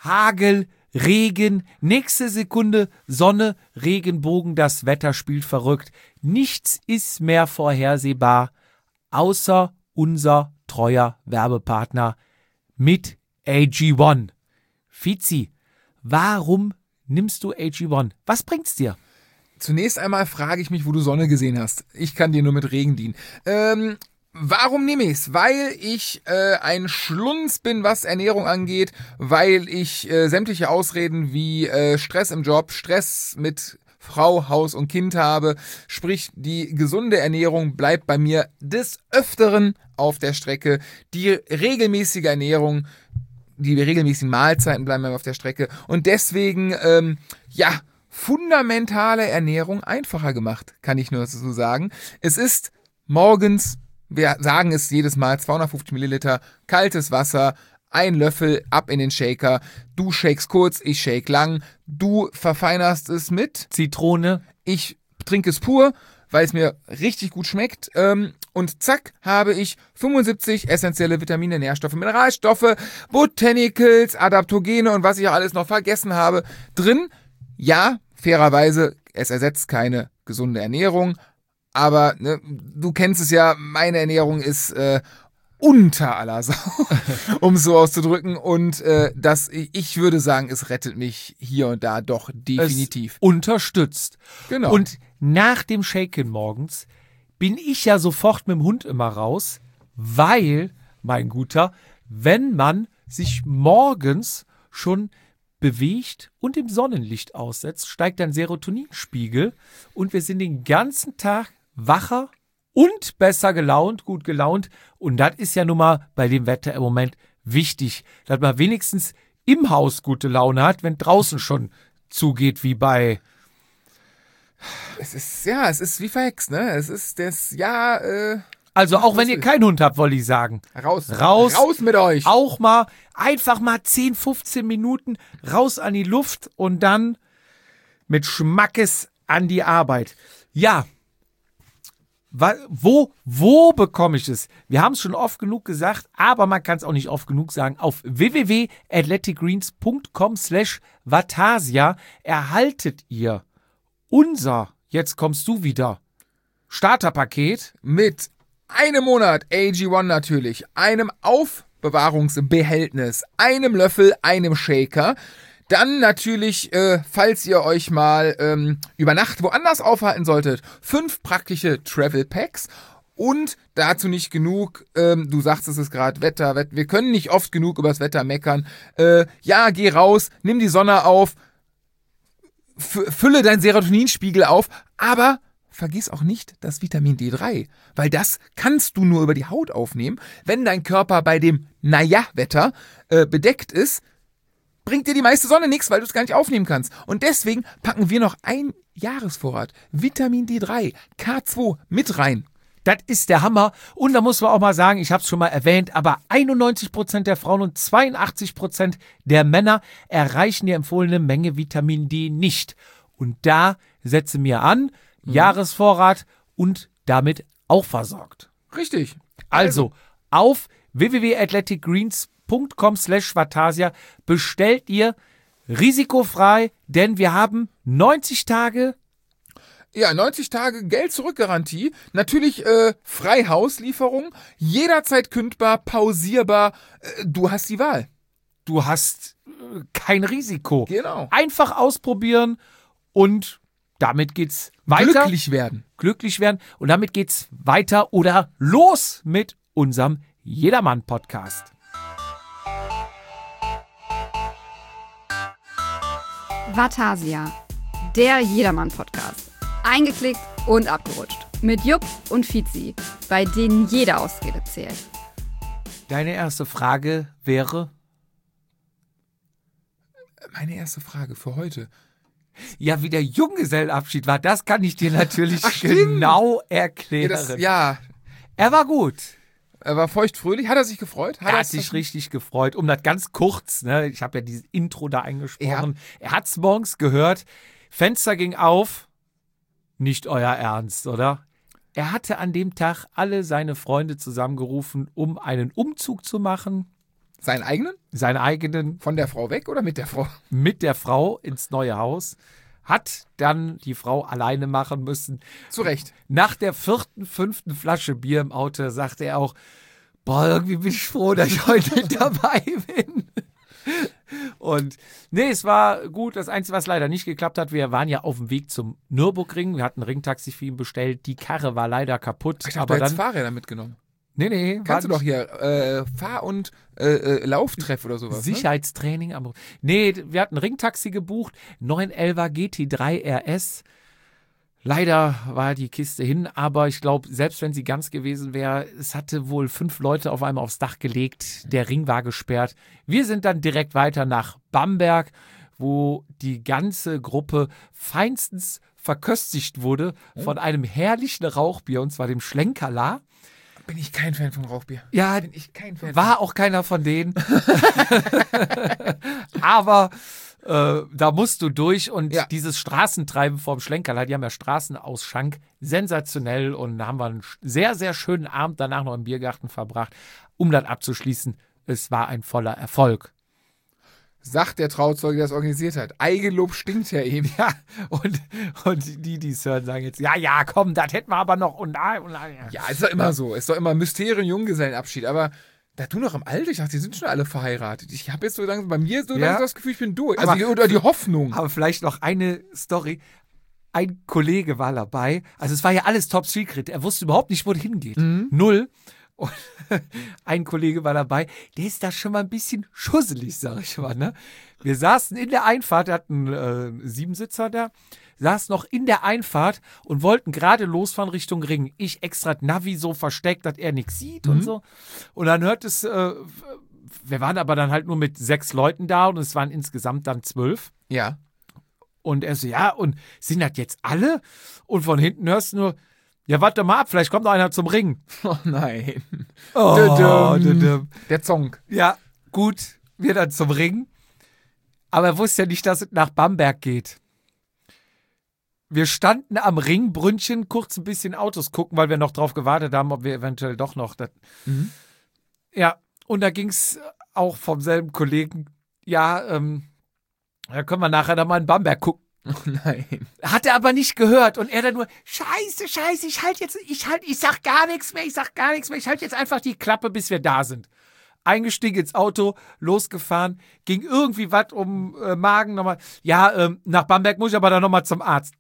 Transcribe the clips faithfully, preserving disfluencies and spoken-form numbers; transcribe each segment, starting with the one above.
Hagel, Regen, nächste Sekunde Sonne, Regenbogen, das Wetter spielt verrückt. Nichts ist mehr vorhersehbar, außer unser treuer Werbepartner mit A G eins. Fizi, warum nimmst du A G eins? Was bringt's dir? Zunächst einmal frage ich mich, wo du Sonne gesehen hast. Ich kann dir nur mit Regen dienen. Ähm, warum nehme ich's? Weil ich äh, ein Schlunz bin, was Ernährung angeht, weil ich äh, sämtliche Ausreden wie äh, Stress im Job, Stress mit Frau, Haus und Kind habe. Sprich, die gesunde Ernährung bleibt bei mir des Öfteren auf der Strecke. Die regelmäßige Ernährung, die regelmäßigen Mahlzeiten bleiben mir auf der Strecke. Und deswegen, ähm, ja, fundamentale Ernährung einfacher gemacht, kann ich nur so sagen. Es ist morgens, wir sagen es jedes Mal, zweihundertfünfzig Milliliter kaltes Wasser, ein Löffel ab in den Shaker. Du shakes kurz, ich shake lang. Du verfeinerst es mit Zitrone. Ich trinke es pur, weil es mir richtig gut schmeckt. Ähm, und zack, habe ich fünfundsiebzig essentielle Vitamine, Nährstoffe, Mineralstoffe, Botanicals, Adaptogene und was ich auch alles noch vergessen habe drin. Ja, fairerweise, es ersetzt keine gesunde Ernährung, aber ne, du kennst es ja, meine Ernährung ist äh, unter aller Sau, um es so auszudrücken, und äh, das, ich würde sagen, es rettet mich hier und da doch definitiv. Es unterstützt. Genau. Und nach dem Shaken morgens bin ich ja sofort mit dem Hund immer raus, weil, mein Guter, wenn man sich morgens schon bewegt und im Sonnenlicht aussetzt, steigt dein Serotoninspiegel und wir sind den ganzen Tag wacher und besser gelaunt, gut gelaunt. Und das ist ja nun mal bei dem Wetter im Moment wichtig, dass man wenigstens im Haus gute Laune hat, wenn draußen schon zugeht wie bei... Es ist, ja, es ist wie verhext, ne? Es ist das, ja, äh... Also auch wenn ihr keinen Hund habt, wollte ich sagen. Raus, raus, raus mit euch. Auch mal, einfach mal zehn, fünfzehn Minuten raus an die Luft und dann mit Schmackes an die Arbeit. Ja, wo, wo bekomme ich es? Wir haben es schon oft genug gesagt, aber man kann es auch nicht oft genug sagen. Auf w w w punkt athleticgreens.com slash Vatasia erhaltet ihr unser, jetzt kommst du wieder, Starterpaket mit einem Monat A G eins natürlich, einem Aufbewahrungsbehältnis, einem Löffel, einem Shaker. Dann natürlich, äh, falls ihr euch mal ähm, über Nacht woanders aufhalten solltet, fünf praktische Travel Packs. Und dazu nicht genug, ähm, du sagst es ist gerade Wetter, Wetter, wir können nicht oft genug über das Wetter meckern. Äh, ja, geh raus, nimm die Sonne auf, f- fülle deinen Serotoninspiegel auf, aber vergiss auch nicht das Vitamin D drei, weil das kannst du nur über die Haut aufnehmen. Wenn dein Körper bei dem Naja-Wetter äh, bedeckt ist, bringt dir die meiste Sonne nichts, weil du es gar nicht aufnehmen kannst. Und deswegen packen wir noch ein Jahresvorrat Vitamin D drei, K zwei mit rein. Das ist der Hammer. Und da muss man auch mal sagen, ich habe es schon mal erwähnt, aber einundneunzig Prozent der Frauen und zweiundachtzig Prozent der Männer erreichen die empfohlene Menge Vitamin D nicht. Und da setze mir an, mhm. Jahresvorrat und damit auch versorgt. Richtig. Also, auf w w w punkt athleticgreens.com slash Vatasia bestellt ihr risikofrei, denn wir haben neunzig Tage... Ja, neunzig Tage Geld-Zurück-Garantie. Natürlich äh, Freihauslieferung. Jederzeit kündbar, pausierbar. Äh, du hast die Wahl. Du hast äh, kein Risiko. Genau. Einfach ausprobieren und damit geht's weiter. Glücklich werden. Glücklich werden. Und damit geht's weiter oder los mit unserem Jedermann-Podcast. Vatasia, der Jedermann-Podcast. Eingeklickt und abgerutscht. Mit Jupp und Fizi, bei denen jede Ausrede zählt. Deine erste Frage wäre? Meine erste Frage für heute. Ja, wie der Junggesellenabschied war, das kann ich dir natürlich Ach, genau erklären. Ja, das, ja. Er war gut. Er war feuchtfröhlich. Hat er sich gefreut? Hat er hat sich richtig gefreut. Um das ganz kurz, ne, ich habe ja dieses Intro da eingesprochen. Ja. Er hat es morgens gehört. Fenster ging auf. Nicht euer Ernst, oder? Er hatte an dem Tag alle seine Freunde zusammengerufen, um einen Umzug zu machen. Seinen eigenen? Seinen eigenen Von der Frau weg oder mit der Frau? mit der Frau ins neue Haus. Hat dann die Frau alleine machen müssen. Zu Recht. Nach der vierten, fünften Flasche Bier im Auto sagte er auch, boah, irgendwie bin ich froh, dass ich heute nicht dabei bin. Und nee, es war gut. Das Einzige, was leider nicht geklappt hat, wir waren ja auf dem Weg zum Nürburgring. Wir hatten ein Ringtaxi für ihn bestellt. Die Karre war leider kaputt. Ich hab aber da jetzt dann, Fahrräder mitgenommen. nee, nee. Kannst du war doch hier äh, Fahr- und äh, äh, Lauftreff oder sowas. Ne? Sicherheitstraining. Am, nee, wir hatten ein Ringtaxi gebucht. neun elfer G T drei R S. Leider war die Kiste hin, aber ich glaube, selbst wenn sie ganz gewesen wäre, es hatte wohl fünf Leute auf einmal aufs Dach gelegt. Der Ring war gesperrt. Wir sind dann direkt weiter nach Bamberg, wo die ganze Gruppe feinstens verköstigt wurde von einem herrlichen Rauchbier, und zwar dem Schlenkerla. Bin ich kein Fan vom Rauchbier. Ja, Bin ich kein Fan. war auch keiner von denen. Aber äh, da musst du durch, und Ja. dieses Straßentreiben vorm Schlenkerla, die haben ja Straßenausschank, sensationell, und da haben wir einen sehr, sehr schönen Abend danach noch im Biergarten verbracht. Um das abzuschließen, es war ein voller Erfolg. Sagt der Trauzeuge, der das organisiert hat. Eigenlob stinkt ja eben. Ja, und, und die, die es hören, sagen jetzt, ja, ja, komm, das hätten wir aber noch, und nein, und nein. Ja, ist doch immer so. Ist doch immer Mysterium Junggesellenabschied. Aber da du noch im Alter, ich dachte, die sind schon alle verheiratet. Ich habe jetzt so langsam, bei mir so Ja. langsam das Gefühl, ich bin durch. Also Aber- die, oder die Hoffnung. Aber vielleicht noch eine Story. Ein Kollege war dabei. Also es war ja alles top secret. Er wusste überhaupt nicht, wo es hingeht. Null. Und ein Kollege war dabei. Der ist da schon mal ein bisschen schusselig, sag ich mal. Ne? Wir saßen in der Einfahrt, er hat einen äh, Siebensitzer da, saßen noch in der Einfahrt und wollten gerade losfahren Richtung Ring. Ich extra Navi so versteckt, dass er nichts sieht und so. Und dann hört es, äh, wir waren aber dann halt nur mit sechs Leuten da, und es waren insgesamt dann zwölf. Ja. Und er so, ja, und sind das jetzt alle? Und von hinten hörst du nur, ja, warte mal ab, vielleicht kommt noch einer zum Ring. Oh nein. Oh, Dödüm. dödüm. Der Zonk. Ja, gut, wir dann zum Ring. Aber er wusste ja nicht, dass es nach Bamberg geht. Wir standen am Ringbrünnchen, kurz ein bisschen Autos gucken, weil wir noch drauf gewartet haben, ob wir eventuell doch noch das. Mhm. Ja, und da ging es auch vom selben Kollegen, ja, ähm, da können wir nachher dann mal in Bamberg gucken. Oh nein. Hat er aber nicht gehört, und er dann nur, scheiße, scheiße, ich halt jetzt, ich halt, ich sag gar nichts mehr, ich sag gar nichts mehr, ich halt jetzt einfach die Klappe, bis wir da sind. Eingestiegen ins Auto, losgefahren, ging irgendwie was um äh, Magen nochmal. Ja, ähm, nach Bamberg muss ich aber dann nochmal zum Arzt.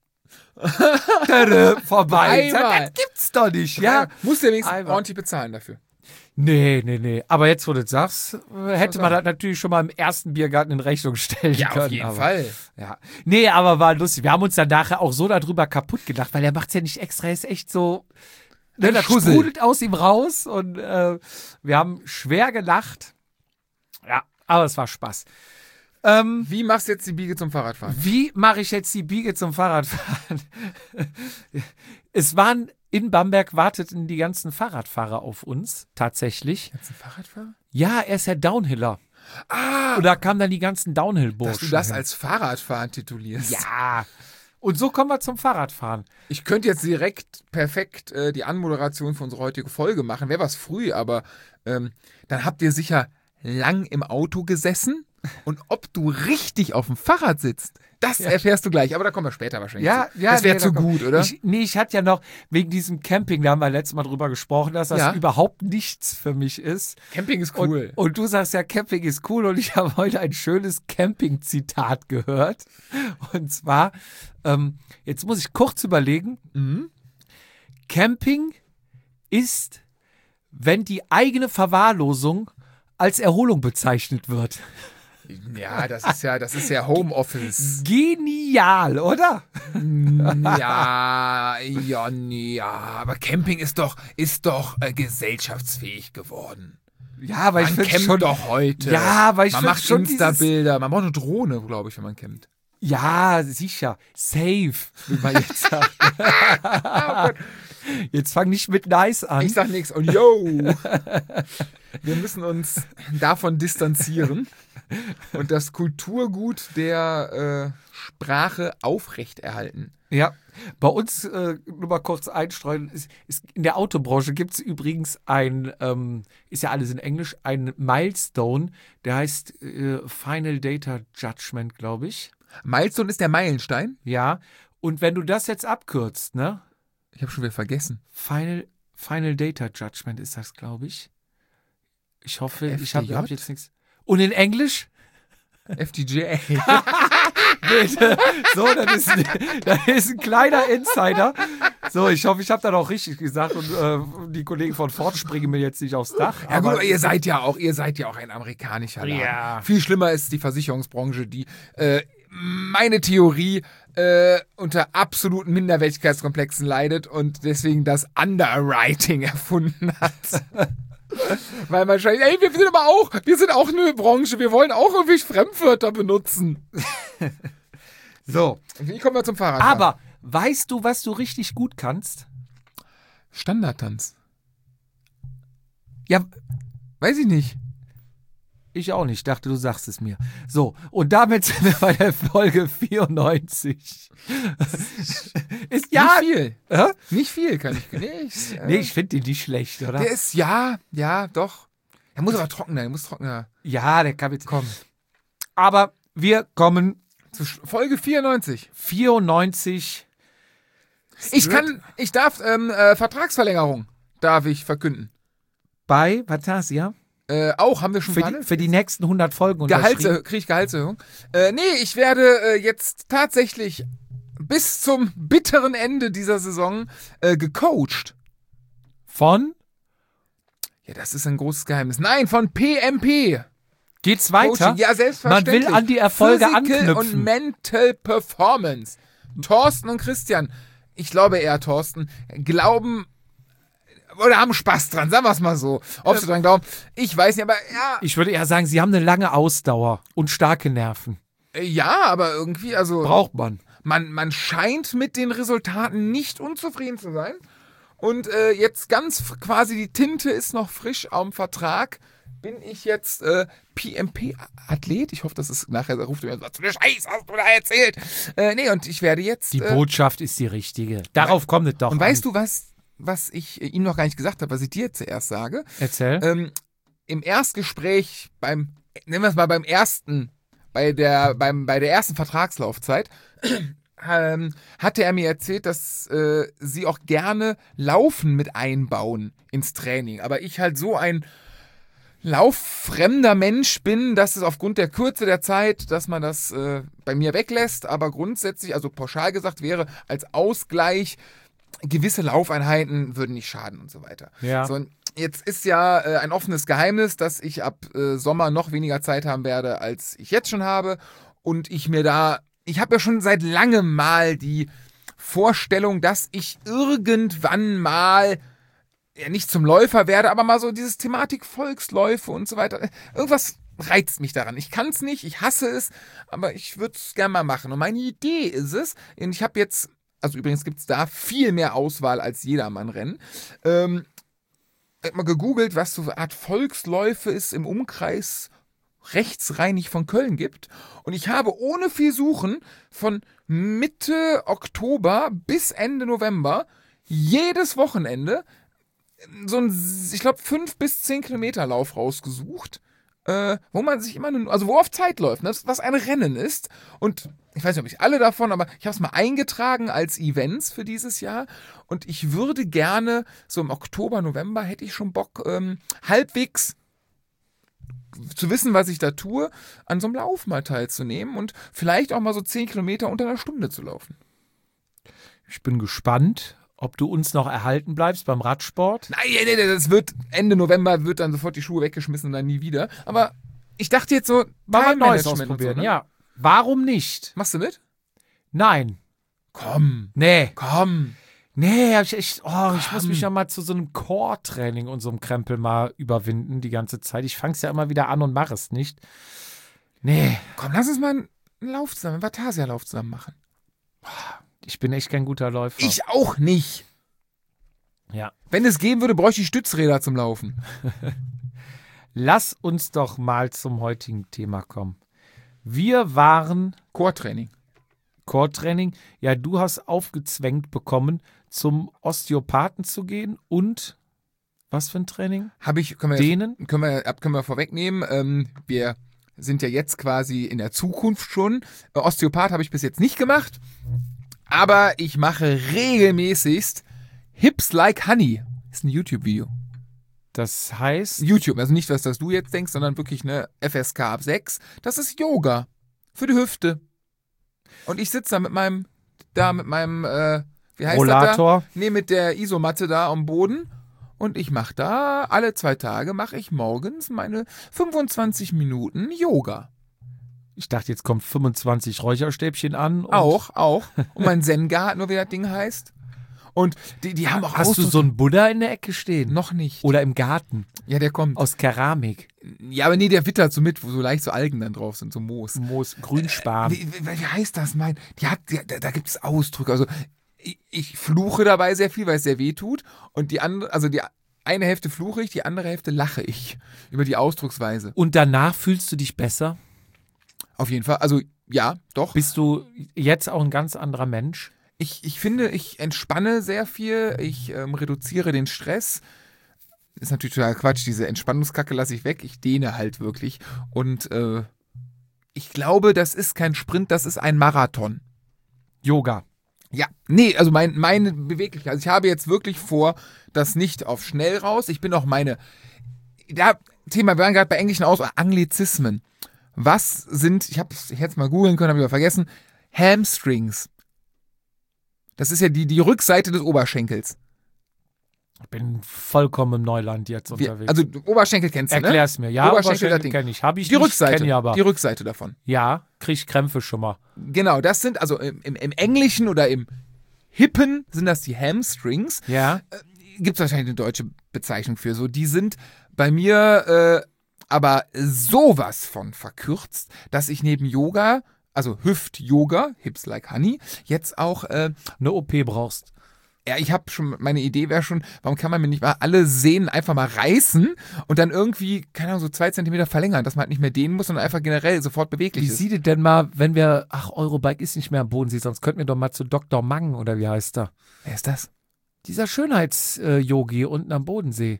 Tada, vorbei. Einmal. Das gibt's doch nicht, ja? Muss der wenigstens Einmal. ordentlich bezahlen dafür. Nee, nee, nee. Aber jetzt, wo du das sagst, äh, hätte man das natürlich schon mal im ersten Biergarten in Rechnung stellen Ja, können. auf jeden aber, Fall. Ja. Nee, aber war lustig. Wir haben uns dann nachher auch so darüber kaputt gelacht, weil er macht's ja nicht extra, er ist echt so, ne, Ein das Schussel. sprudelt aus ihm raus, und äh, wir haben schwer gelacht. Ja, aber es war Spaß. Ähm, Wie machst du jetzt die Biege zum Fahrradfahren? wie mache ich jetzt die Biege zum Fahrradfahren? Es waren, in Bamberg warteten die ganzen Fahrradfahrer auf uns, tatsächlich. Jetzt ein Fahrradfahrer? Ja, er ist ja Downhiller. Ah, Und da kamen dann die ganzen Downhill-Burschen. dass du das hin. als Fahrradfahren titulierst. Ja. Und so kommen wir zum Fahrradfahren. Ich könnte jetzt direkt perfekt äh, die Anmoderation für unsere heutige Folge machen. Wäre was früh, aber ähm, dann habt ihr sicher lang im Auto gesessen. Und ob du richtig auf dem Fahrrad sitzt, das erfährst du gleich. Aber da kommen wir später wahrscheinlich Ja, zu. ja. Das wäre nee, zu da komm- gut, oder? Ich, nee, ich hatte ja noch, wegen diesem Camping, da haben wir letztes Mal drüber gesprochen, dass das Ja. überhaupt nichts für mich ist. Camping ist cool. Und, und du sagst ja, Camping ist cool, und ich habe heute ein schönes Camping-Zitat gehört. Und zwar, ähm, jetzt muss ich kurz überlegen, Mhm. Camping ist, wenn die eigene Verwahrlosung als Erholung bezeichnet wird. Ja, das ist ja, das ist ja Homeoffice. Genial, oder? Ja, ja, ja, aber Camping ist doch, ist doch äh, gesellschaftsfähig geworden. Ja, aber ich Man finde campt schon, doch heute. Ja, aber ich man find macht schon dieses- Insta-Bilder. Man braucht eine Drohne, glaube ich, wenn man campt. Ja, sicher. Safe, wie man jetzt sagt. Jetzt fang nicht mit nice an. Ich sag nichts. Und yo, wir müssen uns davon distanzieren und das Kulturgut der äh, Sprache aufrechterhalten. Ja, bei uns, äh, nur mal kurz einstreuen, ist, ist, in der Autobranche gibt es übrigens ein, ähm, ist ja alles in Englisch, ein Milestone, der heißt äh, Final Data Judgment, glaube ich. Milestone ist der Meilenstein? Ja, und wenn du das jetzt abkürzt, ne? Ich habe schon wieder vergessen. Final, Final Data Judgment ist das, glaube ich. Ich hoffe, F D J? ich habe hab jetzt nichts. Und in Englisch? F D J. Bitte. So, das ist, das ist ein kleiner Insider. So, ich hoffe, ich habe das auch richtig gesagt und äh, die Kollegen von Ford springen mir jetzt nicht aufs Dach. Ja gut, aber ihr seid ja auch, ihr seid ja auch ein amerikanischer Laden. Ja. Viel schlimmer ist die Versicherungsbranche, die äh, meine Theorie äh, unter absoluten Minderwertigkeitskomplexen leidet und deswegen das Underwriting erfunden hat. Weil man schreibt, ey, wir sind aber auch, wir sind auch eine Branche, wir wollen auch irgendwie Fremdwörter benutzen. So. Wie kommen wir zum Fahrrad? Aber weißt du, was du richtig gut kannst? Standardtanz. Ja, Weiß ich nicht. ich auch nicht. Ich dachte, du sagst es mir. So, und damit sind wir bei der Folge vierundneunzig. Ist ja. Nicht viel. Hä? Nicht viel, kann ich. Nee, ich, äh, Nee, ich finde den nicht schlecht, oder? der ist, ja, ja, doch. Er muss aber trockener, er muss trockener. Ja, der kann jetzt Komm. Aber wir kommen Zu Sch- Folge vierundneunzig. vierundneunzig. Ich kann, ich darf, ähm, äh, Vertragsverlängerung darf ich verkünden. Bei Vatasia Äh, auch, haben wir schon für alle? die, für die nächsten hundert Folgen Gehaltserhöhung, unterschrieben. kriege ich Gehaltserhöhung? Äh, nee, ich werde äh, jetzt tatsächlich bis zum bitteren Ende dieser Saison äh, gecoacht. Von Ja, das ist ein großes Geheimnis. Nein, von P M P. geht's weiter? Coaching. Ja, Man selbstverständlich. will an die Erfolge Physical anknüpfen. und Mental Performance. Thorsten und Christian, ich glaube eher Thorsten, glauben oder haben Spaß dran, sagen wir es mal so. Ob sie dran glauben, ich weiß nicht, aber ja, Ich würde eher sagen, sie haben eine lange Ausdauer und starke Nerven. äh, ja, aber irgendwie, also Braucht man. man, man scheint mit den Resultaten nicht unzufrieden zu sein. Und äh, jetzt ganz f- quasi die Tinte ist noch frisch am Vertrag. Bin ich jetzt äh, P M P-Athlet? Ich hoffe, das ist nachher, da ruft er mir und sagt, du Scheiß, hast du da erzählt? Äh, nee, und ich werde jetzt. Die äh, Botschaft ist die richtige. Darauf kommt es doch und an. weißt du, was, was ich äh, ihm noch gar nicht gesagt habe, was ich dir zuerst sage? Erzähl. Ähm, Im Erstgespräch beim, nennen wir es mal beim ersten, bei der, beim, bei der ersten Vertragslaufzeit, ähm, hatte er mir erzählt, dass äh, sie auch gerne Laufen mit einbauen ins Training. Aber ich halt so ein lauffremder Mensch bin, dass es aufgrund der Kürze der Zeit, dass man das äh, bei mir weglässt. Aber grundsätzlich, also pauschal gesagt, wäre als Ausgleich gewisse Laufeinheiten würden nicht schaden und so weiter. Ja. So, und jetzt ist ja äh, ein offenes Geheimnis, dass ich ab äh, Sommer noch weniger Zeit haben werde, als ich jetzt schon habe. Und ich mir da, ich habe ja schon seit langem mal die Vorstellung, dass ich irgendwann mal, ja nicht zum Läufer werde, aber mal so dieses Thematik Volksläufe und so weiter. Irgendwas reizt mich daran. Ich kann es nicht, ich hasse es, aber ich würde es gerne mal machen. Und meine Idee ist es, und ich habe jetzt, also übrigens gibt es da viel mehr Auswahl als Jedermann-Rennen, ähm, ich habe mal gegoogelt, was so eine Art Volksläufe es im Umkreis rechtsreinig von Köln gibt. Und ich habe ohne viel Suchen von Mitte Oktober bis Ende November jedes Wochenende so ein, ich glaube, fünf bis zehn Kilometer Lauf rausgesucht, äh, wo man sich immer, nur, also wo auf Zeit läuft, ne? Was ein Rennen ist. Und ich weiß nicht, ob ich alle davon, aber ich habe es mal eingetragen als Events für dieses Jahr. Und ich würde gerne, so im Oktober, November, hätte ich schon Bock, ähm, halbwegs zu wissen, was ich da tue, an so einem Lauf mal teilzunehmen und vielleicht auch mal so zehn Kilometer unter einer Stunde zu laufen. Ich bin gespannt, ob du uns noch erhalten bleibst beim Radsport. Nein, nee, nee, das wird, Ende November wird dann sofort die Schuhe weggeschmissen und dann nie wieder. Aber ich dachte jetzt so, Mal was Neues Time-Management und ausprobieren, so, ne? ja. Warum nicht? Machst du mit? Nein. Komm, Nee. komm. Nee, hab ich echt, oh, ich muss mich ja mal zu so einem Core-Training und so einem Krempel mal überwinden die ganze Zeit. Ich fang's ja immer wieder an und mache es nicht. Nee. Komm, lass uns mal einen Lauf zusammen, einen Vatasia-Lauf zusammen machen. Ich bin echt kein guter Läufer. Ich auch nicht. Ja. Wenn es geben würde, bräuchte ich Stützräder zum Laufen. Lass uns doch mal zum heutigen Thema kommen. Wir waren Core-Training. Core-Training. Ja, du hast aufgezwängt bekommen, zum Osteopathen zu gehen und was für ein Training? Habe ich, können wir, Dehnen? Können wir, können wir vorwegnehmen. Ähm, wir sind ja jetzt quasi in der Zukunft schon. Äh, Osteopath habe ich bis jetzt nicht gemacht. Aber ich mache regelmäßigst Hips Like Honey. Ist ein YouTube-Video. Das heißt, YouTube, also nicht, was das du jetzt denkst, sondern wirklich eine F S K ab sechs. Das ist Yoga für die Hüfte. Und ich sitze da mit meinem, da mit meinem, äh, wie heißt Rollator. das da? Nee, mit der Isomatte da am Boden. Und ich mache da, alle zwei Tage mache ich morgens meine fünfundzwanzig Minuten Yoga. Ich dachte, jetzt kommt fünfundzwanzig Räucherstäbchen an. Und Auch, auch. Und mein Zen-Garten, nur wie das Ding heißt. Und die, die haben auch Hast du Ausdruck- so einen Buddha in der Ecke stehen? Noch nicht. Oder im Garten? Ja, der kommt. Aus Keramik. Ja, aber nee, der wittert so mit, wo so leicht so Algen dann drauf sind, so Moos. Moos, Grünspan. Wie, wie, wie heißt das, mein? Die hat, die, da, da gibt es Ausdrücke. Also ich, ich fluche dabei sehr viel, weil es sehr weh tut. Und die andere, also die eine Hälfte fluche ich, die andere Hälfte lache ich über die Ausdrucksweise. Und danach fühlst du dich besser? Auf jeden Fall. Also ja, doch. Bist du jetzt auch ein ganz anderer Mensch? Ich, ich finde, ich entspanne sehr viel. Ich ähm, reduziere den Stress. Ist natürlich total Quatsch. Diese Entspannungskacke lasse ich weg. Ich dehne halt wirklich. Und äh, ich glaube, das ist kein Sprint, das ist ein Marathon. Yoga. Ja, nee, also mein, meine Beweglichkeit. Also ich habe jetzt wirklich vor, das nicht auf schnell raus. Ich bin auch meine, da, Thema, wir waren gerade bei englischen Aus, Anglizismen. Was sind, ich habe es jetzt mal googeln können, habe ich aber vergessen, Hamstrings. Das ist ja die, die Rückseite des Oberschenkels. Ich bin vollkommen im Neuland jetzt Wir, unterwegs. also Oberschenkel kennst du, ne? Erklär's mir. Ja, Oberschenkel, das Oberschenkel Ding. kenne ich. Habe ich Die nicht, Rückseite, kenn ich aber. die Rückseite davon. Ja, krieg ich Krämpfe schon mal. Genau, das sind, also im, im, im Englischen oder im Hippen sind das die Hamstrings. Ja. Gibt es wahrscheinlich eine deutsche Bezeichnung für so. Die sind bei mir äh, aber sowas von verkürzt, dass ich neben Yoga, also Hüft-Yoga, Hips Like Honey, jetzt auch, äh, Eine O P brauchst. ja, ich habe schon, meine Idee wäre schon, warum kann man mir nicht mal alle Sehnen einfach mal reißen und dann irgendwie, keine Ahnung, so zwei Zentimeter verlängern, dass man halt nicht mehr dehnen muss, sondern einfach generell sofort beweglich Wie ist. sieht es denn mal, wenn wir, ach, Eurobike ist nicht mehr am Bodensee, sonst könnten wir doch mal zu Doktor Mang, oder wie heißt er? Wer ist das? Dieser Schönheits-Yogi unten am Bodensee.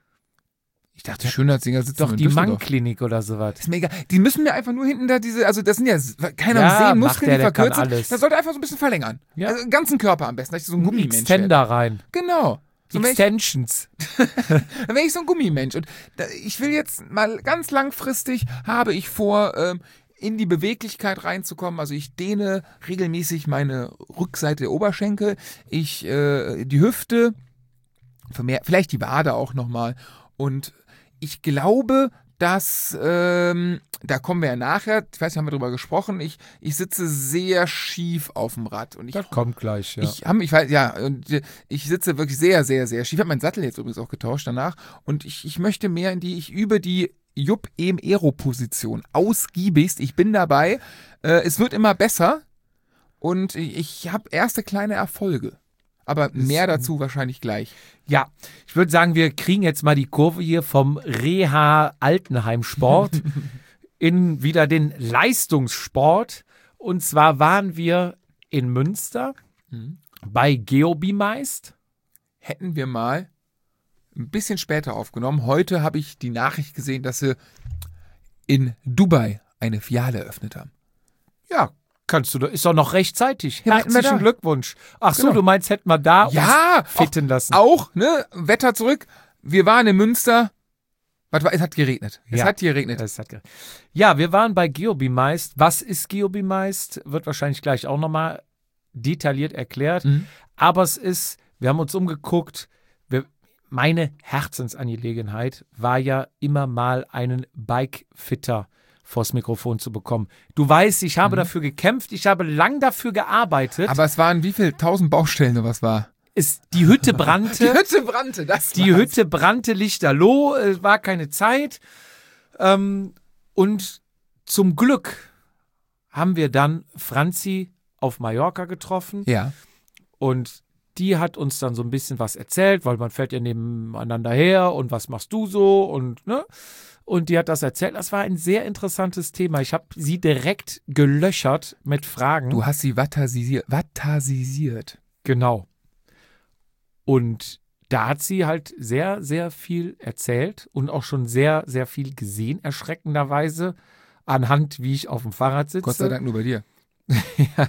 Ich dachte, Schönheitsdinger sitzen Doch in die Düsseldorf. Mang-Klinik oder sowas. Ist mir egal. Die müssen mir einfach nur hinten da diese, also das sind ja, keine Ja, Ahnung, Sehnen, macht Muskeln, der, die der kann verkürzen. alles. Das sollte einfach so ein bisschen verlängern. Ja. Also den ganzen Körper am besten, dass ich so ein Gummimensch Extender werde. rein. Genau. So, wenn ich, Extensions. dann wäre ich so ein Gummimensch. Und da, ich will jetzt mal ganz langfristig, habe ich vor, ähm, in die Beweglichkeit reinzukommen. Also ich dehne regelmäßig meine Rückseite der Oberschenkel, ich äh, die Hüfte, vermehr, vielleicht die Wade auch nochmal. Und ich glaube, dass, ähm, da kommen wir ja nachher, ich weiß nicht, haben wir drüber gesprochen, ich, ich sitze sehr schief auf dem Rad. Und ich, Das kommt gleich, ja. ich, hab, ich weiß, ja, und äh, ich sitze wirklich sehr, sehr, sehr schief. Ich habe meinen Sattel jetzt übrigens auch getauscht danach. Und ich, ich möchte mehr in die, ich übe die Jupp em Aero-Position ausgiebigst. Ich bin dabei. Äh, es wird immer besser. Und ich, ich habe erste kleine Erfolge. Aber mehr dazu wahrscheinlich gleich. Ja, ich würde sagen, wir kriegen jetzt mal die Kurve hier vom Reha-Altenheim-Sport in wieder den Leistungssport. Und zwar waren wir in Münster Mhm. bei Geobimeist. Hätten wir mal ein bisschen später aufgenommen. Heute habe ich die Nachricht gesehen, dass sie in Dubai eine Filiale eröffnet haben. Ja, kannst du, doch- ist doch noch rechtzeitig. Ja, hätten wir Herzlichen da. Glückwunsch. Ach so, Genau. du meinst, hätten wir da Ja, uns fitten lassen. Auch, ne? Wetter zurück. Wir waren in Münster. Warte, es hat geregnet. Es Ja. hat geregnet. Das hat ge- ja, wir waren bei Geobimeist. Was ist Geobimeist? Wird wahrscheinlich gleich auch nochmal detailliert erklärt. Mhm. Aber es ist, wir haben uns umgeguckt, wir, meine Herzensangelegenheit war ja immer mal einen Bikefitter vors Mikrofon zu bekommen. Du weißt, ich habe Mhm. dafür gekämpft, ich habe lang dafür gearbeitet. Aber es waren wie viel? Tausend Baustellen oder was war? es, die Hütte brannte. Die Hütte brannte, das Die war's. Hütte brannte lichterloh, es war keine Zeit. Ähm, und zum Glück haben wir dann Franzi auf Mallorca getroffen. Ja. Und die hat uns dann so ein bisschen was erzählt, weil man fährt ja nebeneinander her und was machst du so und ne? Und die hat das erzählt. Das war ein sehr interessantes Thema. Ich habe sie direkt gelöchert mit Fragen. Du hast sie vatasisiert. Vatasisiert. Genau. Und da hat sie halt sehr, sehr viel erzählt und auch schon sehr, sehr viel gesehen, erschreckenderweise, anhand, wie ich auf dem Fahrrad sitze. Gott sei Dank nur bei dir. Ja.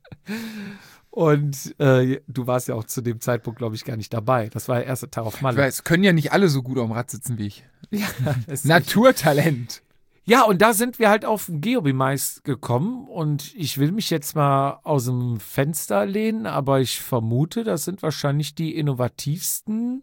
Und äh, du warst ja auch zu dem Zeitpunkt, glaube ich, gar nicht dabei. Das war der erste Tag auf Malle. Ich weiß, können ja nicht alle so gut auf dem Rad sitzen wie ich. Ja, Naturtalent. Ja, und da sind wir halt auf den Geobemeist gekommen und ich will mich jetzt mal aus dem Fenster lehnen, aber ich vermute, das sind wahrscheinlich die innovativsten,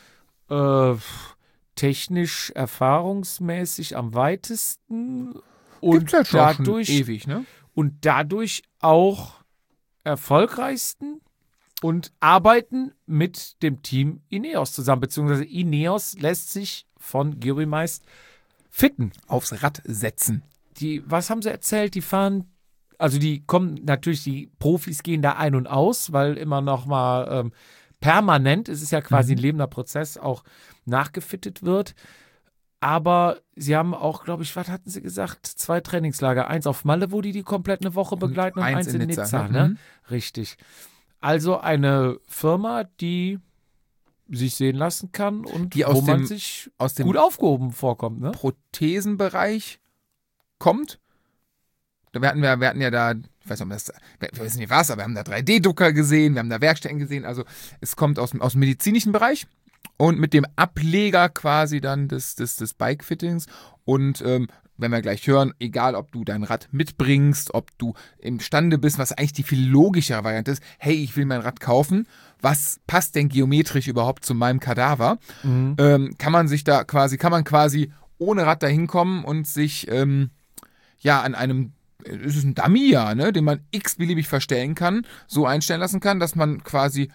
äh, technisch erfahrungsmäßig am weitesten und Gibt's halt schon dadurch, schon ewig, ne? und dadurch auch erfolgreichsten und arbeiten mit dem Team Ineos zusammen, beziehungsweise Ineos lässt sich von Geobemeist fitten. Aufs Rad setzen. Die, was haben sie erzählt? Die fahren, also die kommen natürlich, die Profis gehen da ein und aus, weil immer noch mal ähm, permanent, es ist ja quasi Mhm. ein lebender Prozess, auch nachgefittet wird. Aber sie haben auch, glaube ich, was hatten sie gesagt? Zwei Trainingslager. Eins auf Malle, wo die die komplett eine Woche begleiten und, eins in Nizza. ne? Mhm. Richtig. Also eine Firma, die sich sehen lassen kann und Die aus wo man dem- sich Aus dem gut aufgehoben vorkommt. Ne? Prothesenbereich kommt. Wir hatten, wir, wir hatten ja da, ich weiß nicht, ob das, wir wissen nicht was, aber wir haben da drei D-Drucker gesehen, wir haben da Werkstätten gesehen. Also es kommt aus, dem- aus dem medizinischen Bereich und mit dem Ableger quasi dann des, des, des Bike-Fittings. Und ähm, wenn wir gleich hören, egal ob du dein Rad mitbringst, ob du imstande bist, was eigentlich die viel logischere Variante ist, hey, ich will mein Rad kaufen, was passt denn geometrisch überhaupt zu meinem Kadaver? Mhm. ähm, kann man sich da quasi, kann man quasi ohne Rad da hinkommen und sich ähm, ja an einem, es ist ein Dummy, ja, ne, den man x-beliebig verstellen kann, so einstellen lassen kann, dass man quasi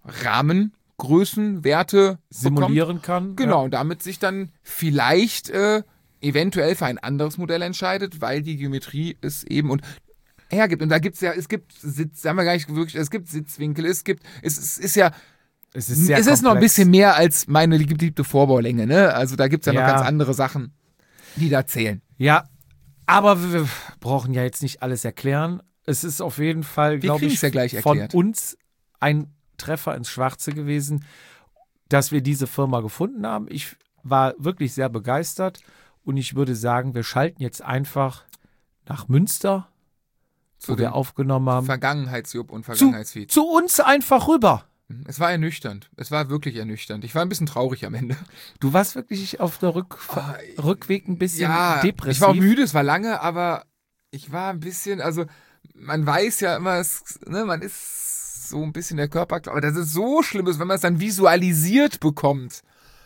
Rahmengrößen, Werte Simulieren kann. bekommt. Genau, und damit sich dann vielleicht äh, eventuell für ein anderes Modell entscheidet, weil die Geometrie es eben und hergibt. Und da gibt es ja, es gibt Sitz, haben wir gar nicht wirklich, es gibt Sitzwinkel, es gibt, es, es ist ja Es ist, sehr es ist noch ein komplex. bisschen mehr als meine geliebte Vorbaulänge, ne? Also da gibt es ja, Ja. noch ganz andere Sachen, die da zählen. Ja, aber wir brauchen ja jetzt nicht alles erklären. Es ist auf jeden Fall, glaube kriegen's ich, ja gleich von erklärt. uns ein Treffer ins Schwarze gewesen, dass wir diese Firma gefunden haben. Ich war wirklich sehr begeistert und ich würde sagen, wir schalten jetzt einfach nach Münster, Zu wo wir dem aufgenommen haben, Vergangenheitsjupp und zu, Vergangenheitsfeed. zu uns einfach rüber. Es war ernüchternd. Es war wirklich ernüchternd. Ich war ein bisschen traurig am Ende. Du warst wirklich auf der Rück Oh, Rückweg ein bisschen Ja, depressiv. ich war auch müde, es war lange, aber ich war ein bisschen, also man weiß ja immer, es, ne, man ist so ein bisschen der Körper, aber das ist so schlimm, ist, wenn man es dann visualisiert bekommt.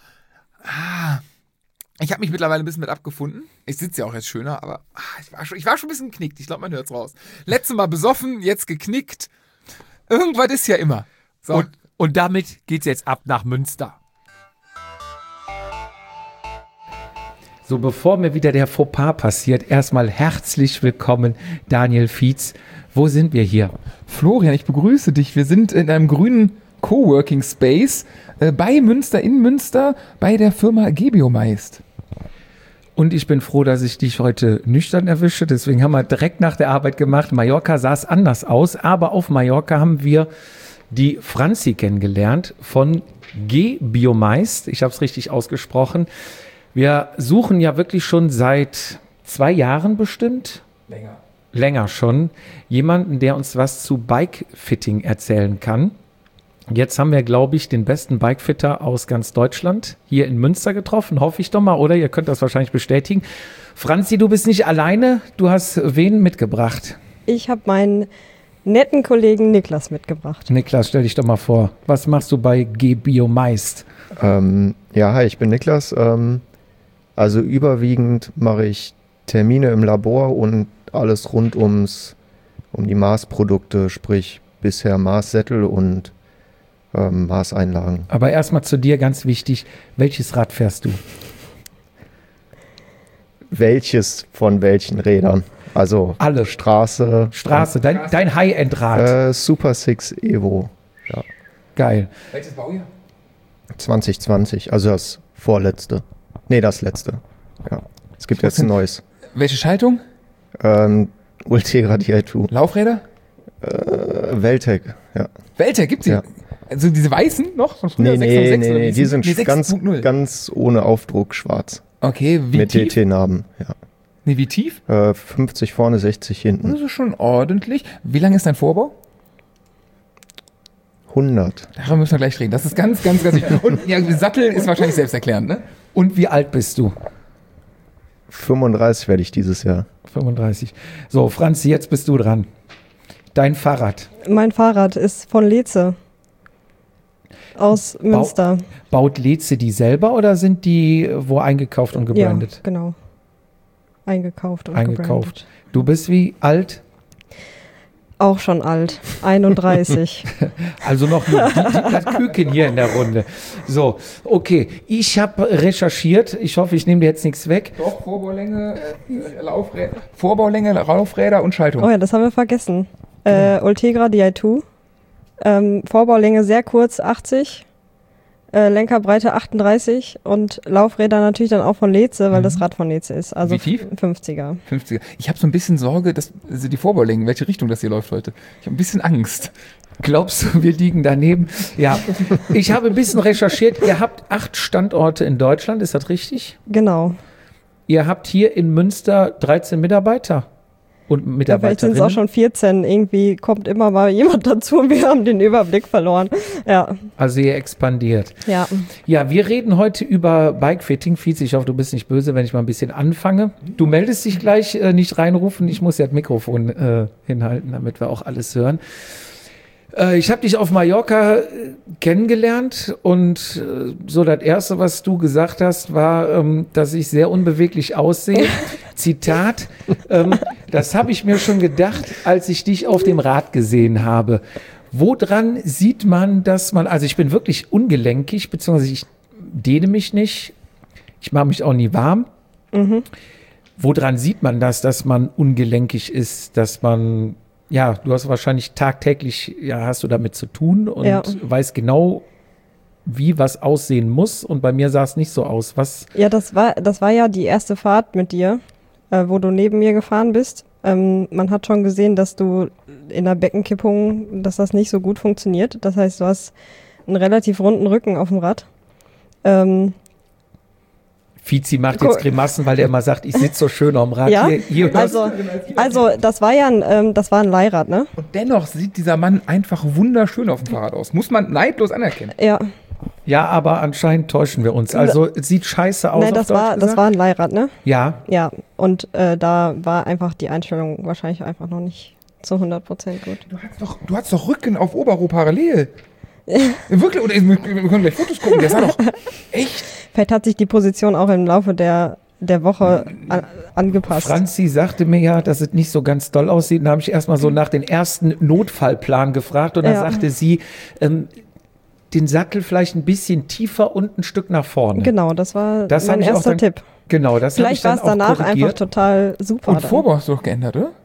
Ah, ich habe mich mittlerweile ein bisschen mit abgefunden. Ich sitze ja auch jetzt schöner, aber ah, ich, war schon, ich war schon ein bisschen geknickt. Ich glaube, man hört es raus. Letztes Mal besoffen, jetzt geknickt. Irgendwas ist ja immer. So. Und, und damit geht's jetzt ab nach Münster. So, bevor mir wieder der Fauxpas passiert, erstmal herzlich willkommen, Daniel Fietz. Wo sind wir hier? Florian, ich begrüße dich. Wir sind in einem grünen Coworking Space äh, bei Münster, in Münster, bei der Firma Geobemeist. Und ich bin froh, dass ich dich heute nüchtern erwische. Deswegen haben wir direkt nach der Arbeit gemacht. Mallorca sah es anders aus, aber auf Mallorca haben wir die Franzi kennengelernt von Geobemeist. Ich habe es richtig ausgesprochen. Wir suchen ja wirklich schon seit zwei Jahren bestimmt, Länger. länger schon, jemanden, der uns was zu Bike-Fitting erzählen kann. Jetzt haben wir, glaube ich, den besten Bikefitter aus ganz Deutschland hier in Münster getroffen, hoffe ich doch mal, oder? Ihr könnt das wahrscheinlich bestätigen. Franzi, du bist nicht alleine, du hast wen mitgebracht? Ich habe meinen netten Kollegen Niklas mitgebracht. Niklas, stell dich doch mal vor, was machst du bei Geobemeist? Ähm, ja, hi, ich bin Niklas. Ähm, also überwiegend mache ich Termine im Labor und alles rund ums um die Maßprodukte, sprich bisher Maßsättel und ähm, Maßeinlagen. Aber erstmal zu dir ganz wichtig, welches Rad fährst du? Welches von welchen Rädern? Also Alle. Straße. Straße, dein, dein High-End-Rad. Äh, Super Six Evo. Ja. Geil. Welches Baujahr? zwanzig zwanzig, also das vorletzte. Nee, das letzte. Ja. Es gibt jetzt ein neues. Welche Schaltung? Ähm, Ultegra D I zwei. Laufräder? Äh, Weltec, ja. Welche gibt's die? Ja. Also diese weißen noch von früher? Nee, sechs nee, Komma sechs nee, oder nee, wie die sind- sind nee, ganz, sechs Punkt null. ganz ohne Aufdruck schwarz. Okay, wie Mit tief? T T-Namen, ja. Nee, wie tief? Äh, fünfzig vorne, sechzig hinten. Das ist schon ordentlich. Wie lang ist dein Vorbau? hundert. Darüber müssen wir gleich reden. Das ist ganz, ganz, ganz wichtig. Und ja, Sattel ist wahrscheinlich selbsterklärend, ne? Und wie alt bist du? fünfunddreißig werde ich dieses Jahr. fünfunddreißig. So, Franzi, jetzt bist du dran. Dein Fahrrad. Mein Fahrrad ist von Leze. Aus Münster. Baut Leze die selber oder sind die wo eingekauft und gebrandet? Ja, genau. Eingekauft und Eingekauft. gebrandet. Du bist wie alt? Auch schon alt. einunddreißig. Also noch jung. Die, die, das Küken hier in der Runde. So, okay. Ich habe recherchiert. Ich hoffe, ich nehme dir jetzt nichts weg. Doch, Vorbaulänge, äh, Laufräder, Vorbaulänge, Laufräder und Schaltung. Oh ja, das haben wir vergessen. Äh, Ultegra D I zwei. Ähm, Vorbaulänge sehr kurz, achtzig. Äh, Lenkerbreite achtunddreißig. Und Laufräder natürlich dann auch von Leze, weil das Rad von Leze ist. Also Wie tief? fünfziger. fünfziger. Ich habe so ein bisschen Sorge, dass also die Vorbaulängen, in welche Richtung das hier läuft heute. Ich habe ein bisschen Angst. Glaubst du, wir liegen daneben? Ja. Ich habe ein bisschen recherchiert. Ihr habt acht Standorte in Deutschland. Ist das richtig? Genau. Ihr habt hier in Münster dreizehn Mitarbeiter und Ja, vielleicht sind Mitarbeiterinnen. es auch schon vierzehn. Irgendwie kommt immer mal jemand dazu und wir haben den Überblick verloren. Ja, Also ihr expandiert. ja. Ja, wir reden heute über Bikefitting. Fizi, ich hoffe, du bist nicht böse, wenn ich mal ein bisschen anfange. Du meldest dich gleich, äh, nicht reinrufen. Ich muss ja das Mikrofon äh, hinhalten, damit wir auch alles hören. Äh, ich habe dich auf Mallorca äh, kennengelernt und äh, so das Erste, was du gesagt hast, war, ähm, dass ich sehr unbeweglich aussehe. Zitat, ähm, das habe ich mir schon gedacht, als ich dich auf dem Rad gesehen habe. Woran sieht man, dass man, also ich bin wirklich ungelenkig, beziehungsweise ich dehne mich nicht, ich mache mich auch nie warm. Mhm. Woran sieht man das, dass man ungelenkig ist, dass man, ja, du hast wahrscheinlich tagtäglich, ja, hast du damit zu tun und Ja. weißt genau, wie was aussehen muss und bei mir sah es nicht so aus. Was, Ja, das war, das war ja die erste Fahrt mit dir, äh, wo du neben mir gefahren bist. Ähm, man hat schon gesehen, dass du in der Beckenkippung, dass das nicht so gut funktioniert. Das heißt, du hast einen relativ runden Rücken auf dem Rad. Ähm, Fizi macht Guck- jetzt Grimassen, weil der immer sagt, ich sitze so schön am Rad. ja, Hier, hier hörst also, also das war ja ein, ähm, das war ein Leihrad, ne? Und dennoch sieht dieser Mann einfach wunderschön auf dem Fahrrad aus. Muss man neidlos anerkennen. Ja, Ja, aber anscheinend täuschen wir uns. Also es sieht scheiße aus. nein, auf das Deutsch war, das gesagt. war ein Leihrad, ne? Ja, Ja, und äh, da war einfach die Einstellung wahrscheinlich einfach noch nicht zu hundert Prozent gut. Du hast doch, du hast doch Rücken auf Oberrohr parallel. Wirklich? Oder wir können gleich Fotos gucken. Der sah doch echt. Vielleicht hat sich die Position auch im Laufe der, der Woche an, angepasst. Franzi sagte mir ja, dass es nicht so ganz doll aussieht. Da habe ich erstmal so nach den ersten Notfallplan gefragt und dann Ja. sagte sie, ähm, den Sattel vielleicht ein bisschen tiefer und ein Stück nach vorne. Genau, das war Das mein hab ich auch erster dann- Tipp. Genau, das habe ich Vielleicht war dann es auch danach einfach korrigiert. total super. Und dann. Vorbau hast du doch geändert, oder?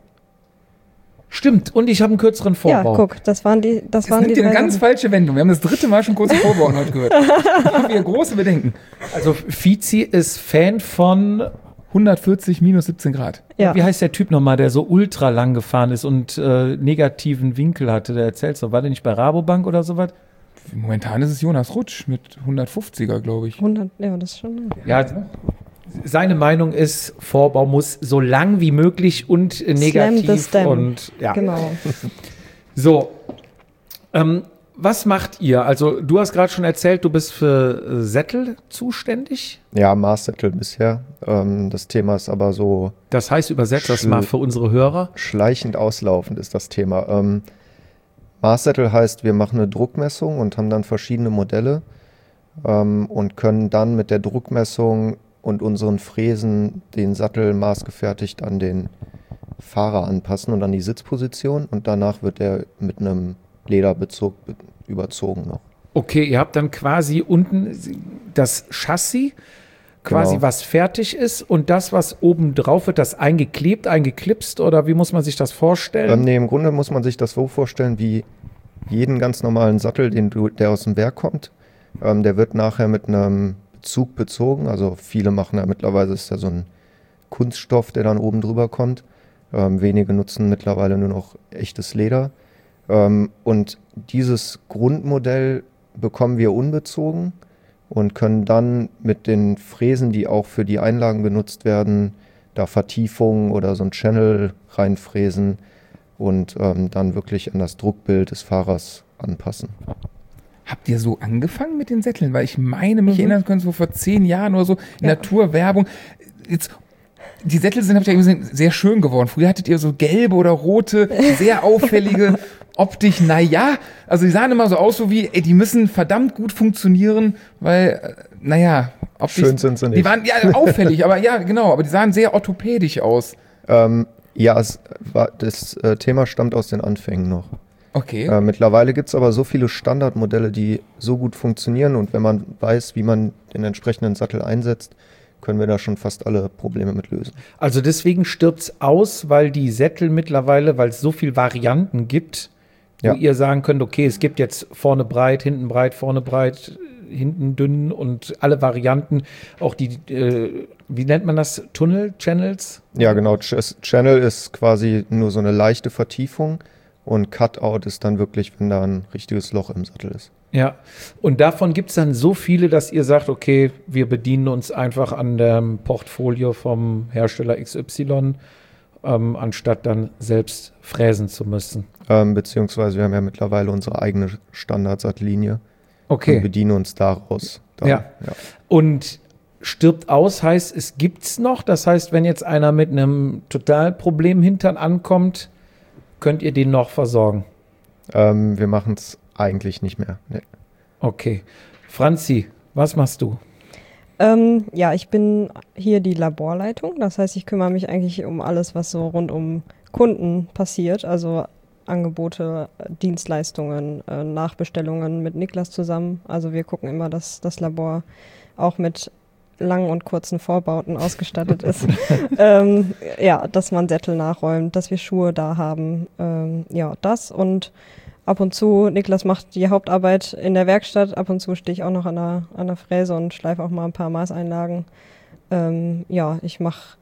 Stimmt, und ich habe einen kürzeren Ja, Vorbau. guck, das waren die, das Das waren die nimmt dir eine drei ganz Sachen. falsche Wendung. Wir haben das dritte Mal schon kurz Vorbau heute gehört. Ich habe hier große Bedenken. Also Fizi ist Fan von, hundertvierzig minus siebzehn Grad. Ja. wie heißt der Typ nochmal, der so ultra lang gefahren ist und äh, negativen Winkel hatte, der erzählt so, war der nicht bei Rabobank oder sowas? Momentan ist es Jonas Rutsch mit hundertfünfziger, glaube ich. hundert, ja, das ist schon. Ja, seine Meinung ist, Vorbau muss so lang wie möglich und äh, Slam the negativ stem. und ja. Genau. So, ähm, was macht ihr? Also du hast gerade schon erzählt, du bist für äh, Sättel zuständig. Ja, Maßsättel bisher. Ähm, das Thema ist aber so Das heißt, übersetzt das Schl- mal für unsere Hörer. schleichend auslaufend ist das Thema. Ähm, Maßsättel heißt, wir machen eine Druckmessung und haben dann verschiedene Modelle ähm, und können dann mit der Druckmessung und unseren Fräsen den Sattel maßgefertigt an den Fahrer anpassen und an die Sitzposition und danach wird er mit einem Lederbezug be- überzogen noch. Okay, ihr habt dann quasi unten das Chassis quasi Genau. was fertig ist und das, was oben drauf wird, das eingeklebt, eingeklipst oder wie muss man sich das vorstellen? Ähm, nee, im Grunde muss man sich das so vorstellen wie jeden ganz normalen Sattel, den du, der aus dem Werk kommt. Ähm, der wird nachher mit einem Bezug bezogen. Also viele machen ja mittlerweile, ist ja so ein Kunststoff, der dann oben drüber kommt. Ähm, wenige nutzen mittlerweile nur noch echtes Leder. Ähm, und dieses Grundmodell bekommen wir unbezogen und können dann mit den Fräsen, die auch für die Einlagen benutzt werden, da Vertiefungen oder so ein Channel reinfräsen und ähm, dann wirklich an das Druckbild des Fahrers anpassen. Habt ihr so angefangen mit den Sätteln? Weil ich meine, mich Mhm. erinnern können, so vor zehn Jahren oder so, in Ja. Naturwerbung. Jetzt, die Sättel sind, hab ich ja gesehen, sehr schön geworden. Früher hattet ihr so gelbe oder rote, sehr auffällige Optik. Naja, also die sahen immer so aus, so wie, ey, die müssen verdammt gut funktionieren, weil, äh, naja, optisch. Schön sind sie nicht. Die waren ja auffällig, aber ja, genau, aber die sahen sehr orthopädisch aus. Ähm, ja, es war, das äh, Thema stammt aus den Anfängen noch. Okay. Äh, mittlerweile gibt es aber so viele Standardmodelle, die so gut funktionieren und wenn man weiß, wie man den entsprechenden Sattel einsetzt, können wir da schon fast alle Probleme mit lösen. Also deswegen stirbt es aus, weil die Sättel mittlerweile, weil es so viele Varianten gibt, Ja. wo ihr sagen könnt, okay, es gibt jetzt vorne breit, hinten breit, vorne breit, hinten dünn und alle Varianten, auch die, äh, wie nennt man das, Tunnel, Channels? Ja, genau. Ch Channel ist quasi nur so eine leichte Vertiefung und Cutout ist dann wirklich, wenn da ein richtiges Loch im Sattel ist. Ja, und davon gibt es dann so viele, dass ihr sagt, okay, wir bedienen uns einfach an dem Portfolio vom Hersteller X Y, ähm, anstatt dann selbst fräsen zu müssen. Ähm, beziehungsweise wir haben ja mittlerweile unsere eigene Standardsattlinie und Okay, bedienen uns daraus. Dann, Ja. und stirbt aus heißt, es gibt's noch. Das heißt, wenn jetzt einer mit einem Totalproblem Hintern ankommt, könnt ihr den noch versorgen. Ähm, wir machen es eigentlich nicht mehr. Nee. Okay. Franzi, was machst du? Ähm, ja, ich bin hier die Laborleitung. Das heißt, ich kümmere mich eigentlich um alles, was so rund um Kunden passiert. Also Angebote, äh, Dienstleistungen, äh, Nachbestellungen mit Niklas zusammen. Also wir gucken immer, dass das Labor auch mit langen und kurzen Vorbauten ausgestattet ist. ähm, ja, dass man Sättel nachräumt, dass wir Schuhe da haben. Ähm, ja, das und ab und zu, Niklas macht die Hauptarbeit in der Werkstatt, ab und zu stehe ich auch noch an der, an der Fräse und schleife auch mal ein paar Maßeinlagen. Ähm, ja, ich mache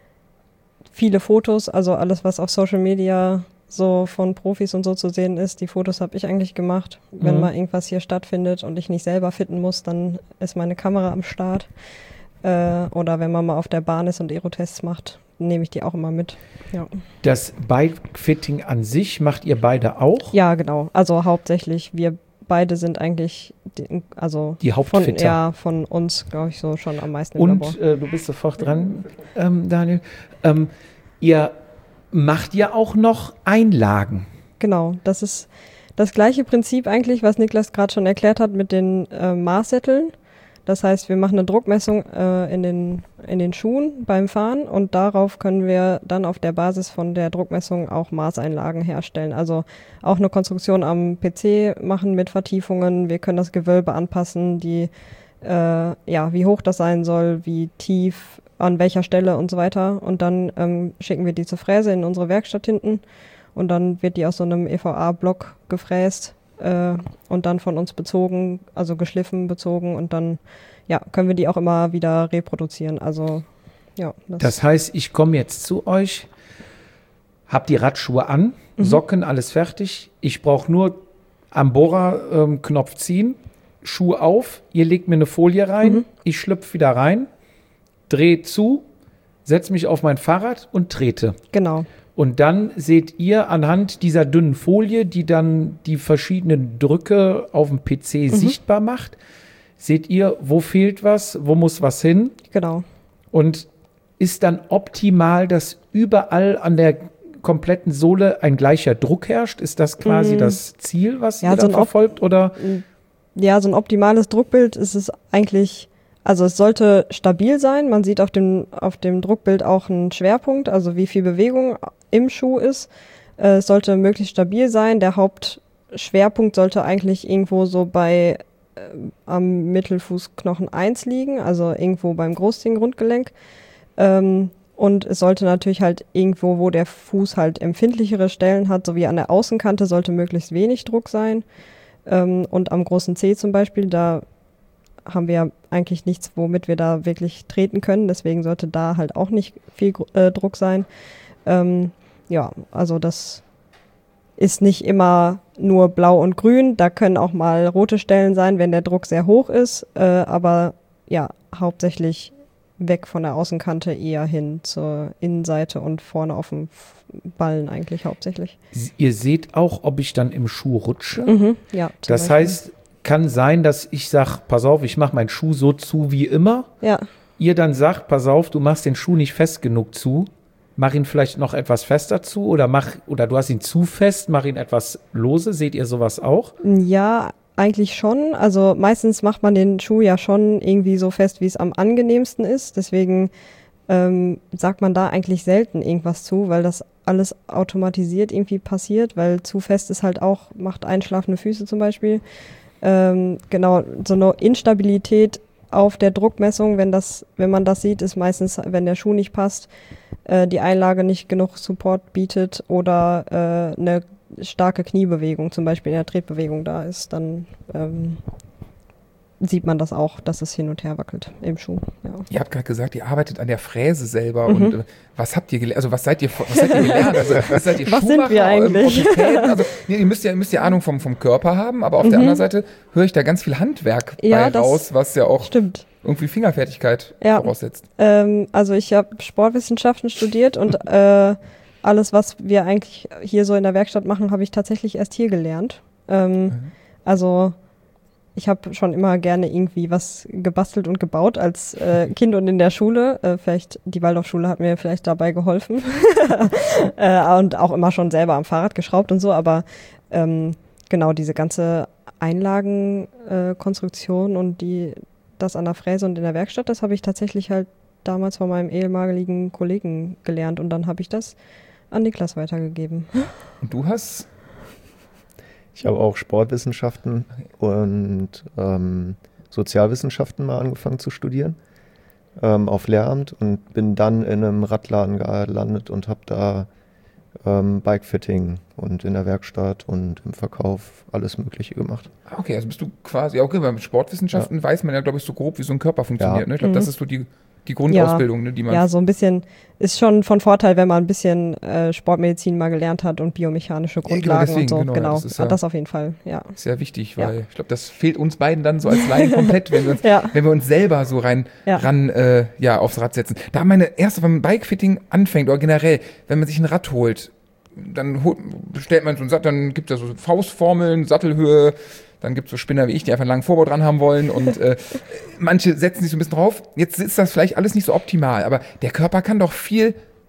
viele Fotos, also alles, was auf Social Media so von Profis und so zu sehen ist, die Fotos habe ich eigentlich gemacht. Wenn Mhm. mal irgendwas hier stattfindet und ich nicht selber fitten muss, dann ist meine Kamera am Start. Äh, oder wenn man mal auf der Bahn ist und Aerotests macht, nehme ich die auch immer mit. Ja. Das Bike-Fitting an sich macht ihr beide auch? Ja, genau. Also hauptsächlich, wir beide sind eigentlich, die, also Die von, Hauptfitter. ja, von uns, glaube ich, so schon am meisten im Labor. Und äh, du bist sofort dran, ähm, Daniel. Ähm, ihr macht ja auch noch Einlagen. Genau, das ist das gleiche Prinzip eigentlich, was Niklas gerade schon erklärt hat mit den äh, Maßsätteln. Das heißt, wir machen eine Druckmessung äh, in, den, in den Schuhen beim Fahren und darauf können wir dann auf der Basis von der Druckmessung auch Maßeinlagen herstellen. Also auch eine Konstruktion am P C machen mit Vertiefungen. Wir können das Gewölbe anpassen, die, äh, ja, wie hoch das sein soll, wie tief, an welcher Stelle und so weiter. Und dann ähm, schicken wir die zur Fräse in unsere Werkstatt hinten und dann wird die aus so einem E V A-Block gefräst. Äh, und dann von uns bezogen, also geschliffen, bezogen und dann ja, können wir die auch immer wieder reproduzieren. Also ja. Das heißt, ich komme jetzt zu euch, hab die Radschuhe an, Mhm. Socken, alles fertig. Ich brauche nur am Bohrer-Knopf ähm, ziehen, Schuh auf, ihr legt mir eine Folie rein, Mhm. ich schlüpfe wieder rein, drehe zu, setze mich auf mein Fahrrad und trete. Genau. Und dann seht ihr anhand dieser dünnen Folie, die dann die verschiedenen Drücke auf dem P C Mhm. sichtbar macht, seht ihr, wo fehlt was, wo muss was hin. Genau. Und ist dann optimal, dass überall an der kompletten Sohle ein gleicher Druck herrscht? Ist das quasi Mm. das Ziel, was Ja, ihr so dann ein Op- verfolgt? Oder? Ja, so ein optimales Druckbild ist es eigentlich, also es sollte stabil sein. Man sieht auf dem, auf dem Druckbild auch einen Schwerpunkt, also wie viel Bewegung im Schuh ist. Äh, Es sollte möglichst stabil sein. Der Hauptschwerpunkt sollte eigentlich irgendwo so bei am Mittelfußknochen eins liegen, also irgendwo beim Großzehengrundgelenk. Ähm, und es sollte natürlich halt irgendwo, wo der Fuß halt empfindlichere Stellen hat, so wie an der Außenkante, sollte möglichst wenig Druck sein. Ähm, und am großen Zeh zum Beispiel, da haben wir eigentlich nichts, womit wir da wirklich treten können. Deswegen sollte da halt auch nicht viel äh, Druck sein. Ähm, ja, also das ist nicht immer nur blau und grün. Da können auch mal rote Stellen sein, wenn der Druck sehr hoch ist. Äh, aber ja, hauptsächlich weg von der Außenkante, eher hin zur Innenseite und vorne auf dem Ballen eigentlich hauptsächlich. Ihr seht auch, ob ich dann im Schuh rutsche. Mhm, ja, zum Das Beispiel. heißt, kann sein, dass ich sage, pass auf, ich mache meinen Schuh so zu wie immer. Ja, Ihr dann sagt, pass auf, du machst den Schuh nicht fest genug zu. Mach ihn vielleicht noch etwas fester zu oder mach oder du hast ihn zu fest, mach ihn etwas lose. Seht ihr sowas auch? ja, eigentlich schon. Also meistens macht man den Schuh ja schon irgendwie so fest, wie es am angenehmsten ist. Deswegen ähm, sagt man da eigentlich selten irgendwas zu, weil das alles automatisiert irgendwie passiert, weil zu fest ist halt auch, macht einschlafende Füße zum Beispiel. Ähm, genau, so eine Instabilität auf der Druckmessung, wenn das, wenn man das sieht, ist meistens, wenn der Schuh nicht passt, äh, die Einlage nicht genug Support bietet oder äh, eine starke Kniebewegung zum Beispiel in der Tretbewegung da ist, dann ähm, sieht man das auch, dass es hin und her wackelt im Schuh. Ja. Ihr habt gerade gesagt, ihr arbeitet an der Fräse selber. Mhm. Und äh, was habt ihr gelernt? Also was seid ihr, was seid ihr gelernt? Also, was seid ihr Was sind wir Schuhmacher, ähm, eigentlich? Orthopäden? Also, nee, ihr müsst ja, ihr müsst ja Ahnung vom, vom Körper haben, aber auf der anderen Seite höre ich da ganz viel Handwerk Ja, bei das raus, was ja auch Stimmt. irgendwie Fingerfertigkeit Ja. voraussetzt. Ähm, also ich habe Sportwissenschaften studiert und äh, alles, was wir eigentlich hier so in der Werkstatt machen, habe ich tatsächlich erst hier gelernt. Ähm, Mhm. Also ich habe schon immer gerne irgendwie was gebastelt und gebaut als äh, Kind und in der Schule. Äh, vielleicht die Waldorfschule hat mir vielleicht dabei geholfen. äh, und auch immer schon selber am Fahrrad geschraubt und so. Aber ähm, genau diese ganze Einlagenkonstruktion äh, Konstruktion und die das an der Fräse und in der Werkstatt, das habe ich tatsächlich halt damals von meinem ehemaligen Kollegen gelernt. Und dann habe ich das an Niklas weitergegeben. Und du hast Ich habe auch Sportwissenschaften und ähm, Sozialwissenschaften mal angefangen zu studieren ähm, auf Lehramt und bin dann in einem Radladen gelandet und habe da ähm, Bikefitting und in der Werkstatt und im Verkauf alles Mögliche gemacht. Ah, okay, also bist du quasi, okay, bei Sportwissenschaften weiß man ja, glaube ich, so grob, wie so ein Körper funktioniert. Ja. Ne? Ich glaube, Mhm. das ist so die, die Grundausbildung, ne, die man. Ja, so ein bisschen ist schon von Vorteil, wenn man ein bisschen äh, Sportmedizin mal gelernt hat und biomechanische genau, Grundlagen deswegen, und so. genau, Genau, das ist Ah, ja- das auf jeden Fall, ja. Sehr wichtig, Ja. weil ich glaube, das fehlt uns beiden dann so als Laien komplett, wenn wir uns, Ja. wenn wir uns selber so rein Ja. ran äh, ja, aufs Rad setzen. Da meine erste, wenn man Bikefitting anfängt oder generell, wenn man sich ein Rad holt, dann holt, bestellt man so ein Sattel, dann gibt es ja so Faustformeln, Sattelhöhe, dann gibt es so Spinner wie ich, die einfach einen langen Vorbau dran haben wollen und äh, manche setzen sich so ein bisschen drauf. Jetzt ist das vielleicht alles nicht so optimal, aber der Körper kann doch viel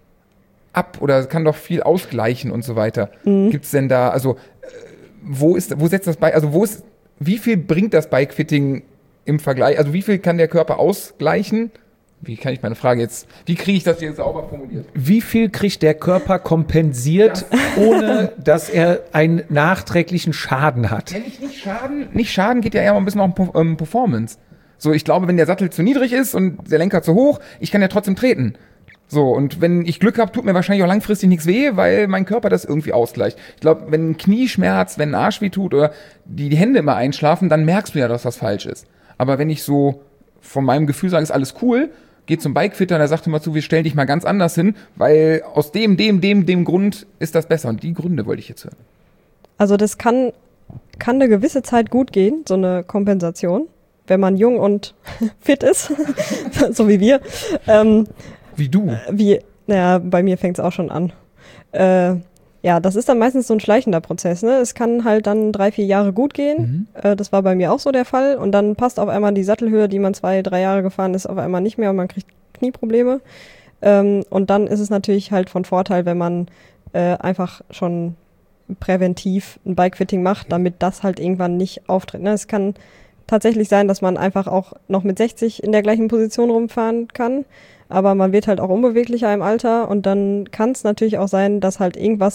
ab oder kann doch viel ausgleichen und so weiter. Mhm. Gibt es denn da, also äh, wo ist, wo setzt das Bike, also wo ist, wie viel bringt das Bikefitting im Vergleich, also wie viel kann der Körper ausgleichen? Wie kann ich meine Frage jetzt, wie kriege ich das jetzt sauber formuliert? Wie viel kriegt der Körper kompensiert, ohne dass er einen nachträglichen Schaden hat? Ja, nicht, nicht Schaden, nicht Schaden geht ja eher mal ein bisschen auch um ähm, Performance. So, ich glaube, wenn der Sattel zu niedrig ist und der Lenker zu hoch, ich kann ja trotzdem treten. So, und wenn ich Glück habe, tut mir wahrscheinlich auch langfristig nichts weh, weil mein Körper das irgendwie ausgleicht. Ich glaube, wenn ein Knie schmerzt, wenn ein Arsch weh tut oder die, die Hände immer einschlafen, dann merkst du ja, dass was falsch ist. Aber wenn ich so von meinem Gefühl sage, ist alles cool, geh zum Bikefitter und er sagt immer zu, wir stellen dich mal ganz anders hin, weil aus dem, dem, dem, dem Grund ist das besser. Und die Gründe wollte ich jetzt hören. Also das kann, kann eine gewisse Zeit gut gehen, so eine Kompensation, wenn man jung und fit ist, so wie wir. Ähm, Wie du. wie, naja, bei mir fängt es auch schon an. Äh, ja, das ist dann meistens so ein schleichender Prozess. Ne? Es kann halt dann drei, vier Jahre gut gehen. Mhm. Äh, das war bei mir auch so der Fall. Und dann passt auf einmal die Sattelhöhe, die man zwei, drei Jahre gefahren ist, auf einmal nicht mehr und man kriegt Knieprobleme. Ähm, und dann ist es natürlich halt von Vorteil, wenn man äh, einfach schon präventiv ein Bikefitting macht, damit das halt irgendwann nicht auftritt. Ne? Es kann tatsächlich sein, dass man einfach auch noch mit sechzig in der gleichen Position rumfahren kann, aber man wird halt auch unbeweglicher im Alter und dann kann es natürlich auch sein, dass halt irgendwas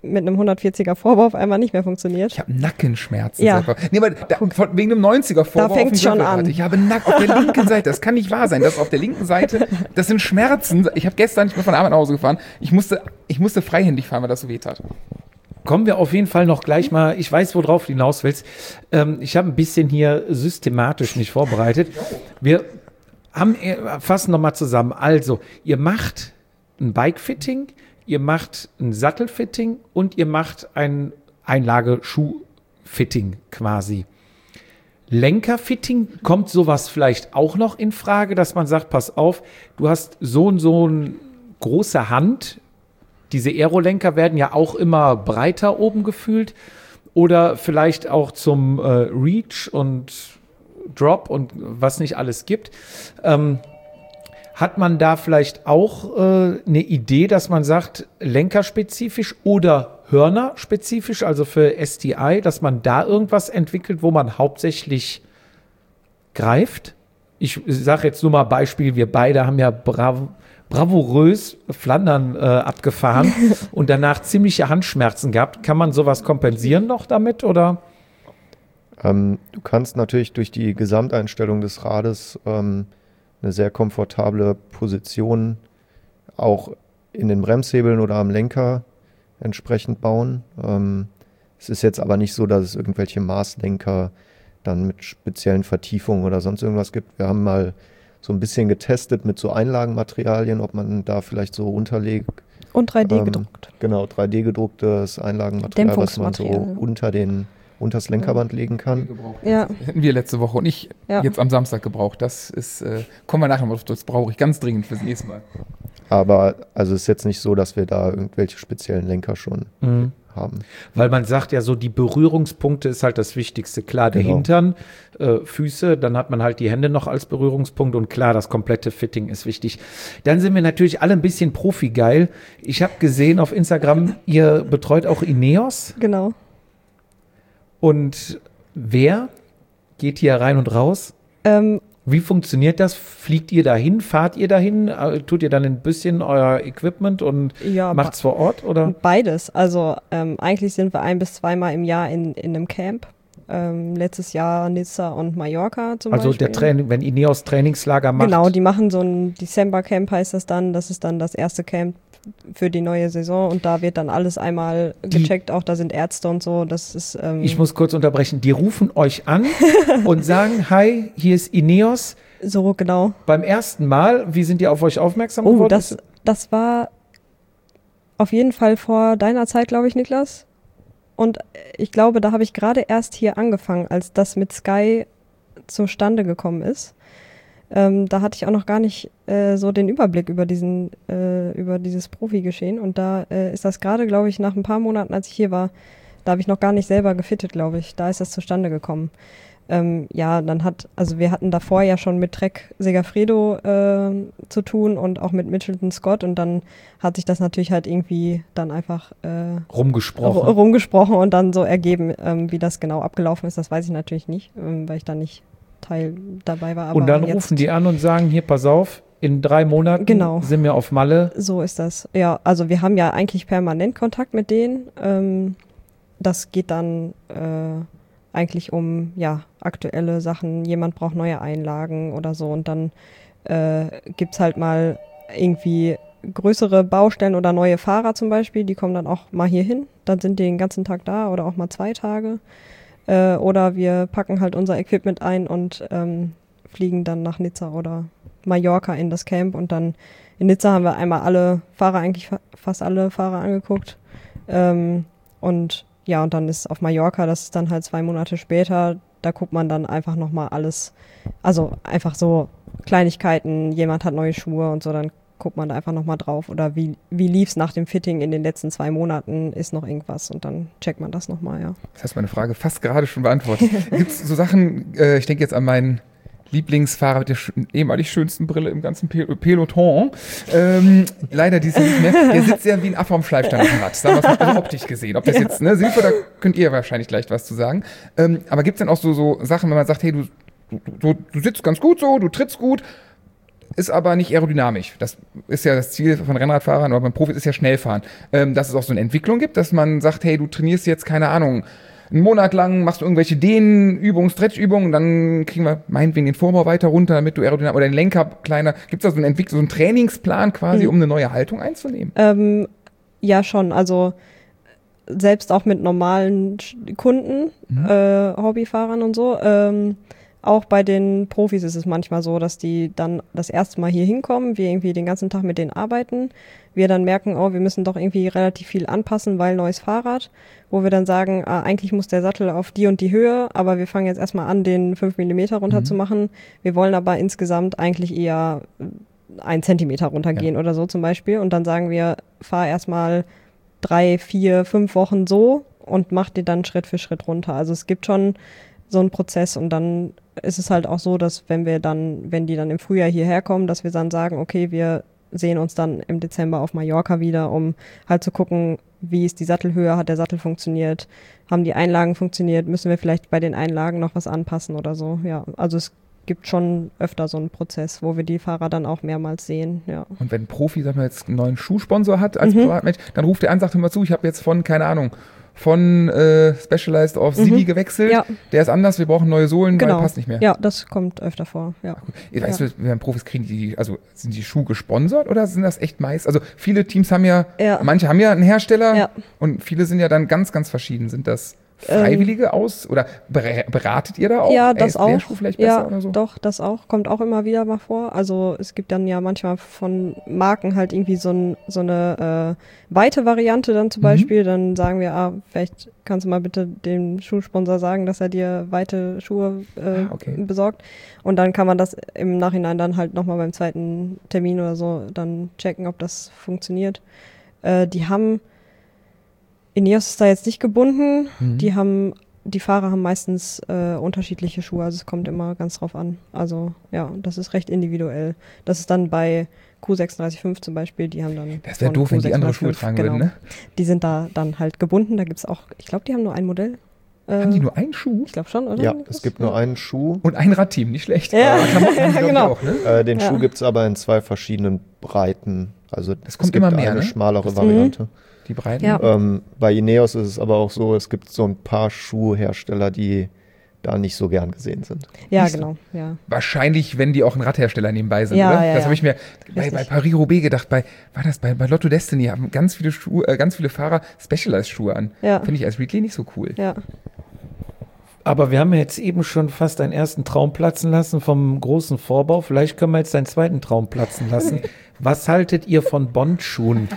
mit einem hundertvierziger Vorbau auf einmal nicht mehr funktioniert. Ich habe Nackenschmerzen. Ja. Selber. Nee, aber da, von, wegen einem neunziger Vorbau. Da fängt's schon an. Ich habe Nacken auf der linken Seite. Das kann nicht wahr sein. Das auf der linken Seite, das sind Schmerzen. Ich habe gestern, ich bin von der Arbeit nach Hause gefahren. Ich musste, ich musste freihändig fahren, weil das so weh tat. Kommen wir auf jeden Fall noch gleich mal, ich weiß, worauf du hinaus willst. Ähm, ich habe ein bisschen hier systematisch mich vorbereitet. Wir haben, fassen nochmal zusammen. Also, ihr macht ein Bike-Fitting, ihr macht ein Sattelfitting und ihr macht ein Einlage-Schuh-Fitting quasi. Lenkerfitting, kommt sowas vielleicht auch noch in Frage, dass man sagt, pass auf, du hast so und so eine große Hand. Diese Aerolenker werden ja auch immer breiter oben gefühlt. Oder vielleicht auch zum äh, Reach und Drop und was nicht alles gibt. Ähm, hat man da vielleicht auch äh, eine Idee, dass man sagt, lenkerspezifisch oder hörnerspezifisch, also für S T I, dass man da irgendwas entwickelt, wo man hauptsächlich greift? Ich sage jetzt nur mal Beispiel, wir beide haben ja brav, bravourös Flandern äh, abgefahren und danach ziemliche Handschmerzen gehabt. Kann man sowas kompensieren noch damit, oder? Ähm, du kannst natürlich durch die Gesamteinstellung des Rades ähm, eine sehr komfortable Position auch in den Bremshebeln oder am Lenker entsprechend bauen. Ähm, es ist jetzt aber nicht so, dass es irgendwelche Maßlenker dann mit speziellen Vertiefungen oder sonst irgendwas gibt. Wir haben mal so ein bisschen getestet mit so Einlagenmaterialien, ob man da vielleicht so unterlegt. Und drei D ähm, gedruckt. Genau, drei D gedrucktes Einlagenmaterial, was man so Dämpfungsmaterial. unter den unters Lenkerband legen kann. Ja. Das hätten wir letzte Woche und ich Ja. jetzt am Samstag gebraucht. Das ist, äh, kommen wir nachher mal drauf, das brauche ich ganz dringend fürs nächste Mal. Aber also es ist jetzt nicht so, dass wir da irgendwelche speziellen Lenker schon Mhm. haben. Weil man sagt ja so, die Berührungspunkte ist halt das Wichtigste. Klar, der Genau. Hintern, äh, Füße, dann hat man halt die Hände noch als Berührungspunkt und klar, das komplette Fitting ist wichtig. Dann sind wir natürlich alle ein bisschen profi-geil. Ich habe gesehen auf Instagram, ihr betreut auch Ineos. Genau. Und wer geht hier rein und raus? Ähm, Wie funktioniert das? Fliegt ihr dahin? Fahrt ihr dahin? Äh, Tut ihr dann ein bisschen euer Equipment und ja, macht's vor Ort? Oder? beides. Also ähm, eigentlich sind wir ein bis zweimal im Jahr in, in einem Camp. Ähm, letztes Jahr Nizza und Mallorca zum Also Beispiel. der Training, wenn Ineos Trainingslager macht. Genau, die machen so ein December-Camp, heißt das dann. Das ist dann das erste Camp für die neue Saison und da wird dann alles einmal Die- gecheckt. Auch da sind Ärzte und so. Das ist ähm, Ich muss kurz unterbrechen. Die rufen euch an und sagen, hi, hier ist Ineos. so genau. Beim ersten Mal, wie sind die auf euch aufmerksam Oh, geworden? das, das war auf jeden Fall vor deiner Zeit, glaube ich, Niklas. Und ich glaube, da habe ich gerade erst hier angefangen, als das mit Sky zustande gekommen ist. Ähm, da hatte ich auch noch gar nicht äh, so den Überblick über diesen, äh, über dieses Profi-Geschehen. Und da äh, ist das gerade, glaube ich, nach ein paar Monaten, als ich hier war, da habe ich noch gar nicht selber gefittet, glaube ich. Da ist das zustande gekommen. Ähm, ja, dann hat, also wir hatten davor ja schon mit Trek Segafredo äh, zu tun und auch mit Mitchelton Scott und dann hat sich das natürlich halt irgendwie dann einfach äh, rumgesprochen. r- rumgesprochen und dann so ergeben, ähm, wie das genau abgelaufen ist, das weiß ich natürlich nicht, ähm, weil ich da nicht Teil dabei war. Aber und dann jetzt, rufen die an und sagen, hier, pass auf, in drei Monaten Genau. sind wir auf Malle. So ist das. Ja, also wir haben ja eigentlich permanent Kontakt mit denen. Ähm, das geht dann äh, eigentlich um ja aktuelle Sachen. Jemand braucht neue Einlagen oder so und dann äh, gibt's halt mal irgendwie größere Baustellen oder neue Fahrer zum Beispiel. Die kommen dann auch mal hier hin. Dann sind die den ganzen Tag da oder auch mal zwei Tage. Äh, oder wir packen halt unser Equipment ein und ähm, fliegen dann nach Nizza oder Mallorca in das Camp und dann in Nizza haben wir einmal alle Fahrer, eigentlich fa- fast alle Fahrer angeguckt. Ähm, und ja, und dann ist auf Mallorca, das ist dann halt zwei Monate später, da guckt man dann einfach nochmal alles, also einfach so Kleinigkeiten, jemand hat neue Schuhe und so, dann guckt man da einfach nochmal drauf. Oder wie, wie lief's nach dem Fitting in den letzten zwei Monaten, ist noch irgendwas und dann checkt man das nochmal, ja. Das heißt, meine Frage fast gerade schon beantwortet. Gibt es so Sachen, äh, ich denke jetzt an meinen Lieblingsfahrer mit der sch ehemalig schönsten Brille im ganzen Pe Peloton. Ähm, leider diese nicht mehr. Der sitzt ja wie ein Affe am Schleifstein auf dem Rad. Sagen wir mal also optisch gesehen. Ob das jetzt ne, Silke, da könnt ihr wahrscheinlich gleich was zu sagen. Ähm, aber gibt es denn auch so, so Sachen, wenn man sagt, hey, du, du, du, du sitzt ganz gut so, du trittst gut, ist aber nicht aerodynamisch. Das ist ja das Ziel von Rennradfahrern oder beim Profis ist ja schnell fahren. Ähm, dass es auch so eine Entwicklung gibt, dass man sagt, hey, du trainierst jetzt, keine Ahnung, einen Monat lang machst du irgendwelche Dehnübungen, Stretchübungen, dann kriegen wir meinetwegen den Vorbau weiter runter, damit du aerodynamisch oder den Lenker kleiner. Gibt es da so einen Entwicklung, so einen Trainingsplan quasi, Mhm. um eine neue Haltung einzunehmen? Ähm, ja, schon. Also selbst auch mit normalen Sch- Kunden, Mhm. äh, Hobbyfahrern und so. Ähm, auch bei den Profis ist es manchmal so, dass die dann das erste Mal hier hinkommen, wir irgendwie den ganzen Tag mit denen arbeiten, wir dann merken, oh, wir müssen doch irgendwie relativ viel anpassen, weil neues Fahrrad, wo wir dann sagen, ah, eigentlich muss der Sattel auf die und die Höhe, aber wir fangen jetzt erstmal an, den fünf Millimeter runter Mhm. zu machen. Wir wollen aber insgesamt eigentlich eher ein Zentimeter runtergehen oder so zum Beispiel. Und dann sagen wir, fahr erstmal drei, vier, fünf Wochen so und mach die dann Schritt für Schritt runter. Also es gibt schon so einen Prozess und dann ist es halt auch so, dass wenn wir dann, wenn die dann im Frühjahr hierher kommen, dass wir dann sagen, okay, wir sehen uns dann im Dezember auf Mallorca wieder, um halt zu gucken, wie ist die Sattelhöhe, hat der Sattel funktioniert, haben die Einlagen funktioniert, müssen wir vielleicht bei den Einlagen noch was anpassen oder so. Ja, also es gibt schon öfter so einen Prozess, wo wir die Fahrer dann auch mehrmals sehen, ja. Und wenn ein Profi, sagen wir jetzt, einen neuen Schuhsponsor hat als Mhm. Privatmensch, dann ruft er an, sagt immer zu, ich habe jetzt von, keine Ahnung, von äh, Specialized auf Sidi Mhm. gewechselt. Ja. Der ist anders, wir brauchen neue Sohlen, Genau. weil passt nicht mehr. Ja, das kommt öfter vor, ja. Ich weiß, ja. wenn Profis kriegen die, also sind die Schuhe gesponsert oder sind das echt meist? Also viele Teams haben ja, Ja. manche haben ja einen Hersteller Ja. und viele sind ja dann ganz, ganz verschieden. Sind das Freiwillige aus oder ber- beratet ihr da auch? Ja, Ey, das ist der auch. Schuh vielleicht besser Ja, oder so? doch, das auch. Kommt auch immer wieder mal vor. Also es gibt dann ja manchmal von Marken halt irgendwie so, ein, so eine äh, weite Variante dann zum Mhm. Beispiel. Dann sagen wir, ah, vielleicht kannst du mal bitte dem Schuhsponsor sagen, dass er dir weite Schuhe äh, Ah, okay. besorgt. Und dann kann man das im Nachhinein dann halt nochmal beim zweiten Termin oder so dann checken, ob das funktioniert. Äh, die haben, Ineos ist da jetzt nicht gebunden. Mhm. Die haben, die Fahrer haben meistens äh, unterschiedliche Schuhe, also es kommt immer ganz drauf an. Also ja, das ist recht individuell. Das ist dann bei Q sechsunddreißig Komma fünf zum Beispiel, die haben dann. Das wäre von doof, wenn Q die andere Schuhe sechsunddreißig Komma fünf, tragen würden, ne? Die sind da dann halt gebunden. Da gibt's auch, ich glaube, die haben nur ein Modell. Äh, Haben die nur einen Schuh? Ich glaube schon, oder? Ja, es gibt nur einen Schuh. Und ein Radteam, nicht schlecht. Ja, Aber Klamotten haben die, ja, glaub ich, genau. auch, ne? Äh, den Ja. Schuh gibt es aber in zwei verschiedenen Breiten. Also Das kommt es gibt immer mehr, eine ne? schmalere Das- Variante. Die breiten. Ja. Ähm, bei Ineos ist es aber auch so, es gibt so ein paar Schuhhersteller, die da nicht so gern gesehen sind. Ja, Nicht so. genau. Ja. Wahrscheinlich, wenn die auch ein Radhersteller nebenbei sind, Ja, oder? ja, das ja. habe ich mir bei, Richtig. bei Paris-Roubaix gedacht. Bei, war das bei, bei Lotto Destiny haben ganz viele Schuhe, äh, ganz viele Fahrer Specialized-Schuhe an. Ja. Finde ich als Weekly nicht so cool. Ja. Aber wir haben ja jetzt eben schon fast einen ersten Traum platzen lassen vom großen Vorbau. Vielleicht können wir jetzt einen zweiten Traum platzen lassen. Was haltet ihr von Bond-Schuhen?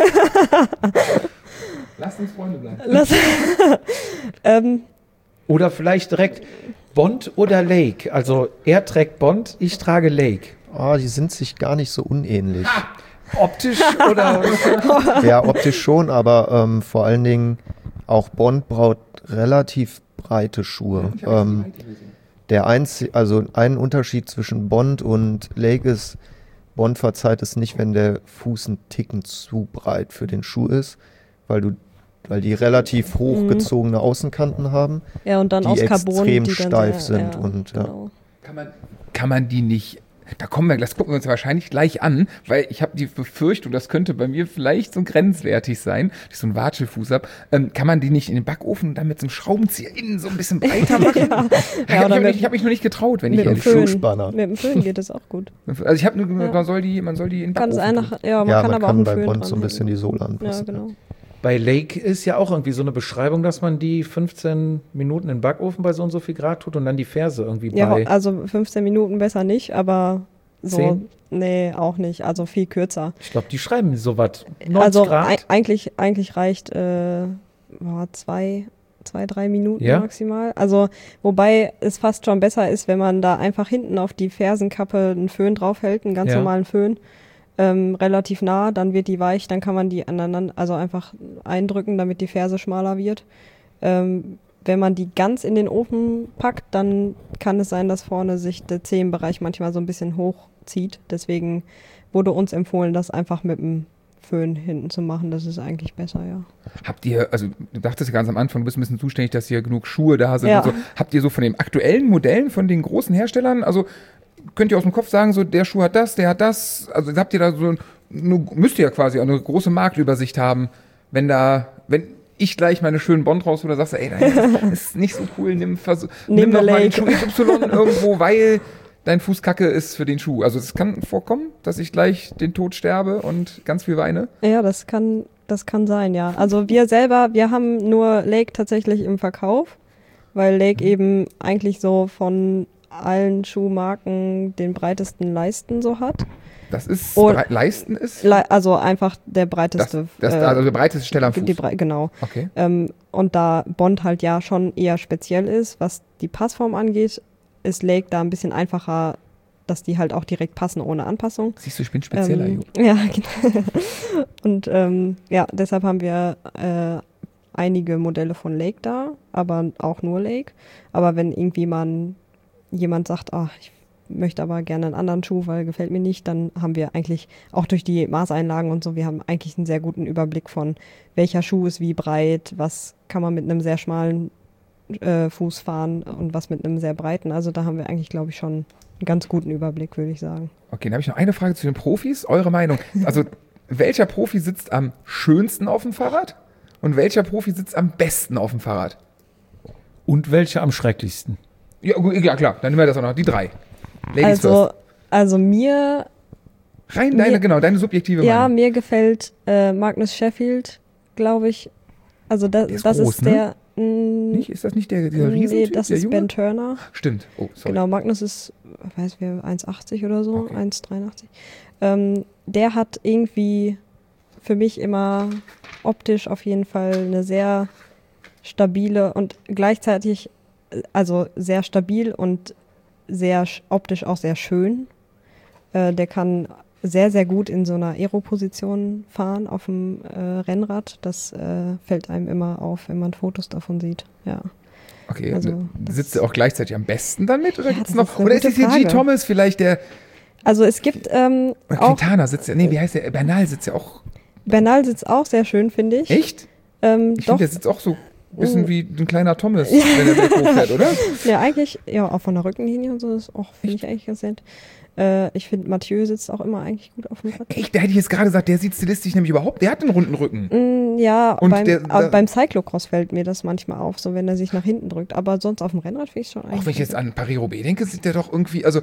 Lasst uns Freunde bleiben. Lass, ähm, Oder vielleicht direkt Bond oder Lake? Also er trägt Bond, ich trage Lake. Ah, die sind sich gar nicht so unähnlich. Optisch oder? Ja, optisch schon, aber ähm, vor allen Dingen auch Bond braucht relativ breite Schuhe. Ich hab Ähm, jetzt die Weite gesehen. der einzige, also ein Unterschied zwischen Bond und Lake ist, Bond verzeiht es nicht, wenn der Fuß einen Ticken zu breit für den Schuh ist, weil du, weil die relativ hochgezogene Außenkanten haben, ja, und dann die aus Carbon, extrem die dann steif sehr, sind ja, und ja. genau. Kann man, kann man die nicht, da kommen wir, das gucken wir uns wahrscheinlich gleich an, weil ich habe die Befürchtung, das könnte bei mir vielleicht so grenzwertig sein, dass ich so einen Watschelfuß habe. Ähm, kann man die nicht in den Backofen und dann mit so einem Schraubenzieher innen so ein bisschen breiter machen? Ja, ich habe oder mich, mit- ich hab mich noch nicht getraut, wenn ich Mit dem ehrlich Föhn. Schuhspanner. Mit dem Föhn geht es auch gut. bin. Also ich habe nur, Ja. man soll die, man soll die in den Kann es Backofen einfach, tun. ja, man ja, kann man aber kann auch bei einen Föhn Bond so ein bisschen die Sohle Ja, anpassen. genau. Bei Lake ist ja auch irgendwie so eine Beschreibung, dass man die fünfzehn Minuten in den Backofen bei so und so viel Grad tut und dann die Ferse irgendwie Ja, bei. also fünfzehn Minuten besser nicht, aber so, Zehn? nee, auch nicht, also viel kürzer. Ich glaube, die schreiben sowas. neunzig Also Grad. ei- eigentlich, eigentlich reicht äh, boah, zwei, zwei, drei Minuten Ja? maximal. Also, wobei es fast schon besser ist, wenn man da einfach hinten auf die Fersenkappe einen Föhn draufhält, einen ganz Ja. normalen Föhn, ähm, relativ nah, dann wird die weich, dann kann man die aneinander, also einfach eindrücken, damit die Ferse schmaler wird. Ähm, wenn man die ganz in den Ofen packt, dann kann es sein, dass vorne sich der Zehenbereich manchmal so ein bisschen hochzieht. Deswegen wurde uns empfohlen, das einfach mit dem Föhn hinten zu machen. Das ist eigentlich besser, ja. Habt ihr, also du dachtest ja ganz am Anfang, du bist ein bisschen zuständig, dass hier genug Schuhe da sind Ja. und so. Habt ihr so von den aktuellen Modellen, von den großen Herstellern, also könnt ihr aus dem Kopf sagen, so der Schuh hat das, der hat das. Also habt ihr da so, eine, müsst ihr ja quasi auch eine große Marktübersicht haben, wenn da, wenn ich gleich meine schönen Bond raus oder sagst, ey, das ist nicht so cool, nimm, versuch, nimm doch mal den Schuh X Y irgendwo, weil dein Fuß kacke ist für den Schuh. Also es kann vorkommen, dass ich gleich den Tod sterbe und ganz viel weine. Ja, das kann, das kann sein, ja. Also wir selber, wir haben nur Lake tatsächlich im Verkauf, weil Lake mhm. eben eigentlich so von allen Schuhmarken den breitesten Leisten so hat. Das ist, Und brei- Leisten ist? Le- also einfach der breiteste. Das, das, äh, also der breiteste Stelle am Fuß? Die Bre- genau. Okay. Ähm, und da Bond halt ja schon eher speziell ist, was die Passform angeht, ist Lake da ein bisschen einfacher, dass die halt auch direkt passen ohne Anpassung. Siehst du, ich bin spezieller. Ähm, ja, genau. Und ähm, ja, deshalb haben wir äh, einige Modelle von Lake da, aber auch nur Lake. Aber wenn irgendwie man jemand sagt, ach, ich möchte aber gerne einen anderen Schuh, weil gefällt mir nicht, dann haben wir eigentlich auch durch die Maßeinlagen und so, wir haben eigentlich einen sehr guten Überblick von, welcher Schuh ist wie breit, was kann man mit einem sehr schmalen äh, Fuß fahren und was mit einem sehr breiten. Also da haben wir eigentlich, glaube ich, schon einen ganz guten Überblick, würde ich sagen. Okay, dann habe ich noch eine Frage zu den Profis. Eure Meinung. Also welcher Profi sitzt am schönsten auf dem Fahrrad und welcher Profi sitzt am besten auf dem Fahrrad? Und welche am schrecklichsten? Ja, gut, ja klar, dann nehmen wir das auch noch. Die drei. Ladies Also, first. also mir, Rein deine, mir- genau, deine subjektive ja, Meinung. mir gefällt äh, Magnus Sheffield, glaube ich. Also da, Der ist das groß, ist ne? der. mh, Nicht? Ist das nicht der, dieser Riesentyp, nee, das der ist Junge? Ben Turner. Stimmt. Oh, sorry. Genau, Magnus ist, weiß wer, eins achtzig oder so, Okay. eins dreiundachtzig. Ähm, der hat irgendwie für mich immer optisch auf jeden Fall eine sehr stabile und gleichzeitig, äh, also sehr stabil und sehr sch- optisch auch sehr schön. Äh, der kann sehr, sehr gut in so einer Aero-Position fahren auf dem äh, Rennrad. Das äh, fällt einem immer auf, wenn man Fotos davon sieht. Ja. Okay, also, das- sitzt er auch gleichzeitig am besten dann mit oder Ja, gibt's das noch? ist eine Oder ist gute es hier G. Frage. Thomas vielleicht der? Also es gibt ähm, Oder auch, Quintana sitzt ja. Nee, wie heißt der? Bernal sitzt ja auch. Bernal sitzt auch sehr schön, finde ich. Echt? Ähm, Ich doch, finde, der sitzt auch so ein bisschen Oh. wie ein kleiner Thomas, wenn er berghoch fährt, oder? ja eigentlich, ja, auch von der Rückenlinie und so, das auch finde ich eigentlich ganz nett. Äh, ich finde, Mathieu sitzt auch immer eigentlich gut auf dem Rad. Echt, da hätte ich jetzt gerade gesagt, der sieht stilistisch nämlich überhaupt, der hat einen runden Rücken. Mm, ja, Und beim, der- aber da- beim Cyclocross fällt mir das manchmal auf, so wenn er sich nach hinten drückt. Aber sonst auf dem Rennrad finde ich schon eigentlich. Auch wenn ich jetzt an Paris-Roubaix denke, sieht der doch irgendwie, also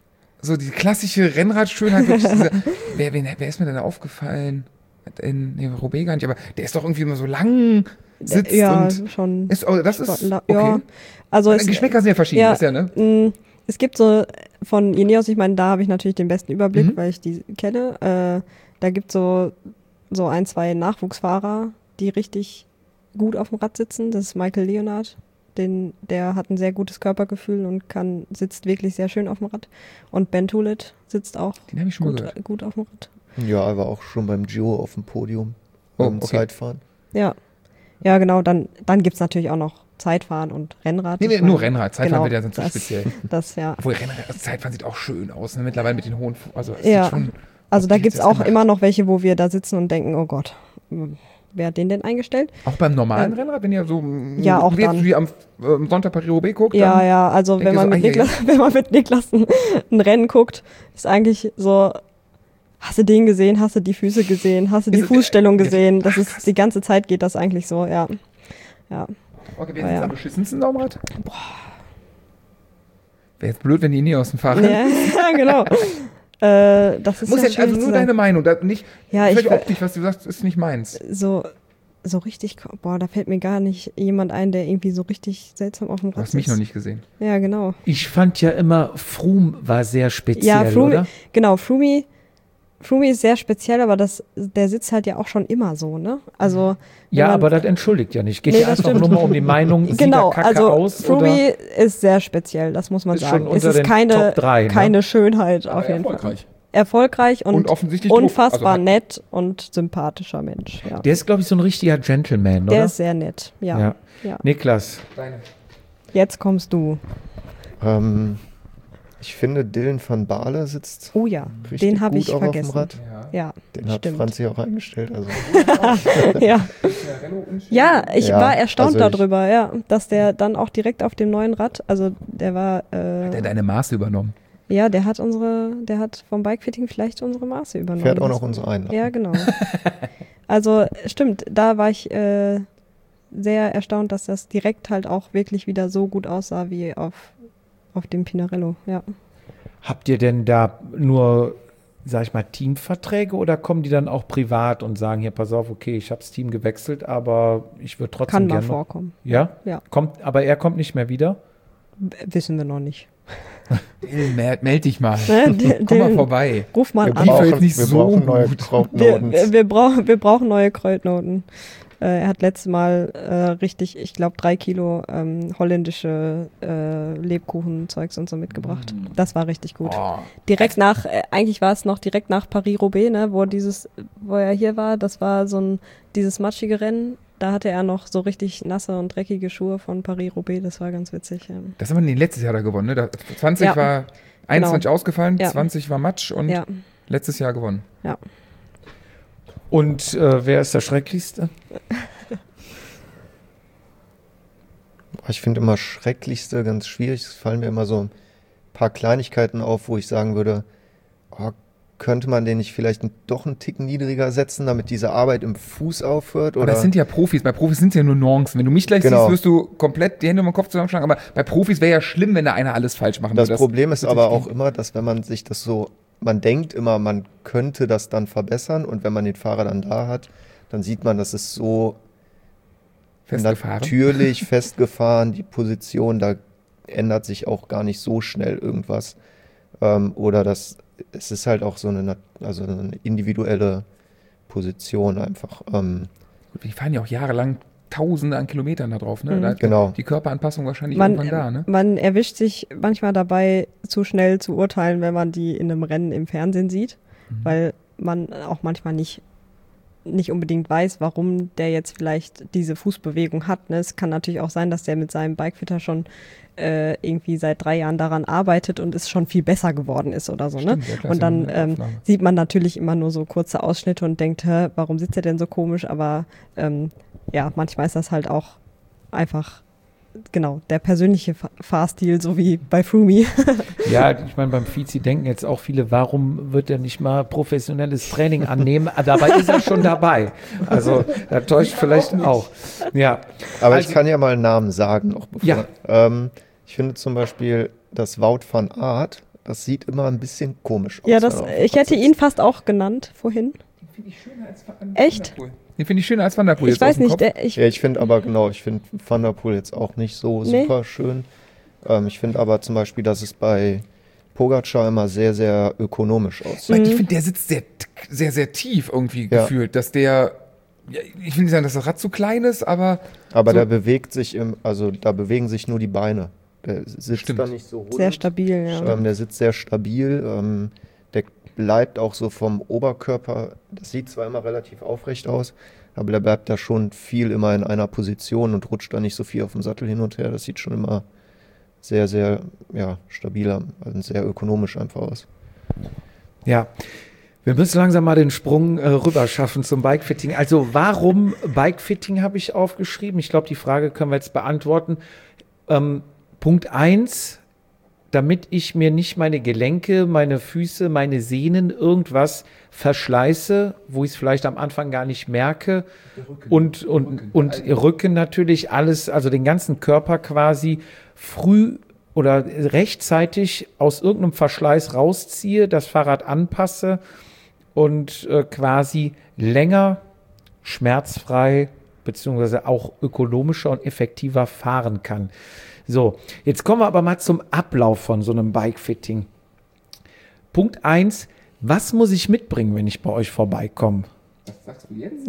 so die klassische Rennradschönheit. wirklich diese, wer, wer, wer ist mir denn da aufgefallen? In nee, Roubaix gar nicht, aber der ist doch irgendwie immer so lang sitzt ja, und schon. ist, oh, das ist Sportler. okay. Ja, also es, Geschmäcker sind ja verschieden, ja, ist ja, ne? mh, es gibt so von Ineos, ich meine, da habe ich natürlich den besten Überblick, Mhm. weil ich die kenne. Äh, da gibt es so, so ein, zwei Nachwuchsfahrer, die richtig gut auf dem Rad sitzen. Das ist Michael Leonard. Den, der hat ein sehr gutes Körpergefühl und kann, sitzt wirklich sehr schön auf dem Rad. Und Ben Tullett sitzt auch Den habe ich schon mal gut, gehört. gut auf dem Rad. Ja, er war auch schon beim Giro auf dem Podium Oh, beim okay. Zeitfahren. Ja, ja genau. Dann, dann gibt es natürlich auch noch Zeitfahren und Rennrad. Nee, Ich nee, meine, nur Rennrad. Zeitfahren genau, wird ja sonst zu das- speziell. Das, ja. Obwohl Rennrad, also Zeitfahren sieht auch schön aus, ne? Mittlerweile mit den hohen, Fu- also es Ja. sieht schon. Also Ob da die gibt es jetzt auch gemacht- immer noch welche, wo wir da sitzen und denken, oh Gott, wer hat den denn eingestellt? Auch beim normalen Ähm, Rennrad, wenn ihr so ja, auch wie jetzt dann. wie am ähm, Sonntag Paris-Roubaix guckt, Ja, dann, ja, also denkt wenn ihr man, so, mit ai, ai, Niklas, wenn man mit Niklas ein, ein Rennen guckt, ist eigentlich so, hast du den gesehen, hast du die Füße gesehen, hast du die Ist es- Fußstellung ja, gesehen, das ach, ist, die ganze Zeit geht das eigentlich so, ja. Ja, Okay, wer Ah, ist jetzt ja. am beschissensten am Rad? Boah. Wäre jetzt blöd, wenn die nie aus dem Fahrrad. ja, ja genau. Äh, das ist Muss ja jetzt also schwierig nur zu deine sagen. Meinung, da nicht Ja, vielleicht ich- optisch, was du sagst, ist nicht meins. So, so richtig, boah, da fällt mir gar nicht jemand ein, der irgendwie so richtig seltsam auf dem Du Rad hast mich sitzt. noch nicht gesehen. Ja, genau. Ich fand ja immer, Froome war sehr speziell, Ja, Froome, oder? genau, Froome, Froome ist sehr speziell, aber das, der sitzt halt ja auch schon immer so, ne? Also, wenn Ja, man- aber das entschuldigt ja nicht. Geht Nee, ja das einfach stimmt. nur mal um die Meinung, sieht genau, er kacke also aus oder Froome ist sehr speziell, das muss man Ist sagen. schon Es unter ist den keine, Top drei, ne? keine Schönheit Aber auf jeden erfolgreich. Fall. Erfolgreich und, Und offensichtlich Druck, unfassbar also- nett und sympathischer Mensch. Ja. Der ist, glaube ich, so ein richtiger Gentleman, Der oder? ist sehr nett, ja. ja. ja. Niklas, Deine. Jetzt kommst du. Ähm, ich finde, Dylan van Baarle sitzt Oh ja, richtig den habe gut ich auch vergessen. auf dem Rad. Ja. Ja, Den hat stimmt. Franzi auch eingestellt. Also. ja. Ja, ich Ja, war erstaunt also ich- darüber, ja, dass der dann auch direkt auf dem neuen Rad, also der war, äh, Hat er deine Maße übernommen? Ja, der hat unsere, der hat vom Bikefitting vielleicht unsere Maße übernommen. Fährt auch noch unsere Einladung. Ja, genau. Also stimmt, da war ich äh, sehr erstaunt, dass das direkt halt auch wirklich wieder so gut aussah wie auf, auf dem Pinarello, ja. Habt ihr denn da nur, sag ich mal, Teamverträge oder kommen die dann auch privat und sagen, hier, pass auf, okay, ich habe das Team gewechselt, aber ich würde trotzdem Kann mal gerne. vorkommen. Ja? Ja. Kommt, aber er kommt nicht mehr wieder? W- Wissen wir noch nicht. Dill, meld, meld dich mal. Ne? D- Komm mal Dylan, vorbei. Ruf mal Wir an. Lief brauchen, jetzt nicht wir so brauchen neue gut. Wir, Krautnoten. wir, wir, brauchen, wir brauchen neue Kreuznoten. Äh, er hat letztes Mal äh, richtig, ich glaube, drei Kilo ähm, holländische äh, Lebkuchenzeugs und so mitgebracht. Das war richtig gut. Oh. Direkt nach, äh, eigentlich war es noch direkt nach Paris-Roubaix, ne, wo dieses, wo er hier war, das war so ein, dieses matschige Rennen. Da hatte er noch so richtig nasse und dreckige Schuhe von Paris-Roubaix. Das war ganz witzig. Ja. Das haben wir letztes Jahr da gewonnen, ne? Da, zwanzig Ja, war einundzwanzig ausgefallen, Ja. zwanzig war Matsch und Ja. letztes Jahr gewonnen. Ja. Und äh, wer ist der Schrecklichste? Ich finde immer Schrecklichste ganz schwierig. Es fallen mir immer so ein paar Kleinigkeiten auf, wo ich sagen würde, oh, könnte man den nicht vielleicht n- doch einen Tick niedriger setzen, damit diese Arbeit im Fuß aufhört? Aber Oder? das sind ja Profis. Bei Profis sind es ja nur Nuancen. Wenn du mich gleich Genau. siehst, wirst du komplett die Hände um den Kopf zusammenschlagen. Aber bei Profis wäre ja schlimm, wenn da einer alles falsch machen Das würde. Problem ist wird aber sich auch gegen- immer, dass wenn man sich das so, man denkt immer, man könnte das dann verbessern und wenn man den Fahrer dann da hat, dann sieht man, das ist so festgefahren. natürlich festgefahren, die Position, da ändert sich auch gar nicht so schnell irgendwas. Ähm, oder das, es ist halt auch so eine, nat- also eine individuelle Position einfach. Ähm, Die fahren ja auch jahrelang Tausende an Kilometern da drauf. Ne? Mhm. Da hat Genau. Die Körperanpassung wahrscheinlich Man, irgendwann da. Ne? man erwischt sich manchmal dabei, zu schnell zu urteilen, wenn man die in einem Rennen im Fernsehen sieht, Mhm. weil man auch manchmal nicht, nicht unbedingt weiß, warum der jetzt vielleicht diese Fußbewegung hat. Ne? Es kann natürlich auch sein, dass der mit seinem Bikefitter schon äh, irgendwie seit drei Jahren daran arbeitet und es schon viel besser geworden ist oder so. Ne? Stimmt, ja, klar, Und ist ja dann eine ähm, Aufnahme. sieht man natürlich immer nur so kurze Ausschnitte und denkt, hä, warum sitzt er denn so komisch? Aber ähm, ja, manchmal ist das halt auch einfach, genau, der persönliche Fa- Fahrstil, so wie bei Froomey. Ja, ich meine, beim Vizi denken jetzt auch viele, warum wird er nicht mal professionelles Training annehmen? Ah, dabei ist er schon dabei. Also, da täuscht vielleicht auch. Ja, aber Also- ich kann ja mal einen Namen sagen, noch bevor. Ja. Ähm, ich finde zum Beispiel das Wout van Aert, das sieht immer ein bisschen komisch aus. Ja, wenn das, er auf dem ich Rad hätte sitzt. ihn fast auch genannt vorhin. Den finde ich schöner als Van Echt? der Poel. Den finde ich schöner als Van der Poel. Ich jetzt aus weiß dem nicht, Kopf. der, ich, Ja, ich finde aber genau, ich finde Van der Poel jetzt auch nicht so Nee. super schön. Ähm, ich finde aber zum Beispiel, dass es bei Pogacar immer sehr, sehr ökonomisch aussieht. Weil Mhm. Ich finde, der sitzt sehr, sehr, sehr tief irgendwie Ja. gefühlt. Dass der, ja, ich will nicht sagen, dass das Rad zu klein ist, aber Aber so- der bewegt sich im, also da bewegen sich nur die Beine. Der sitzt Stimmt. da nicht so rund. sehr stabil, ja. Ähm, der sitzt sehr stabil. Ähm, der bleibt auch so vom Oberkörper, das sieht zwar immer relativ aufrecht aus, aber der bleibt da schon viel immer in einer Position und rutscht da nicht so viel auf dem Sattel hin und her. Das sieht schon immer sehr, sehr ja, stabil und sehr ökonomisch einfach aus. ja. Wir müssen langsam mal den Sprung äh, rüber schaffen zum Bikefitting. Also, warum Bikefitting habe ich aufgeschrieben? Ich glaube, die Frage können wir jetzt beantworten. Ähm, Punkt eins, damit ich mir nicht meine Gelenke, meine Füße, meine Sehnen, irgendwas verschleiße, wo ich es vielleicht am Anfang gar nicht merke. Und, und, und Rücken natürlich, alles, also den ganzen Körper quasi früh oder rechtzeitig aus irgendeinem Verschleiß rausziehe, das Fahrrad anpasse und äh, quasi länger schmerzfrei beziehungsweise auch ökonomischer und effektiver fahren kann. So, jetzt kommen wir aber mal zum Ablauf von so einem Bikefitting. Punkt eins, was muss ich mitbringen, wenn ich bei euch vorbeikomme? was sagst du jetzt?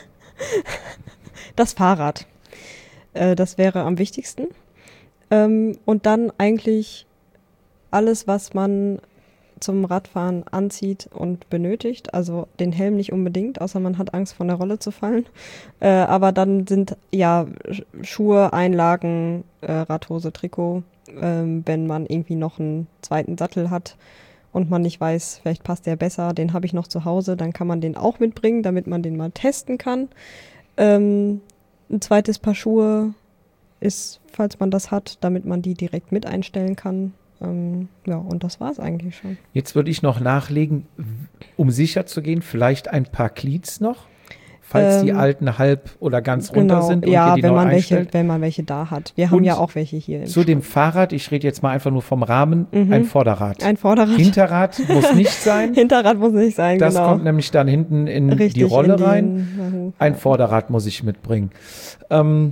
Das Fahrrad. Äh, das wäre am wichtigsten. Ähm, und dann eigentlich alles, was man zum Radfahren anzieht und benötigt. Also den Helm nicht unbedingt, außer man hat Angst, von der Rolle zu fallen. Äh, aber dann sind ja Sch- Schuhe, Einlagen, äh, Radhose, Trikot. Ähm, wenn man irgendwie noch einen zweiten Sattel hat und man nicht weiß, vielleicht passt der besser, den habe ich noch zu Hause, dann kann man den auch mitbringen, damit man den mal testen kann. Ähm, ein zweites Paar Schuhe ist, falls man das hat, damit man die direkt mit einstellen kann. Ähm, ja, und das war es eigentlich schon. Jetzt würde ich noch nachlegen, um sicher zu gehen, vielleicht ein paar Cleats noch, falls die Ähm, alten halb oder ganz runter Genau, sind und ja, ihr die wenn neu man welche, einstellt. wenn man welche da hat. Wir haben Und ja auch welche hier. Im Zu dem Fahrrad, ich rede jetzt mal einfach nur vom Rahmen, Mhm. ein Vorderrad. Ein Vorderrad. Hinterrad muss nicht sein. Hinterrad muss nicht sein, Das genau. kommt nämlich dann hinten in Richtig die Rolle in den- rein. Ein Vorderrad muss ich mitbringen. Ähm,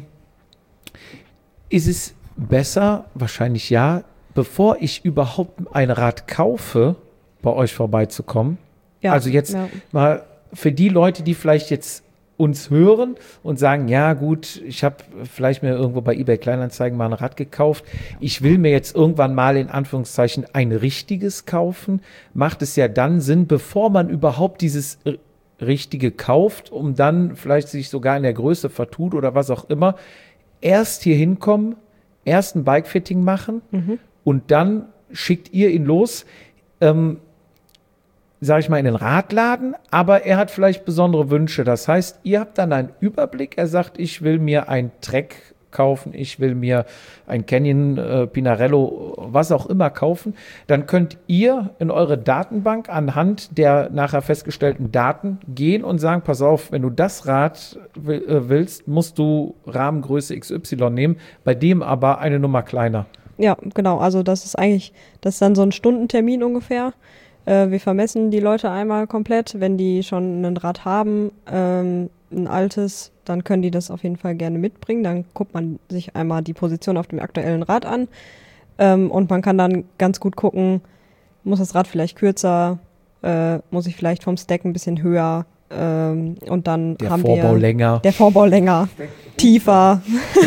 ist es besser? Wahrscheinlich ja. Bevor ich überhaupt ein Rad kaufe, bei euch vorbeizukommen. Ja, Also jetzt ja. mal für die Leute, die vielleicht jetzt uns hören und sagen, ja gut, ich habe vielleicht mir irgendwo bei eBay Kleinanzeigen mal ein Rad gekauft. Ich will mir jetzt irgendwann mal in Anführungszeichen ein richtiges kaufen. Macht es ja dann Sinn, bevor man überhaupt dieses r- Richtige kauft, um dann vielleicht sich sogar in der Größe vertut oder was auch immer, erst hier hinkommen, erst ein Bikefitting machen und dann schickt ihr ihn los. Ähm, sage ich mal, in den Radladen, aber er hat vielleicht besondere Wünsche. Das heißt, ihr habt dann einen Überblick. Er sagt, ich will mir ein Trek kaufen, ich will mir ein Canyon, äh, Pinarello, was auch immer kaufen. Dann könnt ihr in eure Datenbank anhand der nachher festgestellten Daten gehen und sagen, pass auf, wenn du das Rad will, äh, willst, musst du Rahmengröße X Y nehmen, bei dem aber eine Nummer kleiner. Ja, genau. Also das ist eigentlich, das ist dann so ein Stundentermin ungefähr. Äh, wir vermessen die Leute einmal komplett. Wenn die schon ein Rad haben, ähm, ein altes, dann können die das auf jeden Fall gerne mitbringen. Dann guckt man sich einmal die Position auf dem aktuellen Rad an. Ähm, und man kann dann ganz gut gucken, muss das Rad vielleicht kürzer, äh, muss ich vielleicht vom Stack ein bisschen höher. Ähm, und dann Der haben Vorbau wir länger. der Vorbau länger, tiefer.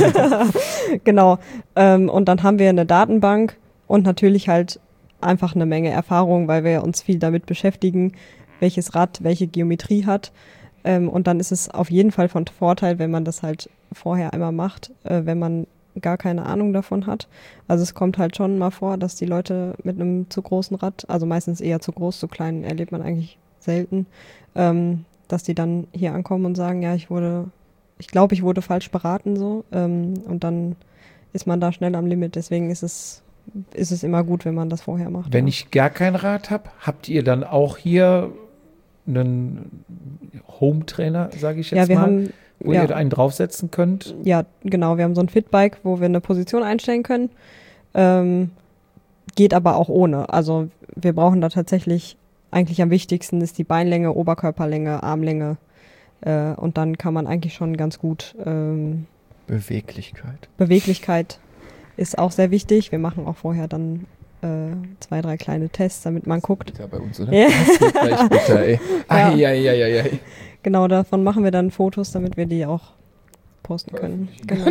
Genau. Ähm, und dann haben wir eine Datenbank und natürlich halt einfach eine Menge Erfahrung, weil wir uns viel damit beschäftigen, welches Rad welche Geometrie hat. Ähm, und dann ist es auf jeden Fall von Vorteil, wenn man das halt vorher einmal macht, äh, wenn man gar keine Ahnung davon hat. Also es kommt halt schon mal vor, dass die Leute mit einem zu großen Rad, also meistens eher zu groß, zu klein erlebt man eigentlich selten, ähm, dass die dann hier ankommen und sagen, ja, ich wurde, ich glaube, ich wurde falsch beraten so. Ähm, und dann ist man da schnell am Limit. Deswegen ist es ist es immer gut, wenn man das vorher macht. Wenn ja. ich gar kein Rad habe, habt ihr dann auch hier einen Home-Trainer, sage ich jetzt ja, wir mal, haben, wo ja, ihr einen draufsetzen könnt? ja, genau, wir haben so ein Fitbike, wo wir eine Position einstellen können. Ähm, geht aber auch ohne. Also wir brauchen da tatsächlich, eigentlich am wichtigsten ist die Beinlänge, Oberkörperlänge, Armlänge. Äh, und dann kann man eigentlich schon ganz gut ähm, Beweglichkeit. Beweglichkeit ist auch sehr wichtig. Wir machen auch vorher dann äh, zwei, drei kleine Tests, damit man guckt. Ja, bei uns, oder? Ja. Das geht gleich bitter, ey. Ja. Eieieiei. Genau, davon machen wir dann Fotos, damit wir die auch posten können. Genau.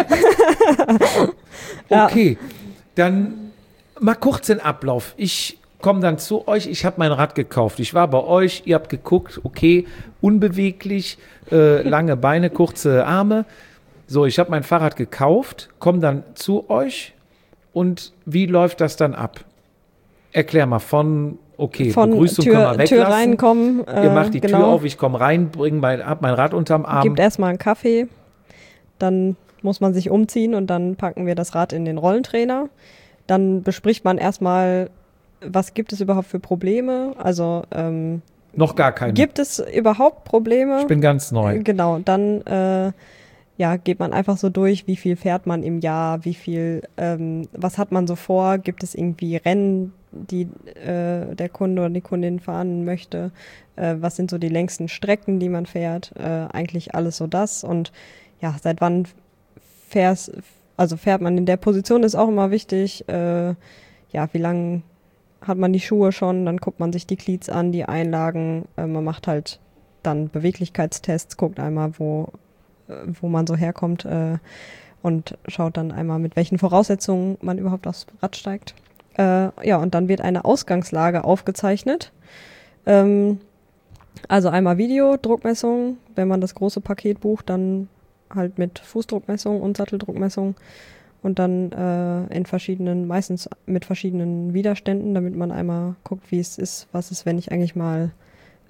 Ja. Okay, dann mal kurz den Ablauf. Ich komme dann zu euch, ich habe mein Rad gekauft. Ich war bei euch, ihr habt geguckt, okay, unbeweglich, äh, lange Beine, kurze Arme. So, ich habe mein Fahrrad gekauft, komme dann zu euch und wie läuft das dann ab? Erklär mal von, okay, Von Begrüßung können Tür, wir weglassen. Tür reinkommen. Äh, Ihr macht die genau. Tür auf, ich komme rein, bring mein, hab mein Rad unterm Arm. Gibt erstmal einen Kaffee, dann muss man sich umziehen und dann packen wir das Rad in den Rollentrainer. Dann bespricht man erstmal, was gibt es überhaupt für Probleme? Also ähm, Noch gar keine. gibt es überhaupt Probleme? Ich bin ganz neu. Genau, dann äh, ja, geht man einfach so durch, wie viel fährt man im Jahr, wie viel, ähm, was hat man so vor, gibt es irgendwie Rennen, die äh, der Kunde oder die Kundin fahren möchte, äh, was sind so die längsten Strecken, die man fährt, äh, eigentlich alles so das und ja, seit wann fährst, also fährt man in der Position, ist auch immer wichtig, äh, ja, wie lange hat man die Schuhe schon, dann guckt man sich die Cleats an, die Einlagen, äh, man macht halt dann Beweglichkeitstests, guckt einmal, wo wo man so herkommt äh, und schaut dann einmal, mit welchen Voraussetzungen man überhaupt aufs Rad steigt. Äh, ja, und dann wird eine Ausgangslage aufgezeichnet. Ähm, also einmal Video, Druckmessung. Wenn man das große Paket bucht, dann halt mit Fußdruckmessung und Satteldruckmessung. Und dann äh, in verschiedenen, meistens mit verschiedenen Widerständen, damit man einmal guckt, wie es ist, was ist, wenn ich eigentlich mal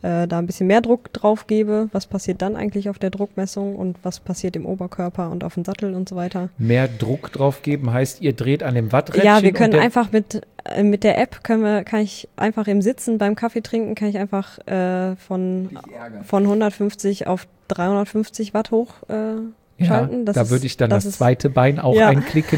äh, da ein bisschen mehr Druck drauf gebe, was passiert dann eigentlich auf der Druckmessung und was passiert im Oberkörper und auf dem Sattel und so weiter. Mehr Druck drauf geben heißt, ihr dreht an dem Watträdchen? Ja, wir können und der- einfach mit, äh, mit der App können wir, kann ich einfach im Sitzen beim Kaffee trinken, kann ich einfach äh, von, Dich ärgern. von hundertfünfzig auf dreihundertfünfzig Watt hoch äh, ja, schalten. Das da ist- würde ich dann das, ist- zweite Bein auch Ja. einklicken.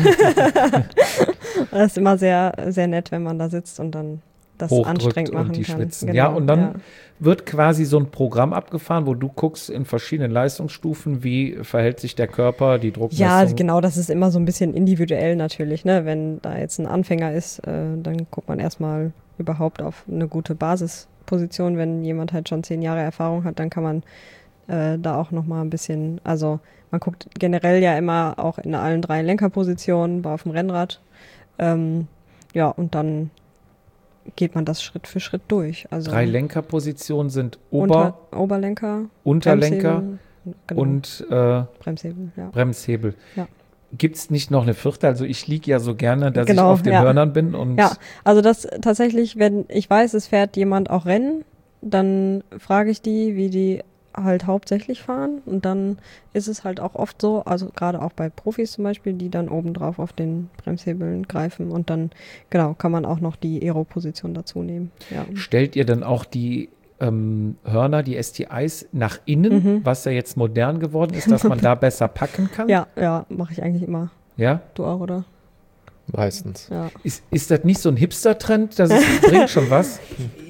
Das ist immer sehr, sehr nett, wenn man da sitzt und dann das Hochdrückt anstrengend machen und die kann. schwitzen. Genau, Ja, und dann ja. wird quasi so ein Programm abgefahren, wo du guckst in verschiedenen Leistungsstufen, wie verhält sich der Körper, die Druckmessung. Ja, genau, das ist immer so ein bisschen individuell natürlich. Ne? Wenn da jetzt ein Anfänger ist, äh, dann guckt man erstmal überhaupt auf eine gute Basisposition. Wenn jemand halt schon zehn Jahre Erfahrung hat, dann kann man äh, da auch nochmal ein bisschen, also man guckt generell ja immer auch in allen drei Lenkerpositionen, war auf dem Rennrad. Ähm, ja, und dann geht man das Schritt für Schritt durch. Also Drei Lenkerpositionen sind Ober, Unter, Oberlenker, Unterlenker Bremshebel, genau, und äh, Bremshebel, ja. Bremshebel. Ja. Gibt es nicht noch eine vierte? Also ich liege ja so gerne, dass Genau, ich auf den ja. Hörnern bin und Ja, also das tatsächlich, wenn ich weiß, es fährt jemand auch Rennen, dann frage ich die, wie die halt hauptsächlich fahren und dann ist es halt auch oft so, also gerade auch bei Profis zum Beispiel, die dann obendrauf auf den Bremshebeln greifen und dann, genau, kann man auch noch die Aero-Position dazu nehmen. Ja. stellt ihr dann auch die ähm, Hörner, die S T Is nach innen, Mhm. was ja jetzt modern geworden ist, dass man da besser packen kann? Ja, ja, mache ich eigentlich immer. Ja? Du auch, oder? Meistens. Ja. Ist, ist das nicht so ein Hipster-Trend? Das ist, bringt schon was.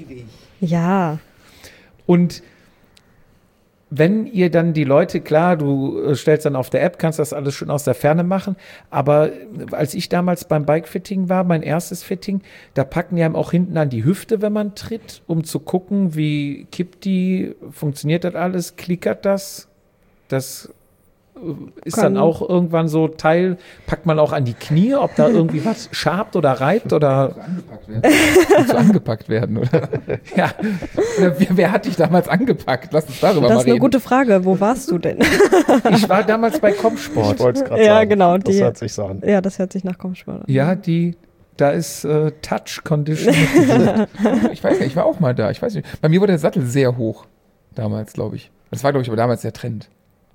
Ja, Und wenn ihr dann die Leute, klar, du äh, stellst dann auf der App, kannst das alles schon aus der Ferne machen, aber äh, als ich damals beim Bike-Fitting war, mein erstes Fitting, da packen die einem auch hinten an die Hüfte, wenn man tritt, um zu gucken, wie kippt die, funktioniert das alles, klickert das, das äh, ist Kann- dann auch irgendwann so Teil, packt man auch an die Knie, ob da irgendwie was schabt oder reibt oder, Angepackt werden. Willst du angepackt werden, oder? ja, Oder wer, wer hat dich damals angepackt? Lass uns darüber das mal ist eine reden. gute Frage. Wo warst du denn? ich war damals bei Kompsport. Ich wollte es gerade Ja, sagen. genau, Das die- hört sich so an. Ja, das hört sich nach Kampfsport an. Ja, die, da ist äh, Touch Condition. Ich weiß nicht, ich war auch mal da. Ich weiß nicht. Bei mir war der Sattel sehr hoch. Damals, glaube ich. Das war, glaube ich, aber damals der Trend.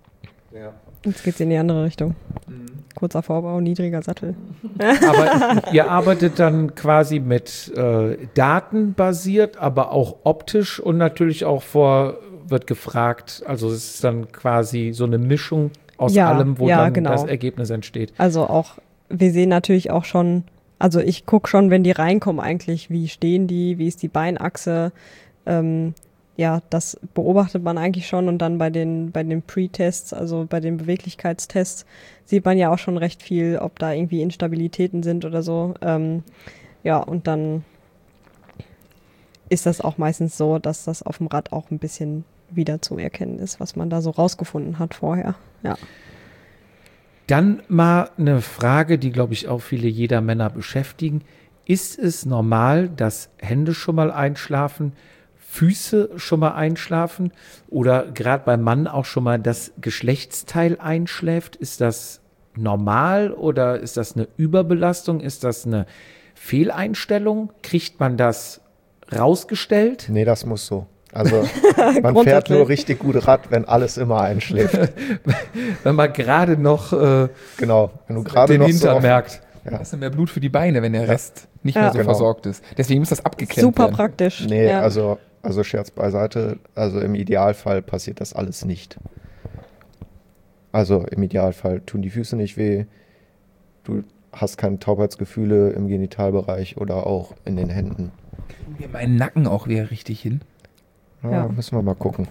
Jetzt geht's in die andere Richtung. Kurzer Vorbau, niedriger Sattel. Aber ihr arbeitet dann quasi mit äh, Daten basiert, aber auch optisch und natürlich auch vor, wird gefragt, also es ist dann quasi so eine Mischung aus Ja, allem, wo ja, dann genau. das Ergebnis entsteht. Also auch, wir sehen natürlich auch schon, also ich gucke schon, wenn die reinkommen eigentlich, wie stehen die, wie ist die Beinachse. Ähm, ja, das beobachtet man eigentlich schon und dann bei den, bei den Pre-Tests, also bei den Beweglichkeitstests, sieht man ja auch schon recht viel, ob da irgendwie Instabilitäten sind oder so. Ähm, ja, und dann ist das auch meistens so, dass das auf dem Rad auch ein bisschen wieder zu erkennen ist, was man da so rausgefunden hat vorher. Ja. Dann mal eine Frage, die, glaube ich, auch viele jeder Männer beschäftigen. Ist es normal, dass Hände schon mal einschlafen, Füße schon mal einschlafen oder gerade beim Mann auch schon mal das Geschlechtsteil einschläft? Ist das normal oder ist das eine Überbelastung? Ist das eine Fehleinstellung? Kriegt man das rausgestellt? Nee, das muss so. Also man fährt Grundsätzlich. nur richtig gut Rad, wenn alles immer einschläft. Wenn man gerade noch äh, Genau. Wenn du gerade den noch so Hintern auf, merkt. Ja. Hast du mehr Blut für die Beine, wenn der Rest nicht Ja. mehr so Genau. versorgt ist. Deswegen muss das abgeklemmt Super werden. praktisch. Nee, ja. also, also Scherz beiseite. Also im Idealfall passiert das alles nicht. Also im Idealfall tun die Füße nicht weh. Du hast keine Taubheitsgefühle im Genitalbereich oder auch in den Händen. Mir meinen Nacken auch wieder richtig hin. Ja, Ja. müssen wir mal gucken.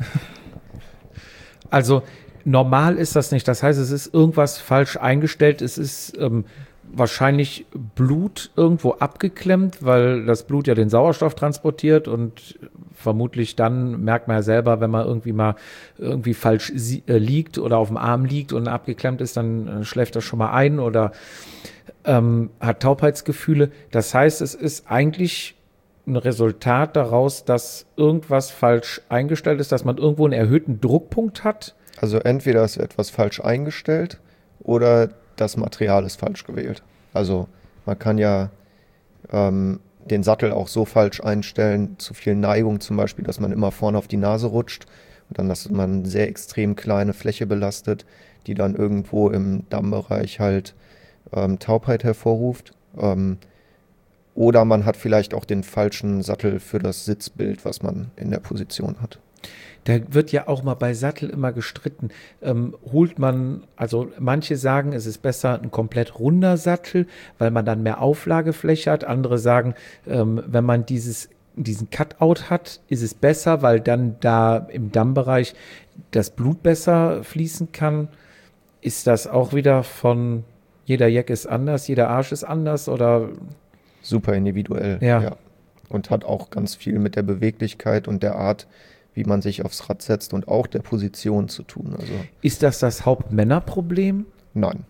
Also normal ist das nicht. Das heißt, es ist irgendwas falsch eingestellt. Es ist ähm, wahrscheinlich Blut irgendwo abgeklemmt, weil das Blut ja den Sauerstoff transportiert und vermutlich dann merkt man ja selber, wenn man irgendwie mal irgendwie falsch sie- äh, liegt oder auf dem Arm liegt und abgeklemmt ist, dann äh, schläft das schon mal ein oder ähm, hat Taubheitsgefühle. Das heißt, es ist eigentlich ein Resultat daraus, dass irgendwas falsch eingestellt ist, dass man irgendwo einen erhöhten Druckpunkt hat. Also entweder ist etwas falsch eingestellt oder das Material ist falsch gewählt. Also man kann ja ähm, den Sattel auch so falsch einstellen, zu viel Neigung zum Beispiel, dass man immer vorne auf die Nase rutscht und dann, dass man eine sehr extrem kleine Fläche belastet, die dann irgendwo im Dammbereich halt ähm, Taubheit hervorruft. Ähm, oder man hat vielleicht auch den falschen Sattel für das Sitzbild, was man in der Position hat. Da wird ja auch mal bei Sattel immer gestritten. Ähm, holt man, also manche sagen, es ist besser ein komplett runder Sattel, weil man dann mehr Auflagefläche hat. Andere sagen, ähm, wenn man dieses, diesen Cutout hat, ist es besser, weil dann da im Dammbereich das Blut besser fließen kann. Ist das auch wieder von jeder Jack ist anders, jeder Arsch ist anders oder? Super individuell, ja. ja. Und hat auch ganz viel mit der Beweglichkeit und der Art, wie man sich aufs Rad setzt und auch der Position zu tun. Also ist das das Hauptmännerproblem? Nein.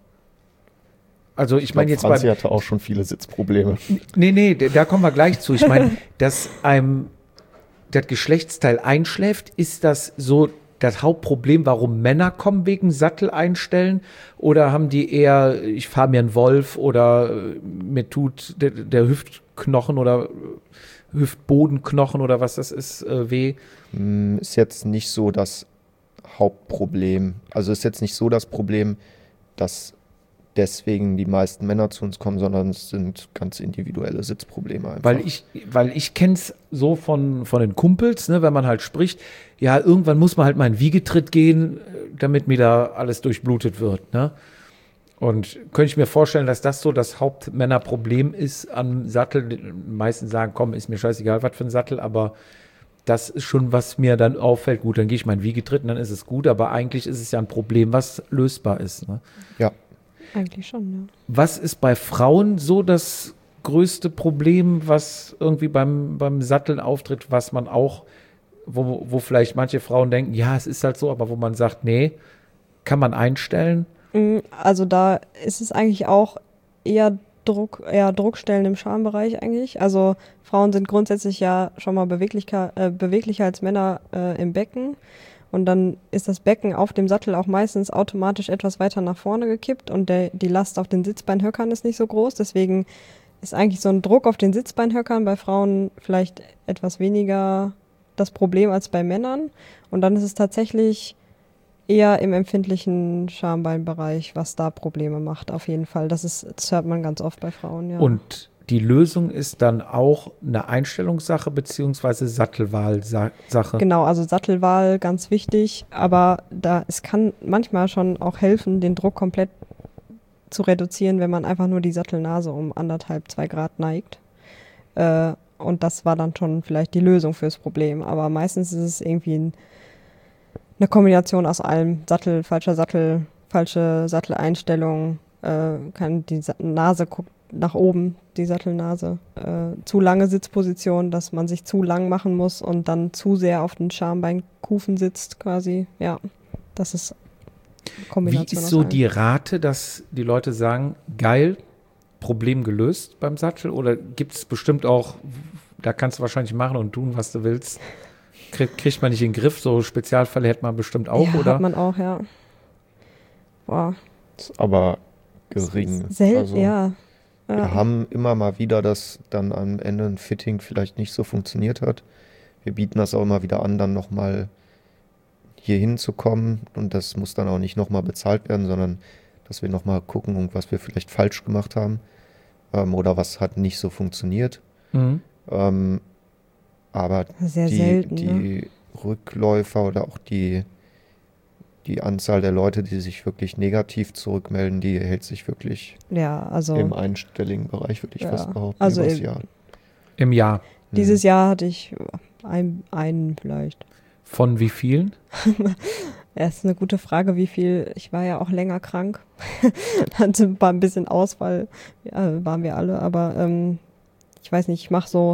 Also ich, ich meine jetzt Franzi hatte auch schon viele Sitzprobleme. Nee, nee, da kommen wir gleich zu. Ich meine, dass einem das Geschlechtsteil einschläft, ist das so das Hauptproblem, warum Männer kommen wegen Sattel einstellen? Oder haben die eher, ich fahre mir einen Wolf oder mir tut der, der Hüftknochen oder Hüftbodenknochen oder was das ist, äh, weh? Ist jetzt nicht so das Hauptproblem. Also ist jetzt nicht so das Problem, dass deswegen die meisten Männer zu uns kommen, sondern es sind ganz individuelle Sitzprobleme einfach. Weil ich, weil ich kenne es so von, von den Kumpels, ne, wenn man halt spricht, ja, irgendwann muss man halt mal in Wiegetritt gehen, damit mir da alles durchblutet wird, ne? Und könnte ich mir vorstellen, dass das so das Hauptmännerproblem ist am Sattel. Die meisten sagen, komm, ist mir scheißegal, was für ein Sattel, aber das ist schon, was mir dann auffällt. Gut, dann gehe ich mal in Wiegetritt und dann ist es gut, aber eigentlich ist es ja ein Problem, was lösbar ist. Ne? Ja. Eigentlich schon, ja. Was ist bei Frauen so das größte Problem, was irgendwie beim, beim Satteln auftritt, was man auch, wo, wo vielleicht manche Frauen denken, ja, es ist halt so, aber wo man sagt, nee, kann man einstellen? Also da ist es eigentlich auch eher Druck, eher Druckstellen im Schambereich eigentlich. Also Frauen sind grundsätzlich ja schon mal beweglicher, äh, beweglicher als Männer äh, im Becken. Und dann ist das Becken auf dem Sattel auch meistens automatisch etwas weiter nach vorne gekippt und der, die Last auf den Sitzbeinhöckern ist nicht so groß. Deswegen ist eigentlich so ein Druck auf den Sitzbeinhöckern bei Frauen vielleicht etwas weniger das Problem als bei Männern. Und dann ist es tatsächlich eher im empfindlichen Schambeinbereich, was da Probleme macht, auf jeden Fall. Das ist, das hört man ganz oft bei Frauen, ja. Und die Lösung ist dann auch eine Einstellungssache beziehungsweise Sattelwahlsache. Genau, also Sattelwahl ganz wichtig, aber da es kann manchmal schon auch helfen, den Druck komplett zu reduzieren, wenn man einfach nur die Sattelnase um anderthalb, zwei Grad neigt. Äh, und das war dann schon vielleicht die Lösung fürs Problem. Aber meistens ist es irgendwie ein eine Kombination aus allem. Sattel, falscher Sattel, falsche Satteleinstellung, äh, kann die Sa- Nase guckt nach oben, die Sattelnase. Äh, zu lange Sitzposition, dass man sich zu lang machen muss und dann zu sehr auf den Schambeinkufen sitzt quasi. Ja, das ist eine Kombination. Wie ist aus so allem. die Rate, dass die Leute sagen, geil, Problem gelöst beim Sattel? Oder gibt es bestimmt auch, da kannst du wahrscheinlich machen und tun, was du willst, Krieg, kriegt man nicht in den Griff, so Spezialfälle hätte man bestimmt auch, ja, oder? Hat man auch, ja. Boah. Ist aber gering. Selten, also, ja. Wir ja. haben immer mal wieder, dass dann am Ende ein Fitting vielleicht nicht so funktioniert hat. Wir bieten das auch immer wieder an, dann nochmal hier hinzukommen und das muss dann auch nicht nochmal bezahlt werden, sondern dass wir nochmal gucken, was wir vielleicht falsch gemacht haben ähm, oder was hat nicht so funktioniert. Mhm. Ähm, Aber Sehr die, selten, die ne? Rückläufer oder auch die, die Anzahl der Leute, die sich wirklich negativ zurückmelden, die hält sich wirklich Ja, also im einstelligen Bereich, würde ich Ja. fast behaupten, Also übers im- Jahr. Im Jahr. dieses Jahr hatte ich ein, einen vielleicht. Von wie vielen? Ja, ist eine gute Frage, wie viel. Ich war ja auch länger krank. Hatte war ein bisschen Ausfall, ja, waren wir alle, aber ähm, ich weiß nicht, ich mache so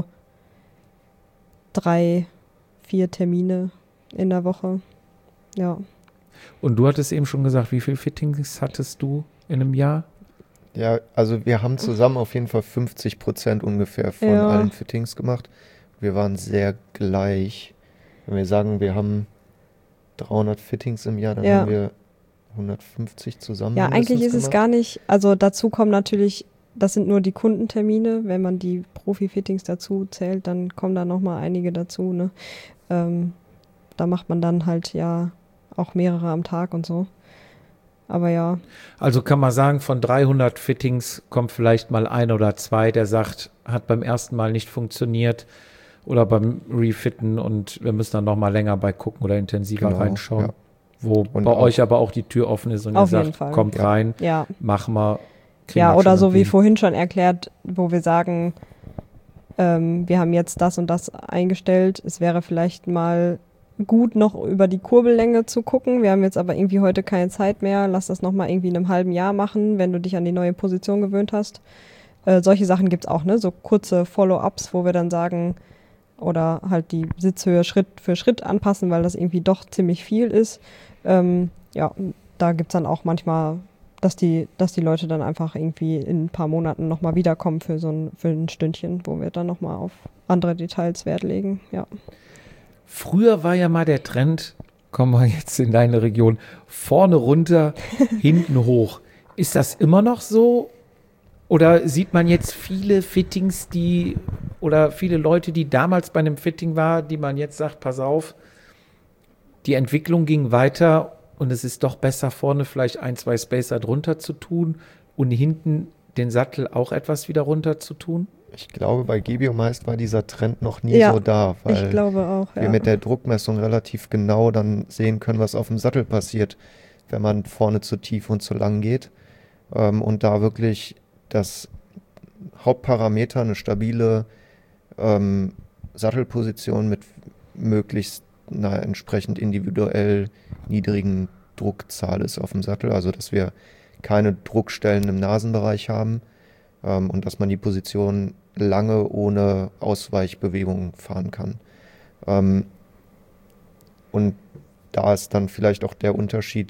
drei, vier Termine in der Woche. Ja. Und du hattest eben schon gesagt, wie viele Fittings hattest du in einem Jahr? Ja, also wir haben zusammen auf jeden Fall fünfzig Prozent ungefähr von Ja. allen Fittings gemacht. Wir waren sehr gleich. Wenn wir sagen, wir haben dreihundert Fittings im Jahr, dann Ja. haben wir hundertfünfzig zusammen. Ja, mindestens eigentlich ist es gemacht. gar nicht, also dazu kommen natürlich das sind nur die Kundentermine. Wenn man die Profi-Fittings dazu zählt, dann kommen da nochmal einige dazu. Ne? Ähm, da macht man dann halt ja auch mehrere am Tag und so. Aber ja. Also kann man sagen, von dreihundert Fittings kommt vielleicht mal ein oder zwei, der sagt, hat beim ersten Mal nicht funktioniert oder beim Refitten und wir müssen dann noch mal länger bei gucken oder intensiver Genau, reinschauen. ja. Wo Und bei auch- euch aber auch die Tür offen ist und ihr Auf jeden sagt, Fall. kommt Ja. rein, Ja, machen wir. kriegen ja wir oder schon so wie irgendwie. vorhin schon erklärt, wo wir sagen, ähm, wir haben jetzt das und das eingestellt. Es wäre vielleicht mal gut, noch über die Kurbellänge zu gucken. Wir haben jetzt aber irgendwie heute keine Zeit mehr. Lass das nochmal irgendwie in einem halben Jahr machen, wenn du dich an die neue Position gewöhnt hast. Äh, solche Sachen gibt's auch, ne? So kurze Follow-ups, wo wir dann sagen, oder halt die Sitzhöhe Schritt für Schritt anpassen, weil das irgendwie doch ziemlich viel ist. Ähm, ja, da gibt's dann auch manchmal, dass die, dass die Leute dann einfach irgendwie in ein paar Monaten nochmal wiederkommen für so ein, für ein Stündchen, wo wir dann nochmal auf andere Details Wert legen. Ja. Früher war ja mal der Trend, kommen wir jetzt in deine Region, vorne runter, hinten hoch. Ist das immer noch so? Oder sieht man jetzt viele Fittings, die oder viele Leute, die damals bei einem Fitting war, die man jetzt sagt, pass auf, die Entwicklung ging weiter und es ist doch besser, vorne vielleicht ein, zwei Spacer drunter zu tun und hinten den Sattel auch etwas wieder runter zu tun? Ich glaube, bei Gebio meist war dieser Trend noch nie Ja, so da, Ich weil glaube auch, wir ja. mit der Druckmessung relativ genau dann sehen können, was auf dem Sattel passiert, wenn man vorne zu tief und zu lang geht. Ähm, und da wirklich das Hauptparameter, eine stabile ähm, Sattelposition mit möglichst einer entsprechend individuell niedrigen Druckzahl ist auf dem Sattel, also dass wir keine Druckstellen im Nasenbereich haben ähm, und dass man die Position lange ohne Ausweichbewegung fahren kann. Ähm, und da ist dann vielleicht auch der Unterschied,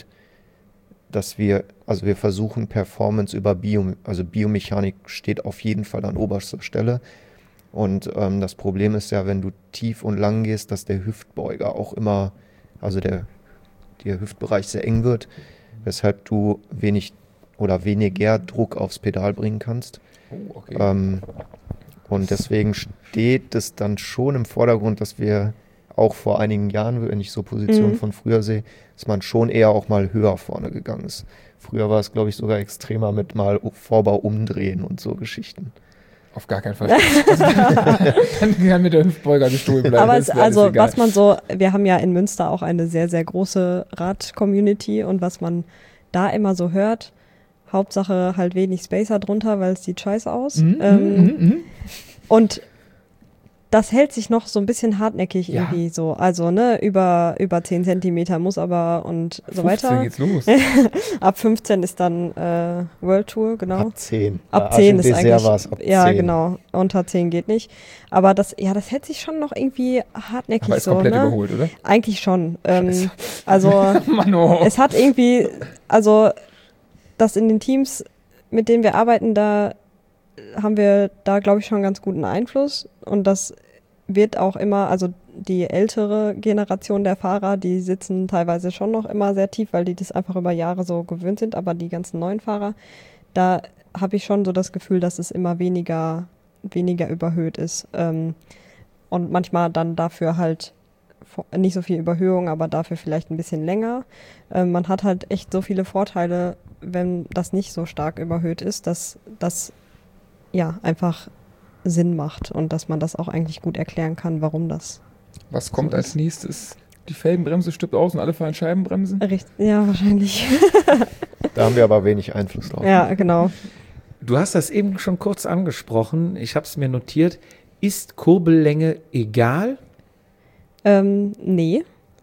dass wir, also wir versuchen Performance über Bio, also Biomechanik steht auf jeden Fall an oberster Stelle. Und ähm, das Problem ist ja, wenn du tief und lang gehst, dass der Hüftbeuger auch immer, also der, der Hüftbereich sehr eng wird, weshalb du wenig oder weniger Druck aufs Pedal bringen kannst. Oh, okay. Ähm, und deswegen steht es dann schon im Vordergrund, dass wir auch vor einigen Jahren, wenn ich so Positionen Mhm. von früher sehe, dass man schon eher auch mal höher vorne gegangen ist. Früher war es, glaube ich, sogar extremer mit mal Vorbau umdrehen und so Geschichten. Auf gar keinen Fall. Also, dann kann mit der Hüftbeuger gestohlen bleiben. Aber das es, ist alles also egal. was man so, wir haben ja in Münster auch eine sehr, sehr große Rad-Community und was man da immer so hört, Hauptsache halt wenig Spacer drunter, weil es sieht scheiße aus. Mhm, ähm, mhm, mhm. Und das hält sich noch so ein bisschen hartneckig Ja. irgendwie so. Also, ne, über, über zehn Zentimeter muss aber und so fünfzehn weiter. geht's los. Ab fünfzehn ist dann äh, World Tour, genau. Ab zehn. Ab Bei zehn ist Argent Dessert eigentlich, war es ab ja zehn. genau, unter zehn geht nicht. Aber das, ja, das hält sich schon noch irgendwie hartnäckig Aber ist so, komplett ne? überholt, oder? Eigentlich schon. Ähm, Scheiße. also Mann, oh. es hat irgendwie, also das in den Teams, mit denen wir arbeiten, da haben wir da, glaube ich, schon einen ganz guten Einfluss. Und das wird auch immer, also die ältere Generation der Fahrer, die sitzen teilweise schon noch immer sehr tief, weil die das einfach über Jahre so gewöhnt sind. Aber die ganzen neuen Fahrer, da habe ich schon so das Gefühl, dass es immer weniger, weniger überhöht ist. Ähm, und manchmal dann dafür halt vo- nicht so viel Überhöhung, aber dafür vielleicht ein bisschen länger. Ähm, man hat halt echt so viele Vorteile, wenn das nicht so stark überhöht ist, dass das ja einfach Sinn macht und dass man das auch eigentlich gut erklären kann, warum das Was kommt So als ist- nächstes? Die Felgenbremse stirbt aus und alle fahren Scheibenbremsen? richtig. Ja, wahrscheinlich. Da haben wir aber wenig Einfluss drauf. Ja, genau. Du hast das eben schon kurz angesprochen, ich habe es mir notiert. Ist Kurbellänge egal? Ähm, nee.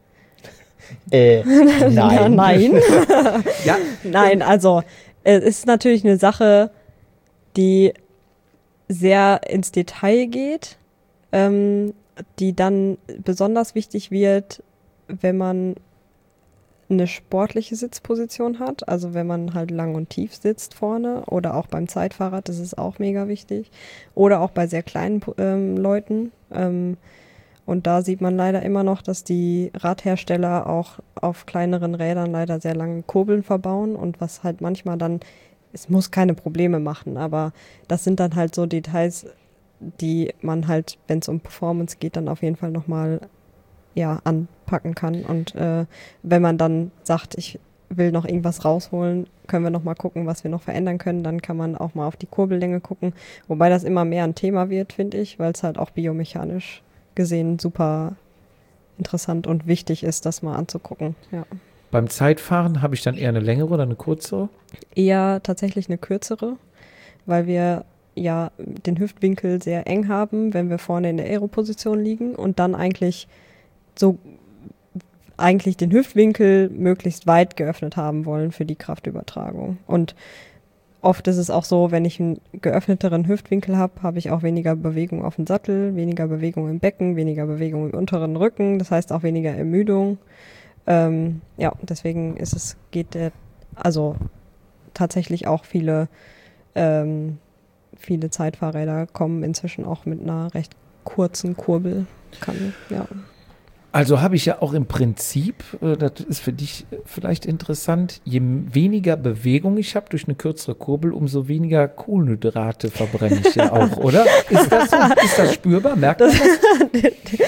Äh, Ja, nein. Ja, Nein, also es ist natürlich eine Sache, die sehr ins Detail geht, ähm, die dann besonders wichtig wird, wenn man eine sportliche Sitzposition hat, also wenn man halt lang und tief sitzt vorne oder auch beim Zeitfahrrad, das ist auch mega wichtig, oder auch bei sehr kleinen ähm, Leuten. Ähm, und da sieht man leider immer noch, dass die Radhersteller auch auf kleineren Rädern leider sehr lange Kurbeln verbauen und was halt manchmal dann es muss keine Probleme machen, aber das sind dann halt so Details, die man halt, wenn es um Performance geht, dann auf jeden Fall nochmal ja, anpacken kann. Und äh, wenn man dann sagt, ich will noch irgendwas rausholen, können wir noch mal gucken, was wir noch verändern können. Dann kann man auch mal auf die Kurbellänge gucken, wobei das immer mehr ein Thema wird, finde ich, weil es halt auch biomechanisch gesehen super interessant und wichtig ist, das mal anzugucken. Ja. Beim Zeitfahren habe ich dann eher eine längere oder eine kürzere? Eher tatsächlich eine kürzere, weil wir ja den Hüftwinkel sehr eng haben, wenn wir vorne in der Aeroposition liegen und dann eigentlich so eigentlich den Hüftwinkel möglichst weit geöffnet haben wollen für die Kraftübertragung. Und oft ist es auch so, wenn ich einen geöffneteren Hüftwinkel habe, habe ich auch weniger Bewegung auf dem Sattel, weniger Bewegung im Becken, weniger Bewegung im unteren Rücken, das heißt auch weniger Ermüdung. Ähm, ja, deswegen ist es, geht der, also tatsächlich auch viele, ähm, viele Zeitfahrräder kommen inzwischen auch mit einer recht kurzen Kurbel. Kann, ja. Also habe ich ja auch im Prinzip, äh, das ist für dich vielleicht interessant, je weniger Bewegung ich habe durch eine kürzere Kurbel, umso weniger Kohlenhydrate verbrenne ich ja auch, oder? Ist das so? Ist das spürbar? Merkt man das?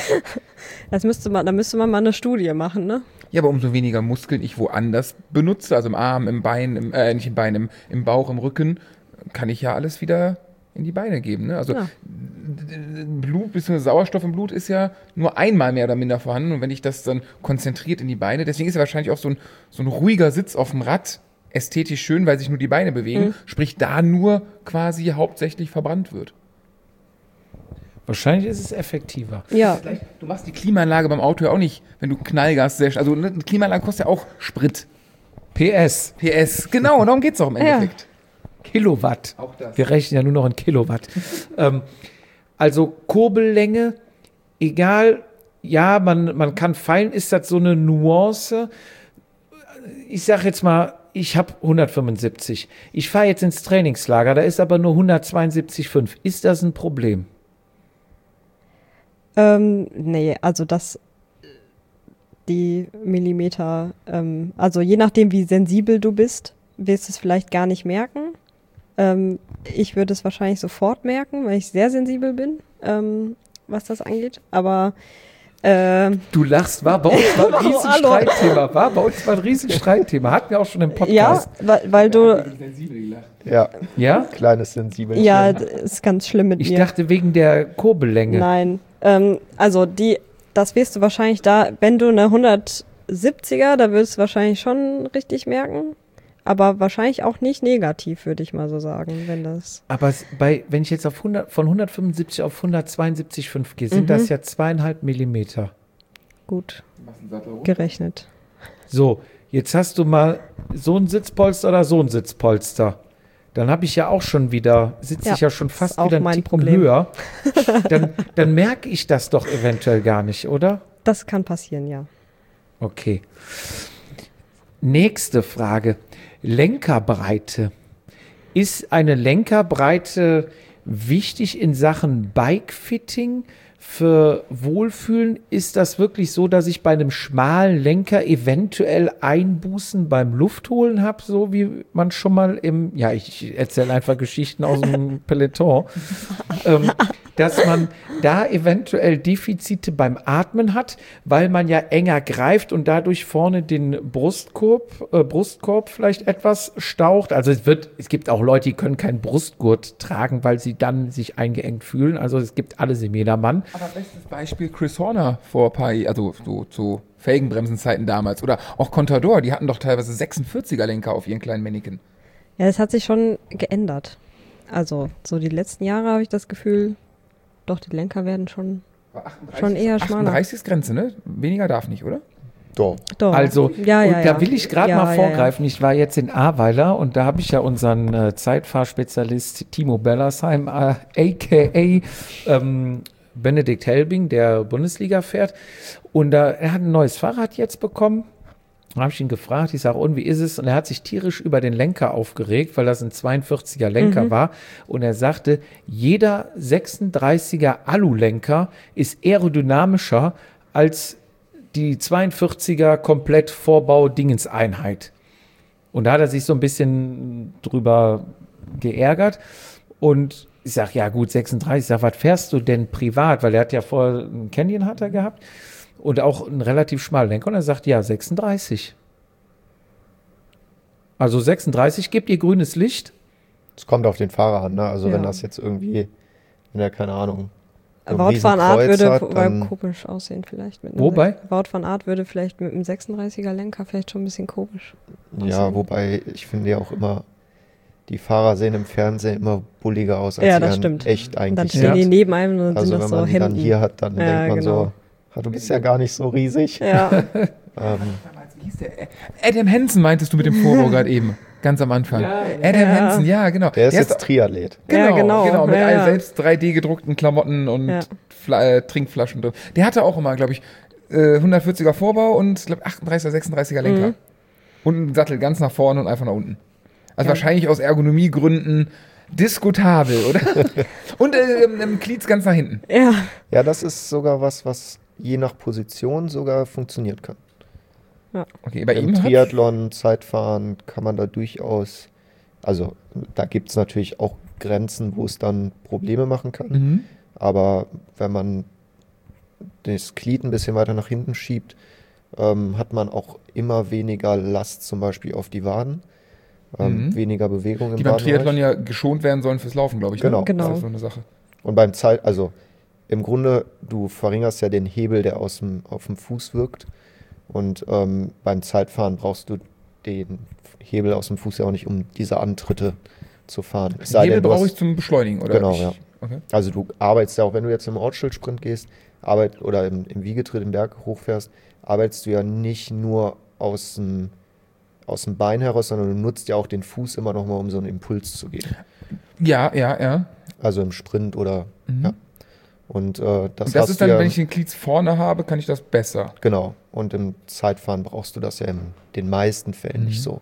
Das müsste man, da müsste man mal eine Studie machen, ne? Ja, aber umso weniger Muskeln ich woanders benutze, also im Arm, im Bein, im, äh, nicht im Bein, im, im Bauch, im Rücken, kann ich ja alles wieder in die Beine geben. Ne? Also Ja. Blut, bzw. Sauerstoff im Blut ist ja nur einmal mehr oder minder vorhanden. Und wenn ich das dann konzentriert in die Beine, deswegen ist ja wahrscheinlich auch so ein, so ein ruhiger Sitz auf dem Rad ästhetisch schön, weil sich nur die Beine bewegen, Mhm. sprich da nur quasi hauptsächlich verbrannt wird. Wahrscheinlich ist es effektiver. Ja, Du machst die Klimaanlage beim Auto ja auch nicht, wenn du Knallgas sehr, also eine Klimaanlage kostet ja auch Sprit. P S, P S, genau, darum geht's auch im Ja. Endeffekt. Kilowatt. Auch das. Wir rechnen ja nur noch in Kilowatt. ähm, also Kurbellänge, egal, ja, man, man kann feilen, ist das so eine Nuance. Ich sage jetzt mal, ich habe hundertfünfundsiebzig. Ich fahre jetzt ins Trainingslager, da ist aber nur hundertzweiundsiebzig Komma fünf. Ist das ein Problem? ähm, nee, also das, die Millimeter, ähm, also je nachdem, wie sensibel du bist, wirst du es vielleicht gar nicht merken. Ähm, ich würde es wahrscheinlich sofort merken, weil ich sehr sensibel bin, ähm, was das angeht. Aber ähm, Du lachst, war bei uns mal ein Hallo. Riesenstreitthema. War bei uns mal ein Riesenstreitthema. Hatten wir auch schon im ja, Podcast. weil, weil du, Ja, Ja? kleines Sensibelchen. ja, das ist ganz schlimm mit Ich mir. dachte wegen der Kurbellänge. Nein, ähm, also die, das wirst du wahrscheinlich da, wenn du eine hundertsiebziger, da wirst du wahrscheinlich schon richtig merken. Aber wahrscheinlich auch nicht negativ, würde ich mal so sagen, wenn das. Aber es- bei, wenn ich jetzt auf hundert, von hundertfünfundsiebzig auf hundertzweiundsiebzig Komma fünf gehe, sind Mhm. das ja zweieinhalb Millimeter. Gut gerechnet. So, jetzt hast du mal so ein Sitzpolster oder so ein Sitzpolster. Dann habe ich ja auch schon wieder, sitze Ja, ich ja schon ist fast auch wieder einen mein Ticken Problem. höher. Dann, dann merke ich das doch eventuell gar nicht, oder? Das kann passieren, ja. Okay. Nächste Frage. Lenkerbreite. Ist eine Lenkerbreite wichtig in Sachen Bikefitting für Wohlfühlen? Ist das wirklich so, dass ich bei einem schmalen Lenker eventuell Einbußen beim Luftholen habe, so wie man schon mal im, ja, ich erzähle einfach Geschichten aus dem Peloton, ähm, dass man da eventuell Defizite beim Atmen hat, weil man ja enger greift und dadurch vorne den Brustkorb, äh, Brustkorb vielleicht etwas staucht. Also es wird, es gibt auch Leute, die können keinen Brustgurt tragen, weil sie dann sich eingeengt fühlen. Also es gibt alles im Jedermann. Aber bestes Beispiel Chris Horner vor ein paar, also so zu Felgenbremsenzeiten damals. Oder auch Contador, die hatten doch teilweise sechsundvierziger Lenker auf ihren kleinen Männchen. Ja, das hat sich schon geändert. Also, so die letzten Jahre habe ich das Gefühl, doch, die Lenker werden schon, schon eher schmaler. achtunddreißig ist Grenze, ne? Weniger darf nicht, oder? Doch. Doch. Also, ja, ja, und ja. da will ich gerade Ja, mal ja, ja. vorgreifen. Ich war jetzt in Ahrweiler und da habe ich ja unseren äh, Zeitfahrspezialist Timo Bellersheim, äh, aka ähm, Benedikt Helbing, der Bundesliga fährt. Und äh, er hat ein neues Fahrrad jetzt bekommen. Da habe ich ihn gefragt, ich sage, und wie ist es? Und er hat sich tierisch über den Lenker aufgeregt, weil das ein zweiundvierziger Lenker Mhm. war. Und er sagte, jeder sechsunddreißiger Alulenker ist aerodynamischer als die zweiundvierziger komplett Vorbau-Dingenseinheit. Und da hat er sich so ein bisschen drüber geärgert. Und ich sage, ja gut, sechsunddreißig. Ich sage, was fährst du denn privat? Weil er hat ja vorher einen Canyon hat er gehabt und auch einen relativ schmalen Lenker. Und er sagt, ja, sechsunddreißig. Also sechsunddreißig, gebt ihr grünes Licht. Es kommt auf den Fahrer an, ne? Also Ja. wenn das jetzt irgendwie, wenn er, keine Ahnung, so einen Wout riesen van Aert Kreuz würde hat, wobei dann- komisch aussehen vielleicht. Mit einem Wobei? sechs- Wout van Aert würde vielleicht mit einem sechsunddreißiger Lenker vielleicht schon ein bisschen komisch. Ja, aussehen. wobei ich finde ja auch immer, die Fahrer sehen im Fernsehen immer bulliger aus, als Ja, sie das dann stimmt. echt Und dann eigentlich stehen Ja. die neben einem und dann Also sind wenn das man so die dann Hemden. hier hat, dann Ja, denkt man genau. so, "Ah, du bist ja gar nicht so riesig." Ja, Ähm, Wie hieß der? Adam Hansen meintest du mit dem Vorbau gerade eben, ganz am Anfang. Adam Ja. Hansen, ja, genau. der ist jetzt ist, Triathlet. genau, Ja, genau. genau, mit Ja, allen ja. selbst drei D gedruckten Klamotten und Ja. Fla äh, Trinkflaschen drin. Der hatte auch immer, glaube ich, äh, hundertvierziger Vorbau und, glaube achtunddreißiger, sechsunddreißiger Lenker. Mhm. Und einen Sattel ganz nach vorne und einfach nach unten. Also Ja. wahrscheinlich aus Ergonomiegründen diskutabel, oder? Und äh, ähm, Glieds ganz nach hinten. ja. Ja, das ist sogar was, was je nach Position sogar funktioniert kann. Okay, bei Im ihm hat, Triathlon, Zeitfahren kann man da durchaus, also da gibt es natürlich auch Grenzen, wo es dann Probleme machen kann. mhm. Aber wenn man das Glied ein bisschen weiter nach hinten schiebt, ähm, hat man auch immer weniger Last zum Beispiel auf die Waden, ähm, Mhm. weniger Bewegung im die beim Wadenbereich. Triathlon ja geschont werden sollen fürs Laufen, glaube ich. Genau. Ne? Genau. Das ist so eine Sache. Und beim Zeit, also im Grunde, du verringerst ja den Hebel, der aus dem, auf dem Fuß wirkt. Und ähm, beim Zeitfahren brauchst du den Hebel aus dem Fuß ja auch nicht, um diese Antritte zu fahren. Es sei Hebel denn, du brauche hast- ich zum Beschleunigen, oder? Genau, ich, ja. Okay. Also du arbeitest ja auch, wenn du jetzt im Ortsschildsprint gehst, arbeit, oder im, im Wiegetritt im Berg hochfährst, arbeitest du ja nicht nur aus dem, aus dem Bein heraus, sondern du nutzt ja auch den Fuß immer noch mal, um so einen Impuls zu geben. Ja, ja, ja. Also im Sprint oder, Mhm. ja. Und äh, das, Und das hast ist du dann, ja, wenn ich den Glieds vorne habe, kann ich das besser. genau. Und im Zeitfahren brauchst du das ja in den meisten Fällen Mhm. nicht so.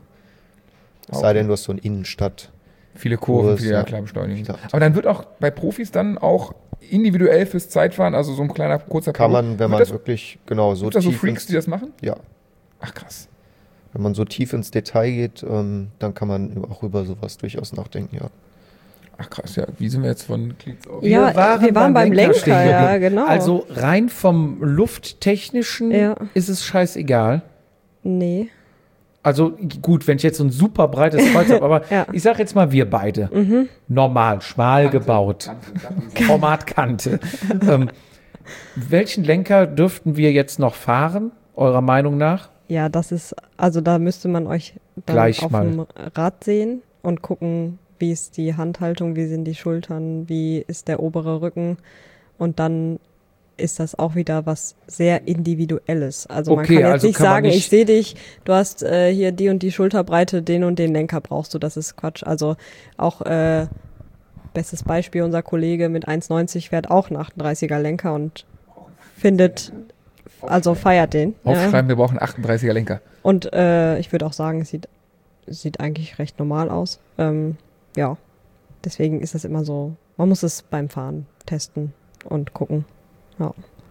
Es Okay. sei denn, du hast so einen Innenstadt. Viele Kurven, Kurs, viele ja, ja. klar beschleunigen. Ja. Aber dann wird auch bei Profis dann auch individuell fürs Zeitfahren, also so ein kleiner, kurzer Kann Pilot, man, wenn wird man das, wirklich genau so gibt's da so tief Freaks, ins, die das machen? ja, Ach krass. wenn man so tief ins Detail geht, ähm, dann kann man auch über sowas durchaus nachdenken, ja. Ach krass, ja. Wie sind wir jetzt von Glieds auf? Ja, wir waren beim Lenker, stehen ja, geblieben. genau. Also rein vom Lufttechnischen Ja. ist es scheißegal. Nee. Also gut, wenn ich jetzt so ein super breites Kreuz habe, aber Ja. ich sage jetzt mal wir beide. Mhm. Normal, schmal gebaut. Formatkante. ähm, welchen Lenker dürften wir jetzt noch fahren, eurer Meinung nach? Ja, das ist, also da müsste man euch dann Gleich auf mal. dem Rad sehen und gucken, wie ist die Handhaltung, wie sind die Schultern, wie ist der obere Rücken und dann ist das auch wieder was sehr Individuelles. Also man Okay, kann jetzt also nicht kann man sagen, nicht- ich sehe dich, du hast äh, hier die und die Schulterbreite, den und den Lenker brauchst du, das ist Quatsch. Also auch, äh, bestes Beispiel, unser Kollege mit eins neunzig fährt auch einen achtunddreißiger Lenker und findet, also feiert den. Ja. Aufschreiben, wir brauchen einen achtunddreißiger Lenker. Und äh, ich würde auch sagen, es sieht, es sieht eigentlich recht normal aus. Ähm, ja, deswegen ist es immer so, man muss es beim Fahren testen und gucken. Ja.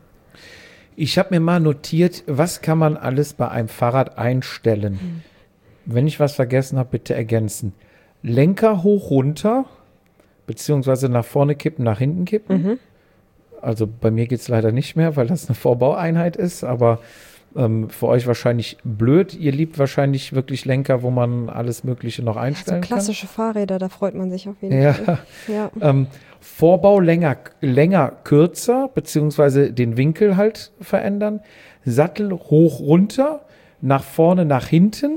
Ich habe mir mal notiert, was kann man alles bei einem Fahrrad einstellen? Wenn ich was vergessen habe, bitte ergänzen. Lenker hoch, runter, beziehungsweise nach vorne kippen, nach hinten kippen. Mhm. Also bei mir geht es leider nicht mehr, weil das eine Vorbaueinheit ist, aber ähm, für euch wahrscheinlich blöd. Ihr liebt wahrscheinlich wirklich Lenker, wo man alles Mögliche noch So einstellen klassische Fahrräder, da freut man sich auf jeden kann. Fall. Ja. Ja. Ähm, Vorbau länger, länger, kürzer, beziehungsweise den Winkel halt verändern. Sattel hoch, runter, nach vorne, nach hinten.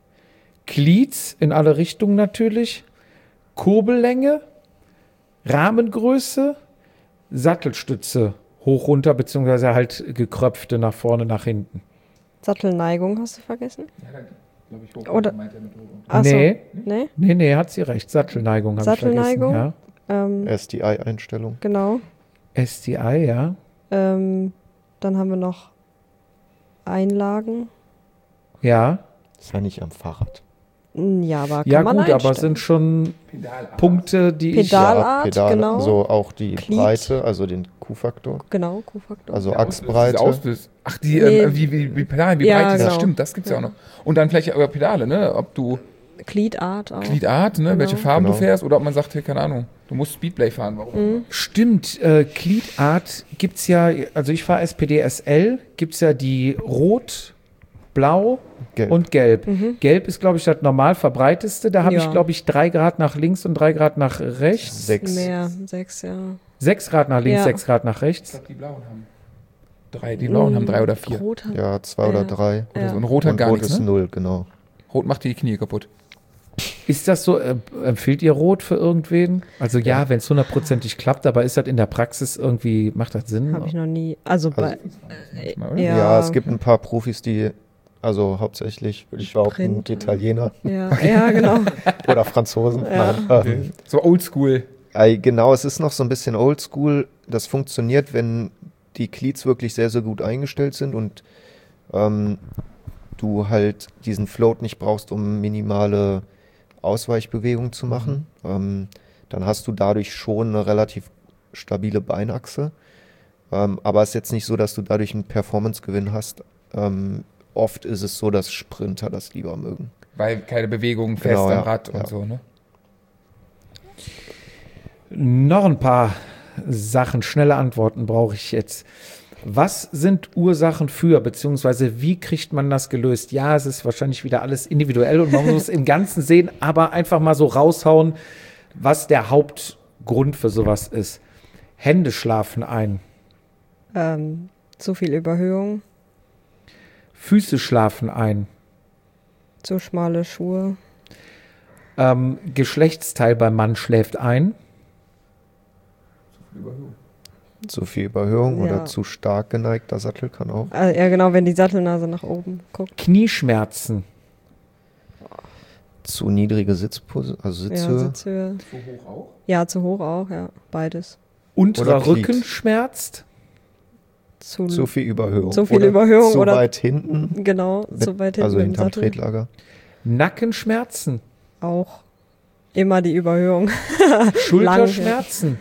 Glieds in alle Richtungen natürlich. Kurbellänge, Rahmengröße, Sattelstütze hoch, runter, beziehungsweise halt gekröpfte nach vorne, nach hinten. Sattelneigung hast du vergessen? Glaube ich, Oder- meint er mit Drogen. Ach so. Nee. Nee? Nee, nee, hat sie recht. Sattelneigung habe ich Sattelneigung? vergessen. Ähm, S D I-Einstellung. genau. Ja. S D I, ja. Ähm, dann haben wir noch Einlagen. Ja. Ist ja nicht am Fahrrad. Hm, Ja, aber kann Ja man gut, aber es einstellen. sind schon Pedalart. Punkte, die ich... Pedal- Pedalart, Pedale, genau. so auch die Glied. Breite, also den Q-Faktor. Genau, Q-Faktor. Also Ja, Achsbreite. Auslös- Ach, die, Nee. ähm, wie, wie, wie Pedalen, wie Ja, breit ist das? genau. Stimmt, das gibt's ja. Ja. auch noch. Und dann vielleicht aber Pedale, ne? Ob du Gliedart auch. Gliedart, ne? Genau. Welche Farben Genau. du fährst oder ob man sagt, hey, keine Ahnung, du musst Speedplay fahren, warum? Mhm. Stimmt, äh, Gliedart gibt's ja, also ich fahre S P D S L, gibt's ja die Rot, Blau Gelb. und Gelb. Mhm. Gelb ist, glaube ich, das normal verbreiteste. Da habe Ja. ich, glaube ich, drei Grad nach links und drei Grad nach rechts. Sechs. Mehr, sechs, ja. Sechs Grad nach links, Ja. sechs Grad nach Ich rechts. glaube, die Blauen haben drei, die Blauen haben drei oder vier. Rot hat, Ja, zwei oder Ja. drei. Oder Ja. so. Und Rot hat Und gar Rot nichts, ist ne? null, genau. Rot macht dir die Knie kaputt. Ist das so, äh, empfiehlt ihr Rot für irgendwen? Also ja, wenn es hundertprozentig klappt, aber ist das in der Praxis irgendwie, macht das Sinn? habe ich noch nie. Also, bei. Manchmal, oder? Ja. Ja. es gibt ein paar Profis, die, also hauptsächlich, würde ich behaupten, Sprint. Italiener Ja, ja, genau. oder Franzosen. Ja. Nein, ähm, So oldschool. Ey, genau, es ist noch so ein bisschen oldschool. Das funktioniert, wenn die Cleats wirklich sehr, sehr gut eingestellt sind und ähm, du halt diesen Float nicht brauchst, um minimale Ausweichbewegungen zu machen. Ähm, dann hast du dadurch schon eine relativ stabile Beinachse. Ähm, aber es ist jetzt nicht so, dass du dadurch einen Performancegewinn hast. Ähm, oft ist es so, dass Sprinter das lieber mögen. Weil keine Bewegung fest Genau, am ja, Rad und ja. so, ne? Noch ein paar Sachen, schnelle Antworten brauche ich jetzt. Was sind Ursachen für, beziehungsweise wie kriegt man das gelöst? Ja, es ist wahrscheinlich wieder alles individuell und man muss im Ganzen sehen, aber einfach mal so raushauen, was der Hauptgrund für sowas ist. Hände schlafen ein, ähm, zu viel Überhöhung, Füße schlafen ein, zu schmale Schuhe, ähm, Geschlechtsteil beim Mann schläft ein, Zu viel Überhöhung Ja. oder zu stark geneigter Sattel kann auch. äh, ja genau, wenn die Sattelnase nach oben guckt. Knieschmerzen, Zu niedrige Sitzposition, also Ja, Sitzhöhe. Sitzhöhe. Zu hoch auch? Ja, zu hoch auch, ja, beides. unterer Oder Glied. Rücken schmerzt, Zu, Zu viel Überhöhung. Zu viel oder Überhöhung zu oder- weit hinten. genau, mit- zu weit hinten also mit dem hinterm Sattel. Tretlager. Nackenschmerzen, Auch immer die Überhöhung. Schulterschmerzen,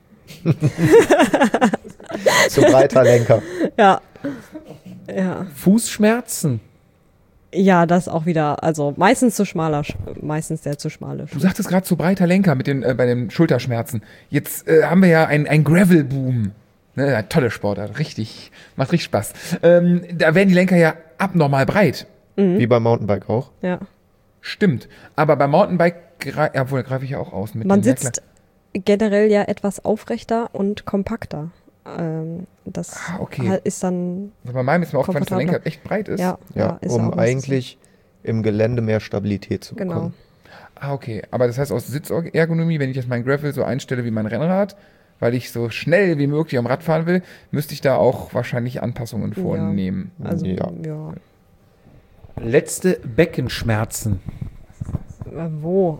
Zu breiter Lenker. Ja. Ja. Fußschmerzen, Ja, das auch wieder, also meistens zu schmaler, Sch- meistens der zu schmale Du Schuh. sagtest gerade zu breiter Lenker mit den, äh, bei den Schulterschmerzen. Jetzt äh, haben wir ja ein, ein Gravel-Boom. Ne, eine tolle Sportart, richtig, macht richtig Spaß. Ähm, da werden die Lenker ja abnormal breit. Wie beim Mountainbike auch. Ja. Stimmt. Aber beim Mountainbike, gre ja, obwohl, greife ich ja auch aus. Mit Man den sitzt generell ja etwas aufrechter und kompakter. Ähm, das Ah, okay. halt ist dann, Also bei meinem ist mir aufgefallen, dass der komfortabler. Lenker echt breit ist. ja, ja, Ja, ist um auch meistens eigentlich im Gelände mehr Stabilität zu so. Genau. bekommen. Ah, okay. Aber das heißt, aus Sitzergonomie, wenn ich jetzt mein Gravel so einstelle wie mein Rennrad, weil ich so schnell wie möglich am Rad fahren will, müsste ich da auch wahrscheinlich Anpassungen Ja. vornehmen. Also, ja. Ja. letzte Beckenschmerzen. Äh, Wo?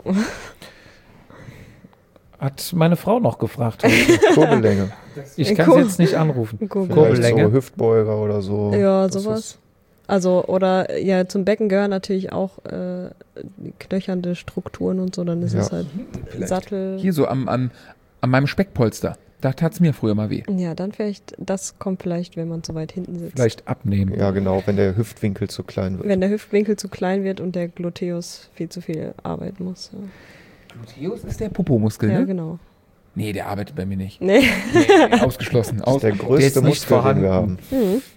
Hat meine Frau noch gefragt heute. Kurbellänge. Ich In kann sie Kur- jetzt nicht anrufen. Kurbel. Vielleicht Kurbellänge. so Hüftbeuger oder so. Ja, Das sowas. ist- Also, oder ja, zum Becken gehören natürlich auch äh, knöchernde Strukturen und so, dann ist Ja. es halt Vielleicht. Sattel. Hier so am, am, an meinem Speckpolster. Da tat es mir früher mal weh. Ja, dann vielleicht, das kommt vielleicht, wenn man zu weit hinten sitzt. Vielleicht abnehmen. Ja, genau, wenn der Hüftwinkel zu klein wird. Wenn der Hüftwinkel zu klein wird und der Gluteus viel zu viel arbeiten muss. Ja, Gluteus ist der Popomuskel, ja ne? genau. Nee, der arbeitet bei mir nicht. Nee. Nee, ausgeschlossen. Das Aus ist der Der größte ist nicht Muskel, den wir haben. vorhanden. Hm.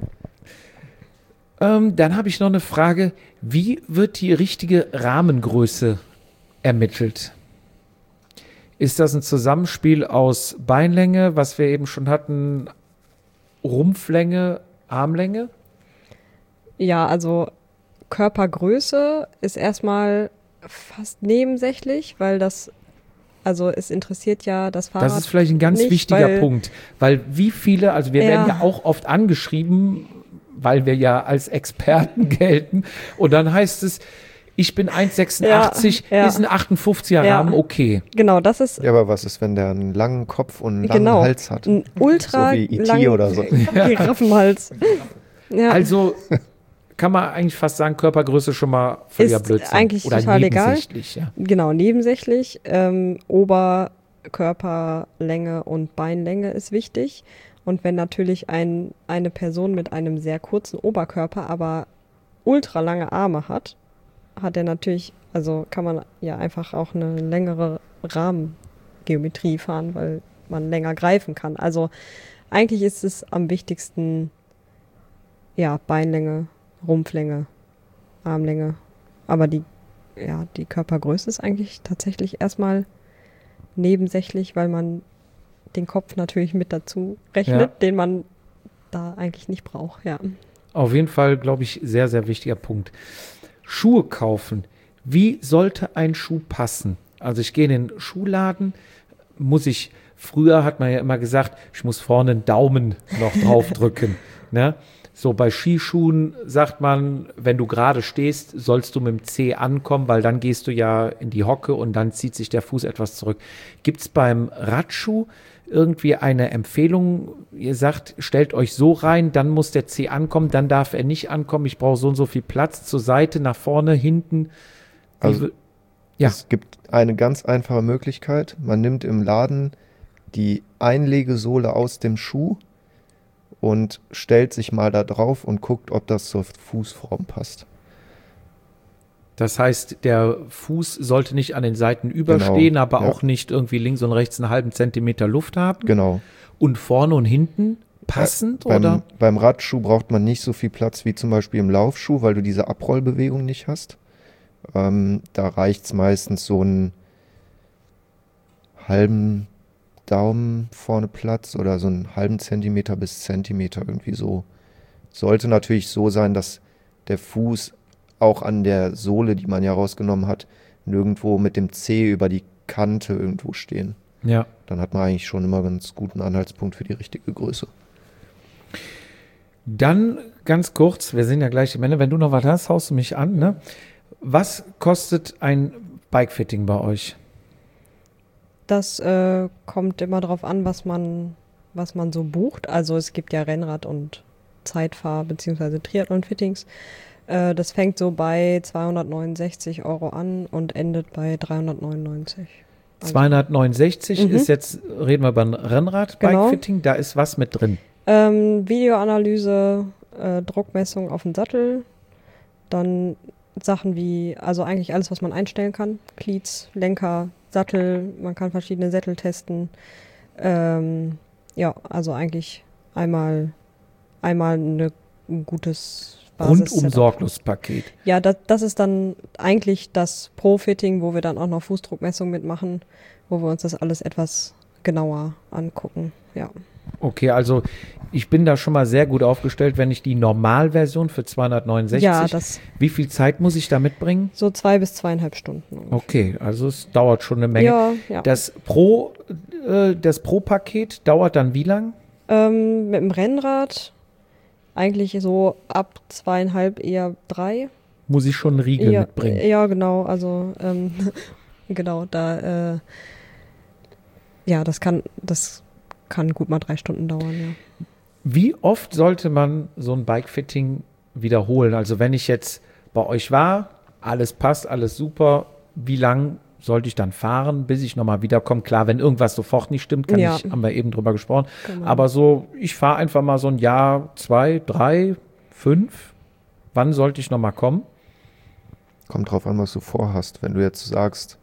Ähm, dann habe ich noch eine Frage. Wie wird die richtige Rahmengröße ermittelt? Ist das ein Zusammenspiel aus Beinlänge, was wir eben schon hatten, Rumpflänge, Armlänge? Ja, also Körpergröße ist erstmal fast nebensächlich, weil das, also es interessiert ja das Fahrrad. Das ist vielleicht ein ganz nicht, wichtiger weil- Punkt, weil wie viele, also wir Ja. werden ja auch oft angeschrieben, weil wir ja als Experten gelten und dann heißt es, ich bin eins Komma sechsundachtzig, Ja, ja. ist ein achtundfünfziger Ja. Rahmen okay. Genau, das ist Ja, aber was ist, wenn der einen langen Kopf und einen langen genau Hals hat? ein ultra So wie E T lang- oder so. Giraffenhals. Ja. Also kann man eigentlich fast sagen, Körpergröße schon mal völliger Ist Blödsinn. eigentlich Oder total egal. nebensächlich, ja. Genau, nebensächlich. Ähm, Oberkörperlänge und Beinlänge ist wichtig. Und wenn natürlich ein, eine Person mit einem sehr kurzen Oberkörper, aber ultra lange Arme hat, hat er natürlich Also kann man ja einfach auch eine längere Rahmengeometrie fahren, weil man länger greifen kann. Also eigentlich ist es am wichtigsten, ja, Beinlänge, Rumpflänge, Armlänge. Aber die, ja, die Körpergröße ist eigentlich tatsächlich erstmal nebensächlich, weil man den Kopf natürlich mit dazu rechnet, Ja. den man da eigentlich nicht braucht, ja. Auf jeden Fall, glaube ich, sehr, sehr wichtiger Punkt. Schuhe kaufen. Wie sollte ein Schuh passen? Also ich gehe in den Schuhladen, muss ich, früher hat man ja immer gesagt, ich muss vorne einen Daumen noch draufdrücken. Ne? So bei Skischuhen sagt man, wenn du gerade stehst, sollst du mit dem Zeh ankommen, weil dann gehst du ja in die Hocke und dann zieht sich der Fuß etwas zurück. Gibt es beim Radschuh irgendwie eine Empfehlung? Ihr sagt, stellt euch so rein, dann muss der Zeh ankommen, dann darf er nicht ankommen. Ich brauche so und so viel Platz zur Seite, nach vorne, hinten. Wie Also wi- ja. Es gibt eine ganz einfache Möglichkeit. Man nimmt im Laden die Einlegesohle aus dem Schuh und stellt sich mal da drauf und guckt, ob das zur Fußform passt. Das heißt, der Fuß sollte nicht an den Seiten überstehen, aber ja. auch nicht irgendwie links und rechts einen halben Zentimeter Luft haben. Genau. Und vorne und hinten passend, beim, oder? Beim Radschuh braucht man nicht so viel Platz wie zum Beispiel im Laufschuh, weil du diese Abrollbewegung nicht hast. Ähm, da reicht es meistens so einen halben Daumen vorne Platz oder so einen halben Zentimeter bis Zentimeter irgendwie so. Sollte natürlich so sein, dass der Fuß auch an der Sohle, die man ja rausgenommen hat, nirgendwo mit dem Zeh über die Kante irgendwo stehen. Ja. Dann hat man eigentlich schon immer einen ganz guten Anhaltspunkt für die richtige Größe. Dann ganz kurz, wir sind ja gleich am Ende. Wenn du noch was hast, haust du mich an. Ne? Was kostet ein Bikefitting bei euch? Das äh, kommt immer darauf an, was man, was man so bucht. Also es gibt ja Rennrad- und Zeitfahr- bzw. Triathlon-Fittings. Äh, das fängt so bei zweihundertneunundsechzig Euro an und endet bei dreihundertneunundneunzig. Also, zweihundertneunundsechzig Mhm. ist jetzt, reden wir über ein Rennrad-Bikefitting, da ist was mit drin. Ähm, Videoanalyse, äh, Druckmessung auf dem Sattel, dann Sachen wie, also eigentlich alles, was man einstellen kann. Cleats, Lenker, Sattel, man kann verschiedene Sättel testen. Ähm, ja, also eigentlich einmal, einmal eine, ein gutes Rundum Basis-Setup. Sorglos-Paket. Ja, das, das ist dann eigentlich das Pro-Fitting, wo wir dann auch noch Fußdruckmessung mitmachen, wo wir uns das alles etwas genauer angucken. Ja. Okay, also ich bin da schon mal sehr gut aufgestellt, wenn ich die Normalversion für zweihundertneunundsechzig, Ja, das wie viel Zeit muss ich da mitbringen? so zwei bis zweieinhalb Stunden. ungefähr. Okay, also es dauert schon eine Menge. Ja, ja. Das Pro, äh, das Pro-Paket dauert dann wie lang? Ähm, mit dem Rennrad eigentlich so ab zweieinhalb, eher drei. Muss ich schon einen Riegel Ja, mitbringen? ja, genau. Also ähm, genau, da äh, ja, das kann, das kann gut mal drei Stunden dauern, ja. Wie oft sollte man so ein Bikefitting wiederholen? Also wenn ich jetzt bei euch war, alles passt, alles super, wie lang sollte ich dann fahren, bis ich nochmal wiederkomme? Klar, wenn irgendwas sofort nicht stimmt, kann Ja. ich, haben wir eben drüber gesprochen. Genau. Aber so, ich fahre einfach mal so ein Jahr, zwei, drei, fünf. Wann sollte ich nochmal kommen? Kommt drauf an, was du vorhast. Wenn du jetzt sagst,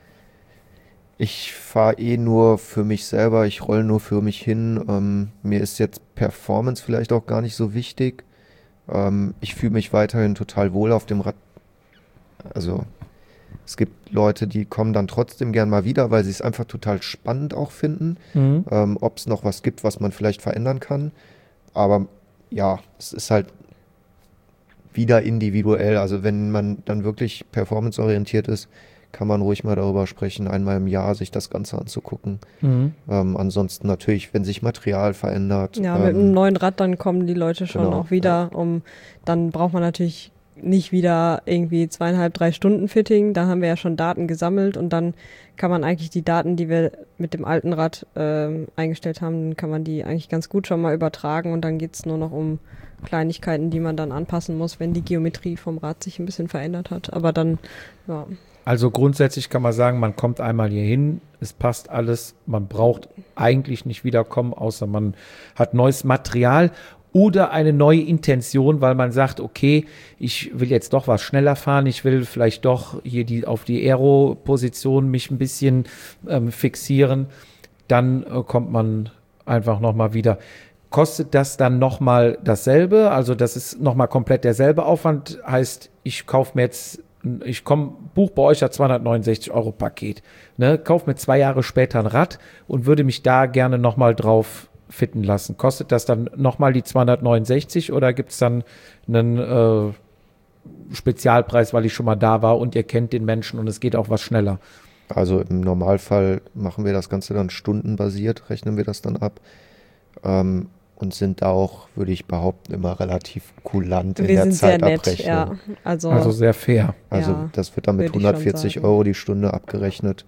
ich fahre eh nur für mich selber, ich roll nur für mich hin, ähm, mir ist jetzt Performance vielleicht auch gar nicht so wichtig. Ähm, ich fühle mich weiterhin total wohl auf dem Rad. Also es gibt Leute, die kommen dann trotzdem gern mal wieder, weil sie es einfach total spannend auch finden, Mhm. ähm, ob es noch was gibt, was man vielleicht verändern kann. Aber ja, es ist halt wieder individuell. Also wenn man dann wirklich performanceorientiert ist, kann man ruhig mal darüber sprechen, einmal im Jahr sich das Ganze anzugucken. Mhm. Ähm, ansonsten natürlich, wenn sich Material verändert. Ja, mit einem ähm, neuen Rad, dann kommen die Leute schon genau, auch wieder. Um, dann braucht man natürlich nicht wieder irgendwie zweieinhalb, drei Stunden Fitting. Da haben wir ja schon Daten gesammelt und dann kann man eigentlich die Daten, die wir mit dem alten Rad ähm, eingestellt haben, kann man die eigentlich ganz gut schon mal übertragen und dann geht's nur noch um Kleinigkeiten, die man dann anpassen muss, wenn die Geometrie vom Rad sich ein bisschen verändert hat. Aber dann, ja. Also grundsätzlich kann man sagen, man kommt einmal hier hin, es passt alles, man braucht eigentlich nicht wiederkommen, außer man hat neues Material. oder eine neue Intention, weil man sagt, okay, ich will jetzt doch was schneller fahren, ich will vielleicht doch hier die, auf die Aero-Position mich ein bisschen ähm, fixieren, dann äh, kommt man einfach nochmal wieder. Kostet das dann nochmal dasselbe? Also das ist nochmal komplett derselbe Aufwand, heißt, ich kaufe mir jetzt, ich komme, buch bei euch ja zweihundertneunundsechzig Euro Paket, ne, kaufe mir zwei Jahre später ein Rad und würde mich da gerne nochmal drauf fitten lassen. Kostet das dann nochmal die zweihundertneunundsechzig oder gibt es dann einen äh, Spezialpreis, weil ich schon mal da war und ihr kennt den Menschen und es geht auch was schneller? Also im Normalfall machen wir das Ganze dann stundenbasiert, rechnen wir das dann ab ähm, und sind da auch, würde ich behaupten, immer relativ kulant in Wir der sind sehr nett, Zeitabrechnung. ja. Also, Also sehr fair. Also Ja, das wird dann mit würde ich schon hundertvierzig sagen. Euro die Stunde abgerechnet.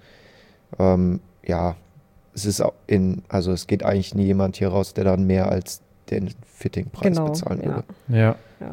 Ähm, ja, es ist auch in, also es geht eigentlich nie jemand hier raus, der dann mehr als den Fittingpreis Genau, bezahlen ja. würde. Ja. Ja.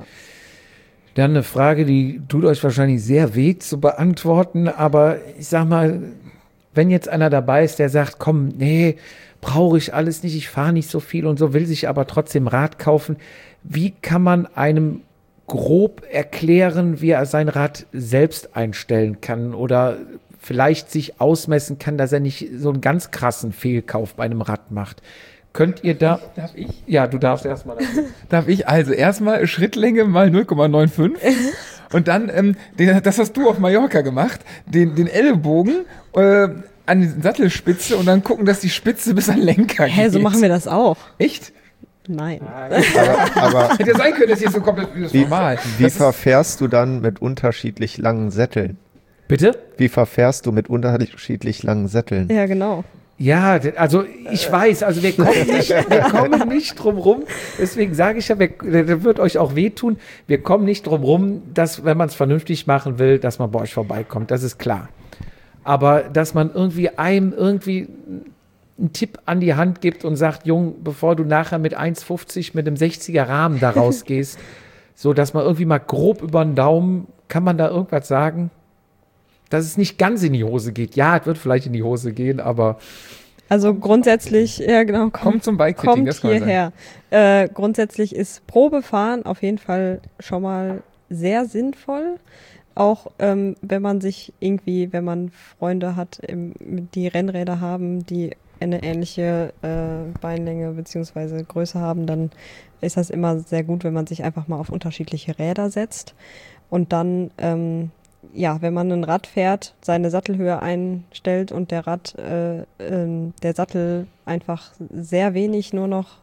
Dann eine Frage, die tut euch wahrscheinlich sehr weh zu beantworten, aber ich sag mal, wenn jetzt einer dabei ist, der sagt, komm, nee, brauche ich alles nicht, ich fahre nicht so viel und so, will sich aber trotzdem Rad kaufen, wie kann man einem grob erklären, wie er sein Rad selbst einstellen kann oder vielleicht sich ausmessen kann, dass er nicht so einen ganz krassen Fehlkauf bei einem Rad macht? Könnt ihr da... Darf ich? Ja, du darfst erstmal. Darf ich also erstmal Schrittlänge mal null Komma fünfundneunzig und dann, ähm, den, das hast du auf Mallorca gemacht, den, den Ellbogen äh, an die Sattelspitze und dann gucken, dass die Spitze bis an den Lenker Hä, geht. so machen wir das auch. Echt? Nein. Aber, aber Hätte ja sein können, dass hier so komplett wie das wie, normal. wie Das ist- verfährst du dann mit unterschiedlich langen Sätteln? Bitte? Wie verfährst du mit unterschiedlich langen Sätteln? Ja, genau. Ja, d- also ich weiß, also wir kommen nicht, wir kommen nicht drum rum, deswegen sage ich ja, wir, das wird euch auch wehtun, wir kommen nicht drum rum, dass, wenn man es vernünftig machen will, dass man bei euch vorbeikommt, das ist klar. Aber dass man irgendwie einem irgendwie einen Tipp an die Hand gibt und sagt, Jung, bevor du nachher mit eins fünfzig mit einem sechziger Rahmen da rausgehst, so dass man irgendwie mal grob über den Daumen, kann man da irgendwas sagen? Dass es nicht ganz in die Hose geht. Ja, es wird vielleicht in die Hose gehen, aber Also grundsätzlich, ja genau, Kommt zum Bike-Fitting, kommt das kann man sagen. hierher. Äh, grundsätzlich ist Probefahren auf jeden Fall schon mal sehr sinnvoll. Auch ähm, wenn man sich irgendwie, wenn man Freunde hat, im, die Rennräder haben, die eine ähnliche äh, Beinlänge bzw. Größe haben, dann ist das immer sehr gut, wenn man sich einfach mal auf unterschiedliche Räder setzt. Und dann, ähm, ja, wenn man ein Rad fährt, seine Sattelhöhe einstellt und der Rad, äh, ähm, der Sattel einfach sehr wenig nur noch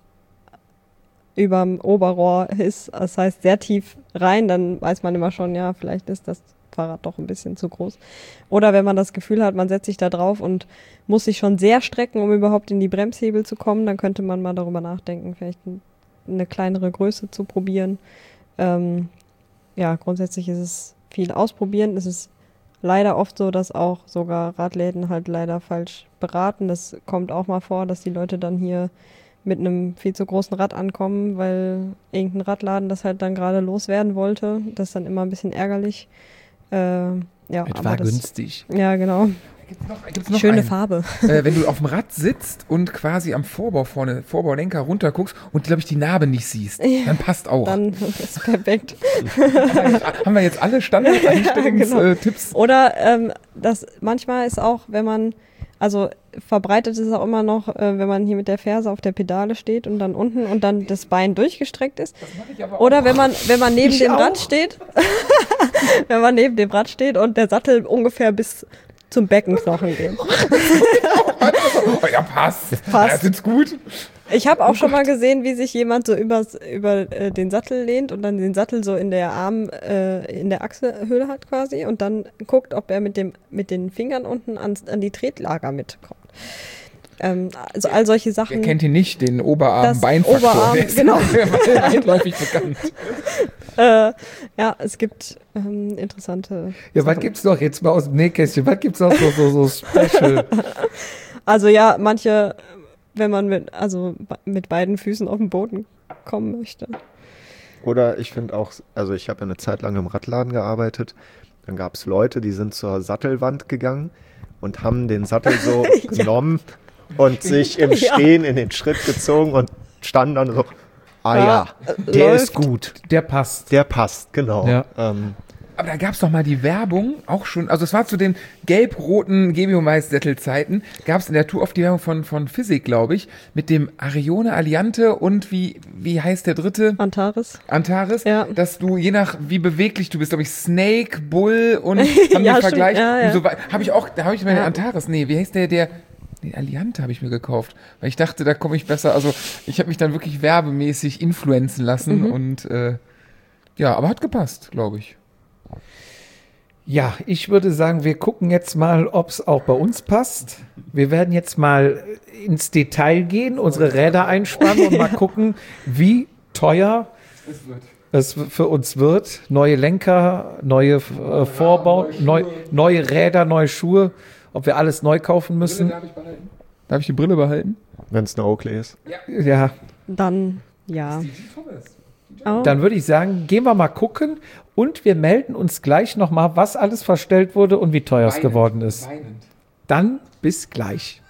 überm Oberrohr ist, das heißt sehr tief rein, dann weiß man immer schon, ja, vielleicht ist das Fahrrad doch ein bisschen zu groß. Oder wenn man das Gefühl hat, man setzt sich da drauf und muss sich schon sehr strecken, um überhaupt in die Bremshebel zu kommen, dann könnte man mal darüber nachdenken, vielleicht ein, eine kleinere Größe zu probieren. Ähm, ja, grundsätzlich ist es viel ausprobieren. Es ist leider oft so, dass auch sogar Radläden halt leider falsch beraten. Das kommt auch mal vor, dass die Leute dann hier mit einem viel zu großen Rad ankommen, weil irgendein Radladen das halt dann gerade loswerden wollte. Das ist dann immer ein bisschen ärgerlich. Äh, ja, es aber war das, günstig. ja, genau. Gibt's noch, gibt's noch Schöne einen? Farbe. Äh, wenn du auf dem Rad sitzt und quasi am Vorbau vorne, Vorbaulenker runter guckst und, glaube ich, die Narbe nicht siehst, Ja. dann passt auch. Dann ist perfekt. Haben wir jetzt alle Standard-Einstellungstipps? Oder ähm, das manchmal ist auch, wenn man, also verbreitet ist es auch immer noch, äh, wenn man hier mit der Ferse auf der Pedale steht und dann unten und dann das Bein durchgestreckt ist. Das mache ich aber Oder wenn man, wenn man neben Ich dem auch. Rad steht, wenn man neben dem Rad steht und der Sattel ungefähr bis zum Beckenknochen geht. Oh, ja, passt. Passt. Das ist gut. Ich habe auch schon mal gesehen, wie sich jemand so übers, über äh, den Sattel lehnt und dann den Sattel so in der Arm, äh, in der Achselhöhle hat quasi und dann guckt, ob er mit dem mit den Fingern unten ans, an die Tretlager mitkommt. Ähm, also all solche Wer Sachen. kennt ihn nicht, den Das Oberarm-Beinfaktor? Oberarm, Der ist genau. weitläufig bekannt. Äh, ja, es gibt ähm, interessante. Ja, was Sachen. gibt's noch jetzt mal aus dem Nähkästchen? Was gibt's noch so, so, so Special? Also ja, manche, wenn man mit, also be- mit beiden Füßen auf den Boden kommen möchte. Oder ich finde auch, also ich habe ja eine Zeit lang im Radladen gearbeitet, dann gab es Leute, die sind zur Sattelwand gegangen und haben den Sattel so genommen und sich im Ja. Stehen in den Schritt gezogen und standen dann so Ah Ja, ja, äh, der läuft. ist gut. Der passt. Der passt, genau. Ja. Ähm, Aber da gab es doch mal die Werbung, auch schon, also es war zu den gelb-roten Gebio-Mais-Sättelzeiten, gab es in der Tour oft die Werbung von, von Physik, glaube ich, mit dem Arione, Alliante und wie, wie heißt der dritte? Antares. Antares, Ja. dass du je nach wie beweglich du bist, glaube ich, Snake, Bull und haben Ja, den stimmt. Vergleich. Ja, ja. Und so wei- habe ich auch, da habe ich meine Ja. Antares, nee, wie heißt der, der, den Alliante habe ich mir gekauft, weil ich dachte, da komme ich besser, also ich habe mich dann wirklich werbemäßig influenzen lassen Mhm. und äh, ja, aber hat gepasst, glaube ich. Ja, ich würde sagen, wir gucken jetzt mal, ob es auch bei uns passt. Wir werden jetzt mal ins Detail gehen, unsere Räder einspannen und mal gucken, wie teuer es für uns wird. Neue Lenker, neue äh, Vorbau, neu, neue Räder, neue Schuhe. Ob wir alles neu kaufen müssen. Darf ich behalten? Darf ich die Brille behalten? Wenn es eine Oakley ist. Ja, Dann, ja. Oh. dann würde ich sagen, gehen wir mal gucken und wir melden uns gleich nochmal, was alles verstellt wurde und wie teuer es geworden ist. Weinend. Dann bis gleich.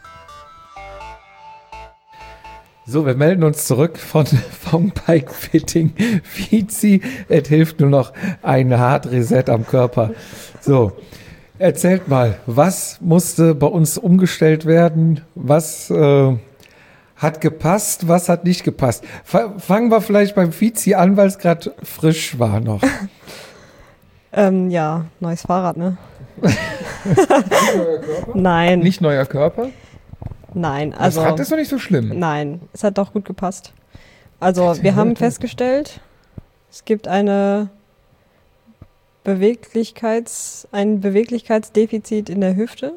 So, wir melden uns zurück von vom Bike Fitting. Vizi, es hilft nur noch ein Hard Reset am Körper. So, erzählt mal, was musste bei uns umgestellt werden? Was äh, hat gepasst? Was hat nicht gepasst? Fa- Fangen wir vielleicht beim Vizi an, weil es gerade frisch war noch. Ähm, ja, neues Fahrrad, ne? Nein, Nicht neuer Körper? nein. Das Also, Rad ist doch nicht so schlimm. nein, es hat doch gut gepasst. Also, wir haben festgestellt, es gibt eine Beweglichkeits, ein Beweglichkeitsdefizit in der Hüfte.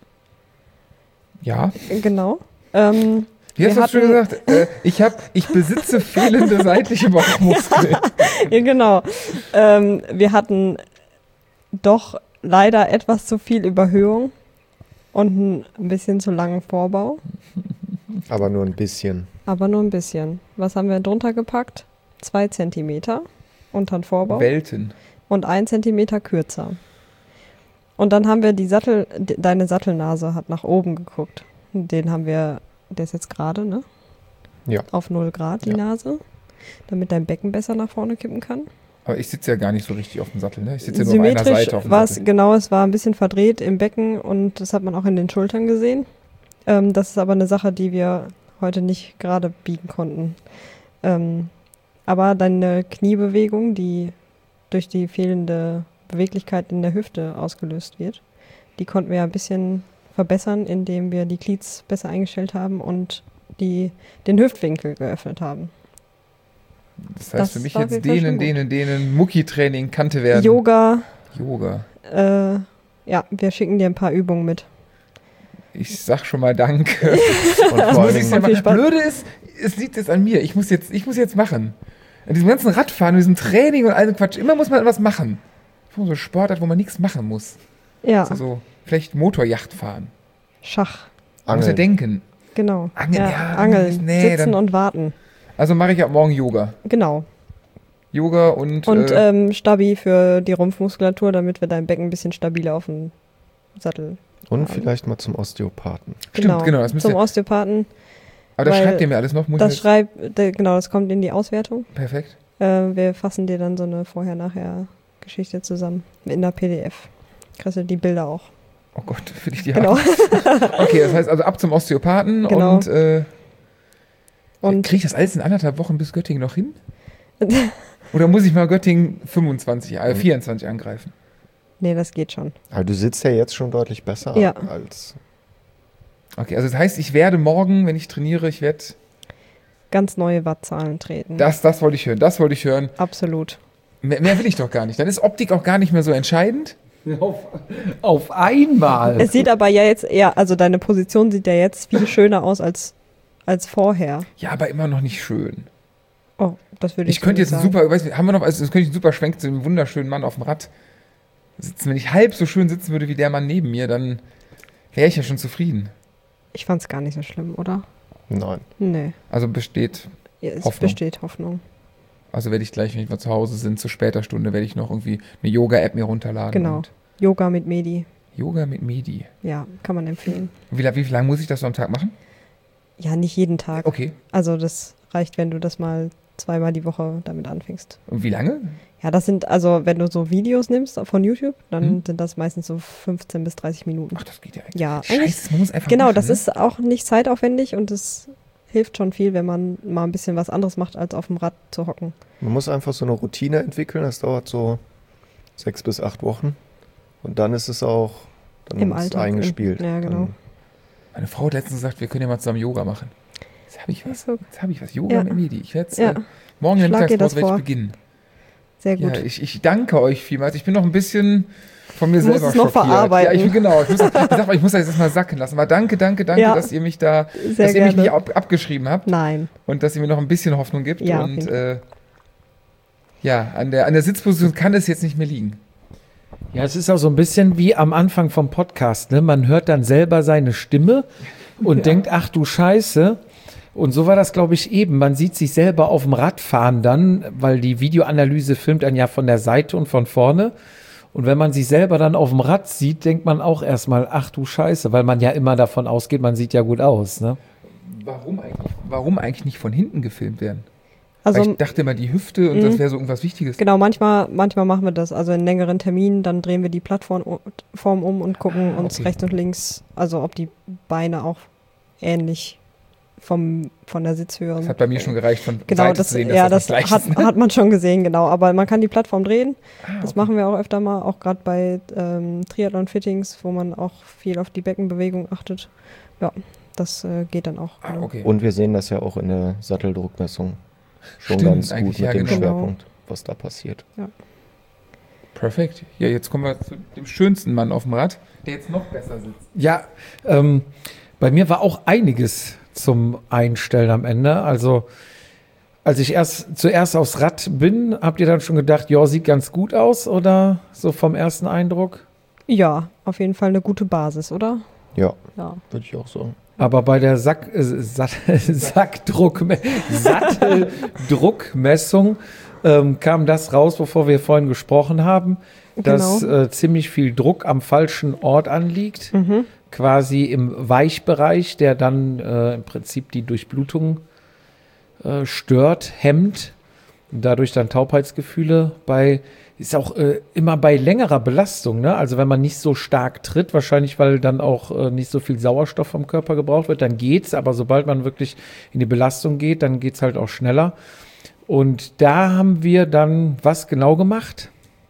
Ja. Genau. Ähm, Wie hast Wir du schon gesagt? Äh, ich, hab, ich besitze fehlende seitliche Bauchmuskeln. ja, genau. Ähm, wir hatten doch leider etwas zu viel Überhöhung und ein bisschen zu langen Vorbau, Aber nur ein bisschen. aber nur ein bisschen. Was haben wir drunter gepackt? Zwei Zentimeter unter den Vorbau Welten. und ein Zentimeter kürzer. Und dann haben wir die Sattel, de- deine Sattelnase hat nach oben geguckt. Den haben wir, der ist jetzt gerade, ne? Ja. Auf null Grad die Ja. Nase, damit dein Becken besser nach vorne kippen kann. Aber ich sitze ja gar nicht so richtig auf dem Sattel, ne? Ich sitze ja nur auf einer Symmetrisch Seite auf dem war es, Sattel. genau, es war ein bisschen verdreht im Becken und das hat man auch in den Schultern gesehen. Ähm, das ist aber eine Sache, die wir heute nicht gerade biegen konnten. Ähm, aber deine Kniebewegung, die durch die fehlende Beweglichkeit in der Hüfte ausgelöst wird, die konnten wir ein bisschen verbessern, indem wir die Glieds besser eingestellt haben und die, den Hüftwinkel geöffnet haben. Das heißt das für mich war jetzt auf jeden Fall denen, schon denen, denen Mucki-Training Kante werden. Yoga, Yoga. äh, ja, wir schicken dir ein paar Übungen mit. Ich sag schon mal Danke. Und vor muss allen ich Dingen, ja Viel machen. Spaß. Blöde ist, es liegt jetzt an mir. Ich muss jetzt, ich muss jetzt machen. An diesem ganzen Radfahren, diesem Training und all dem Quatsch, immer muss man etwas machen. So ein Sportart, wo man nichts machen muss. Ja, Also vielleicht Motorjacht fahren. Schach, Man muss ja Angeln. denken. genau. Angeln, ja, ja, Angeln, nee, sitzen dann- und warten. Also mache ich ab morgen Yoga. Genau. Yoga und, Und äh, ähm, Stabi für die Rumpfmuskulatur, damit wir dein Becken ein bisschen stabiler auf dem Sattel. Und vielleicht mal zum Osteopathen. Stimmt, genau, das müsste- Zum Osteopathen. aber das weil schreibt ihr mir alles noch. Muss Das ich schreibt, de- genau, das kommt in die Auswertung. jetzt, perfekt. Äh, wir fassen dir dann so eine Vorher-Nachher-Geschichte zusammen in der P D F. Kriegst du die Bilder auch. Oh Gott, will ich die Genau. haben. Okay, das heißt also ab zum Osteopathen Genau. und, äh, Und kriege ich das alles in anderthalb Wochen bis Göttingen noch hin? Oder muss ich mal Göttingen fünfundzwanzig, äh, vierundzwanzig angreifen? nee, das geht schon. Aber du sitzt ja jetzt schon deutlich besser Ja. als. Okay, also das heißt, ich werde morgen, wenn ich trainiere, ich werde. Ganz neue Wattzahlen treten. Das, das wollte ich hören, das wollte ich hören. Absolut. Mehr, mehr will ich doch gar nicht. Dann ist Optik auch gar nicht mehr so entscheidend. Auf, auf einmal. Es sieht aber ja jetzt eher, also deine Position sieht ja jetzt viel schöner aus als, als vorher. Ja, aber immer noch nicht schön. Oh, das würde ich Ich könnte so jetzt nicht einen super, weiß nicht, haben wir noch, also das könnte ich einen super Schwenk zu einem wunderschönen Mann auf dem Rad sitzen. Wenn ich halb so schön sitzen würde wie der Mann neben mir, dann wäre ich ja schon zufrieden. Ich fand es gar nicht so schlimm, oder? Nein. Nee. Also besteht, Ja, es Hoffnung. besteht Hoffnung. also werde ich gleich, wenn ich mal zu Hause sind, zu später Stunde, werde ich noch irgendwie eine Yoga-App mir runterladen. Genau. Und Yoga mit Medi. Yoga mit Medi. Ja, kann man empfehlen. Wie, la- wie lange muss ich das so am Tag machen? Ja, nicht jeden Tag. Okay. Also das reicht, wenn du das mal zweimal die Woche damit anfängst. Und wie lange? Ja, das sind, also wenn du so Videos nimmst von YouTube, dann Hm. sind das meistens so fünfzehn bis dreißig Minuten. Ach, das geht ja eigentlich. Ja, Scheiße, eigentlich, man muss einfach genau, machen, das ne? ist auch nicht zeitaufwendig und es hilft schon viel, wenn man mal ein bisschen was anderes macht, als auf dem Rad zu hocken. Man muss einfach so eine Routine entwickeln, das dauert so sechs bis acht Wochen. Und dann ist es auch dann Im ist es Alltag, eingespielt. ja, genau. Dann, Meine Frau hat letztens gesagt, wir können ja mal zusammen Yoga machen. Jetzt habe ich was. Ach so. Jetzt habe ich was. Yoga Ja. mit Medi. Ich werde Ja. äh, morgen in der Schlag ihr das Mittagspause werde vor. ich beginnen. Sehr gut. Ja, ich, ich danke euch vielmals. Ich bin noch ein bisschen von mir Du musst selber es noch schockiert. verarbeiten. Ja, ich, genau. Ich muss, ich sag mal, ich muss das jetzt mal sacken lassen. Aber danke, danke, danke, Ja. dass ihr mich da, Sehr dass ihr mich gerne. nicht ab, abgeschrieben habt Nein. und dass ihr mir noch ein bisschen Hoffnung gibt. Ja, auf und jeden äh, ja, an der, an der Sitzposition kann es jetzt nicht mehr liegen. Ja, es ist auch so ein bisschen wie am Anfang vom Podcast. Ne? Man hört dann selber seine Stimme und Ja. denkt, ach du Scheiße. Und so war das, glaube ich, eben. Man sieht sich selber auf dem Radfahren dann, weil die Videoanalyse filmt dann ja von der Seite und von vorne. Und wenn man sich selber dann auf dem Rad sieht, denkt man auch erstmal, ach du Scheiße, weil man ja immer davon ausgeht, man sieht ja gut aus. Ne? Warum eigentlich, warum eigentlich nicht von hinten gefilmt werden? Also Weil ich dachte immer, die Hüfte und Mhm. das wäre so irgendwas Wichtiges. genau, manchmal, manchmal machen wir das. Also in längeren Terminen, dann drehen wir die Plattform Form um und gucken Ah, uns okay. rechts und links, also ob die Beine auch ähnlich vom, von der Sitzhöhe. Das und- hat bei mir schon gereicht, von Genau, Seite das, zu sehen, dass ja, das, das was Gleiches hat, ist. hat man schon gesehen, genau. Aber man kann die Plattform drehen. Ah, Das okay. machen wir auch öfter mal, auch gerade bei ähm, Triathlon-Fittings, wo man auch viel auf die Beckenbewegung achtet. Ja, das äh, geht dann auch. Ah, genau. okay. und wir sehen das ja auch in der Satteldruckmessung schon Stimmt, ganz gut eigentlich, mit ja, dem genau. Schwerpunkt, was da passiert. Perfekt. Ja, jetzt kommen wir zu dem schönsten Mann auf dem Rad, der jetzt noch besser sitzt. Ja, ähm, bei mir war auch einiges zum Einstellen am Ende. Also, als ich erst zuerst aufs Rad bin, habt ihr dann schon gedacht, ja, sieht ganz gut aus oder so vom ersten Eindruck? Ja, auf jeden Fall eine gute Basis, oder? Ja, Ja. würde ich auch sagen. Aber bei der Sack, äh, Satt, Sackdruck, Satteldruckmessung ähm, kam das raus, wovor wir vorhin gesprochen haben, dass Genau. äh, ziemlich viel Druck am falschen Ort anliegt, Mhm. quasi im Weichbereich, der dann äh, im Prinzip die Durchblutung äh, stört, hemmt und dadurch dann Taubheitsgefühle bei ist auch äh, immer bei längerer Belastung, ne? Also wenn man nicht so stark tritt, wahrscheinlich weil dann auch äh, nicht so viel Sauerstoff vom Körper gebraucht wird, dann geht's, aber sobald man wirklich in die Belastung geht, dann geht's halt auch schneller. Und da haben wir dann was genau gemacht?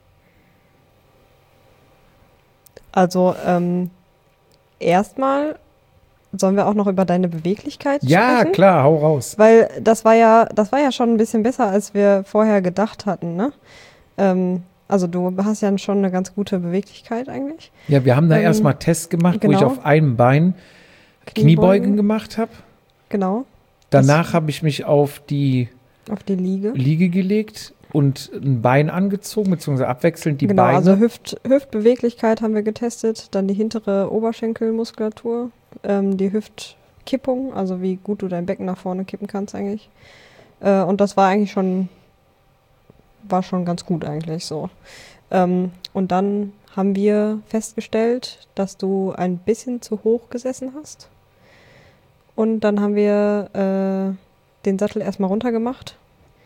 Also ähm, erstmal sollen wir auch noch über deine Beweglichkeit Ja, sprechen? klar, hau raus. Weil das war ja, das war ja schon ein bisschen besser, als wir vorher gedacht hatten, ne? Ähm, also du hast ja schon eine ganz gute Beweglichkeit eigentlich. Ja, wir haben da Ähm, erstmal Tests gemacht, wo ich genau. auf einem Bein Kniebeugen gemacht habe. Genau, Danach habe ich mich auf die auf die Liege. Liege gelegt und ein Bein angezogen, beziehungsweise abwechselnd die genau, Beine. also Hüft, Hüftbeweglichkeit haben wir getestet, dann die hintere Oberschenkelmuskulatur, ähm, die Hüftkippung, also wie gut du dein Becken nach vorne kippen kannst eigentlich. Äh, und das war eigentlich schon, war schon ganz gut eigentlich so. Ähm, und dann haben wir festgestellt, dass du ein bisschen zu hoch gesessen hast. Und dann haben wir äh, den Sattel erstmal runtergemacht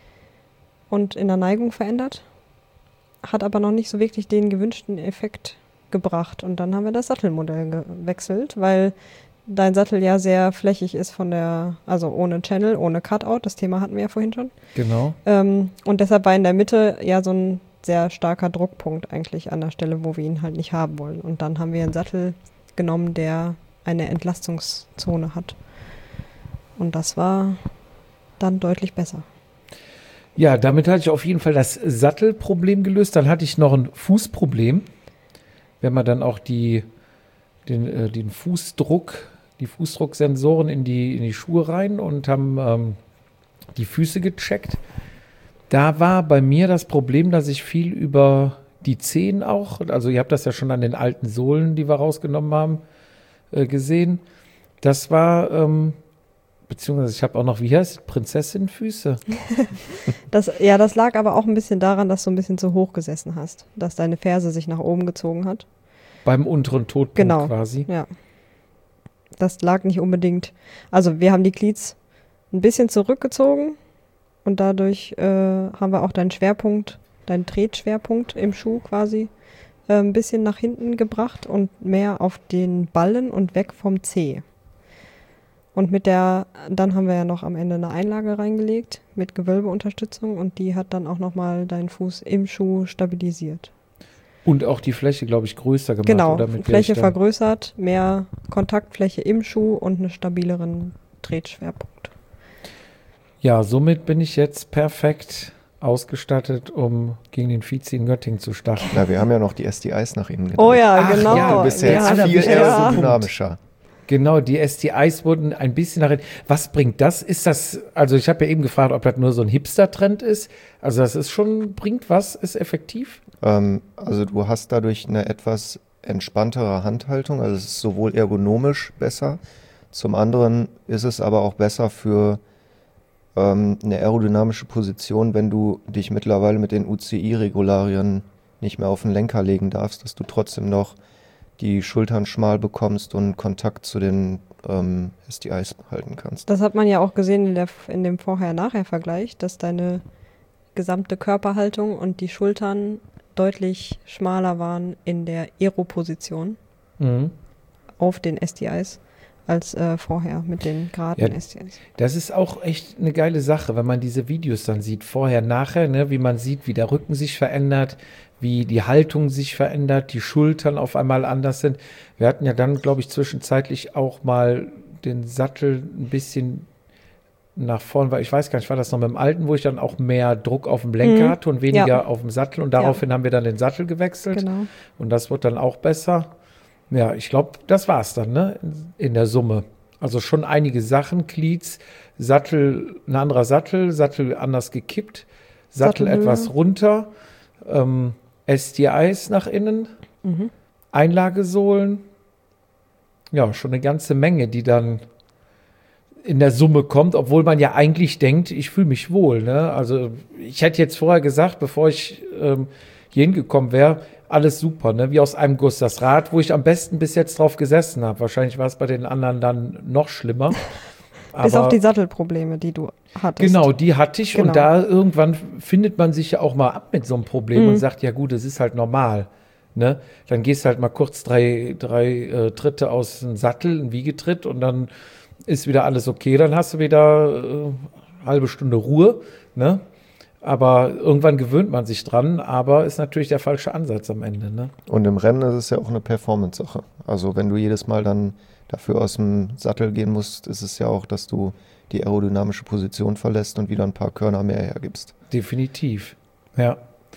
und in der Neigung verändert. Hat aber noch nicht so wirklich den gewünschten Effekt gebracht. Und dann haben wir das Sattelmodell gewechselt, weil dein Sattel ja sehr flächig ist von der, also ohne Channel, ohne Cutout. Das Thema hatten wir ja vorhin schon. Genau. Ähm, und deshalb war in der Mitte ja so ein sehr starker Druckpunkt eigentlich an der Stelle, wo wir ihn halt nicht haben wollen. Und dann haben wir einen Sattel genommen, der eine Entlastungszone hat. Und das war dann deutlich besser. Ja, damit hatte ich auf jeden Fall das Sattelproblem gelöst. Dann hatte ich noch ein Fußproblem. Wenn man dann auch die, den, äh, den Fußdruck, die Fußdrucksensoren in die, in die Schuhe rein und haben ähm, die Füße gecheckt. Da war bei mir das Problem, dass ich viel über die Zehen auch, also ihr habt das ja schon an den alten Sohlen, die wir rausgenommen haben, äh, gesehen. Das war, ähm, beziehungsweise ich habe auch noch, wie heißt es, Prinzessinenfüße. Das, ja, das lag aber auch ein bisschen daran, dass du ein bisschen zu hoch gesessen hast. Dass deine Ferse sich nach oben gezogen hat. Beim unteren Todpunkt Genau. quasi. Ja. Das lag nicht unbedingt. Also wir haben die Glieds ein bisschen zurückgezogen und dadurch äh, haben wir auch deinen Schwerpunkt, deinen Tretschwerpunkt im Schuh quasi äh, ein bisschen nach hinten gebracht und mehr auf den Ballen und weg vom Zeh. Und mit der, dann haben wir ja noch am Ende eine Einlage reingelegt mit Gewölbeunterstützung und die hat dann auch nochmal deinen Fuß im Schuh stabilisiert. Und auch die Fläche, glaube ich, größer gemacht. Genau, oder mit Fläche Blech dann? vergrößert, mehr Kontaktfläche im Schuh und einen stabileren Tretschwerpunkt. Ja, somit bin ich jetzt perfekt ausgestattet, um gegen den Vizi in Göttingen zu starten. Na, wir haben ja noch die S D Is nach innen gedacht. Oh ja, Ach, genau. ja, Du bist ja Wir jetzt hatten- viel ja. aerodynamischer. Genau, die S D Is wurden ein bisschen nach. Was bringt das? Ist das, also ich habe ja eben gefragt, ob das nur so ein Hipster-Trend ist. Also das ist schon, bringt was, ist effektiv? Ähm, also du hast dadurch eine etwas entspanntere Handhaltung, also es ist sowohl ergonomisch besser, zum anderen ist es aber auch besser für ähm, eine aerodynamische Position, wenn du dich mittlerweile mit den U C I-Regularien nicht mehr auf den Lenker legen darfst, dass du trotzdem noch die Schultern schmal bekommst und Kontakt zu den ähm, S D Is halten kannst. Das hat man ja auch gesehen in, der, in dem Vorher-Nachher-Vergleich, dass deine gesamte Körperhaltung und die Schultern deutlich schmaler waren in der Aero-Position Mhm. auf den S D Is als äh, vorher mit den geraden Ja. S D Is. Das ist auch echt eine geile Sache, wenn man diese Videos dann sieht, vorher, nachher, ne, wie man sieht, wie der Rücken sich verändert, wie die Haltung sich verändert, die Schultern auf einmal anders sind. Wir hatten ja dann, glaube ich, zwischenzeitlich auch mal den Sattel ein bisschen nach vorn, weil ich weiß gar nicht, war das noch mit dem alten, wo ich dann auch mehr Druck auf dem Lenker Mhm. hatte und weniger Ja. auf dem Sattel und daraufhin haben wir dann den Sattel gewechselt Genau. und das wird dann auch besser. Ja, ich glaube, das war's dann, ne, in der Summe. Also schon einige Sachen, Cleats, Sattel, ein anderer Sattel, Sattel anders gekippt, Sattel Sattelhöhe. etwas runter, ähm, S D Is nach innen, Mhm. Einlagesohlen. Ja, schon eine ganze Menge, die dann in der Summe kommt, obwohl man ja eigentlich denkt, ich fühle mich wohl. Ne? Also ich hätte jetzt vorher gesagt, bevor ich ähm, hier hingekommen wäre, alles super, ne? Wie aus einem Guss. Das Rad, wo ich am besten bis jetzt drauf gesessen habe. Wahrscheinlich war es bei den anderen dann noch schlimmer. Bis Aber auf die Sattelprobleme, die du hattest. genau, die hatte ich. Genau. Und da irgendwann findet man sich ja auch mal ab mit so einem Problem Mhm. und sagt, ja gut, das ist halt normal. Ne? Dann gehst halt mal kurz drei, drei äh, Tritte aus dem Sattel, ein Wiegetritt und dann ist wieder alles okay. Dann hast du wieder äh, halbe Stunde Ruhe. Ne? Aber irgendwann gewöhnt man sich dran, aber ist natürlich der falsche Ansatz am Ende. Ne? Und im Rennen ist es ja auch eine Performance-Sache. Also wenn du jedes Mal dann dafür aus dem Sattel gehen musst, ist es ja auch, dass du die aerodynamische Position verlässt und wieder ein paar Körner mehr hergibst. Definitiv, ja.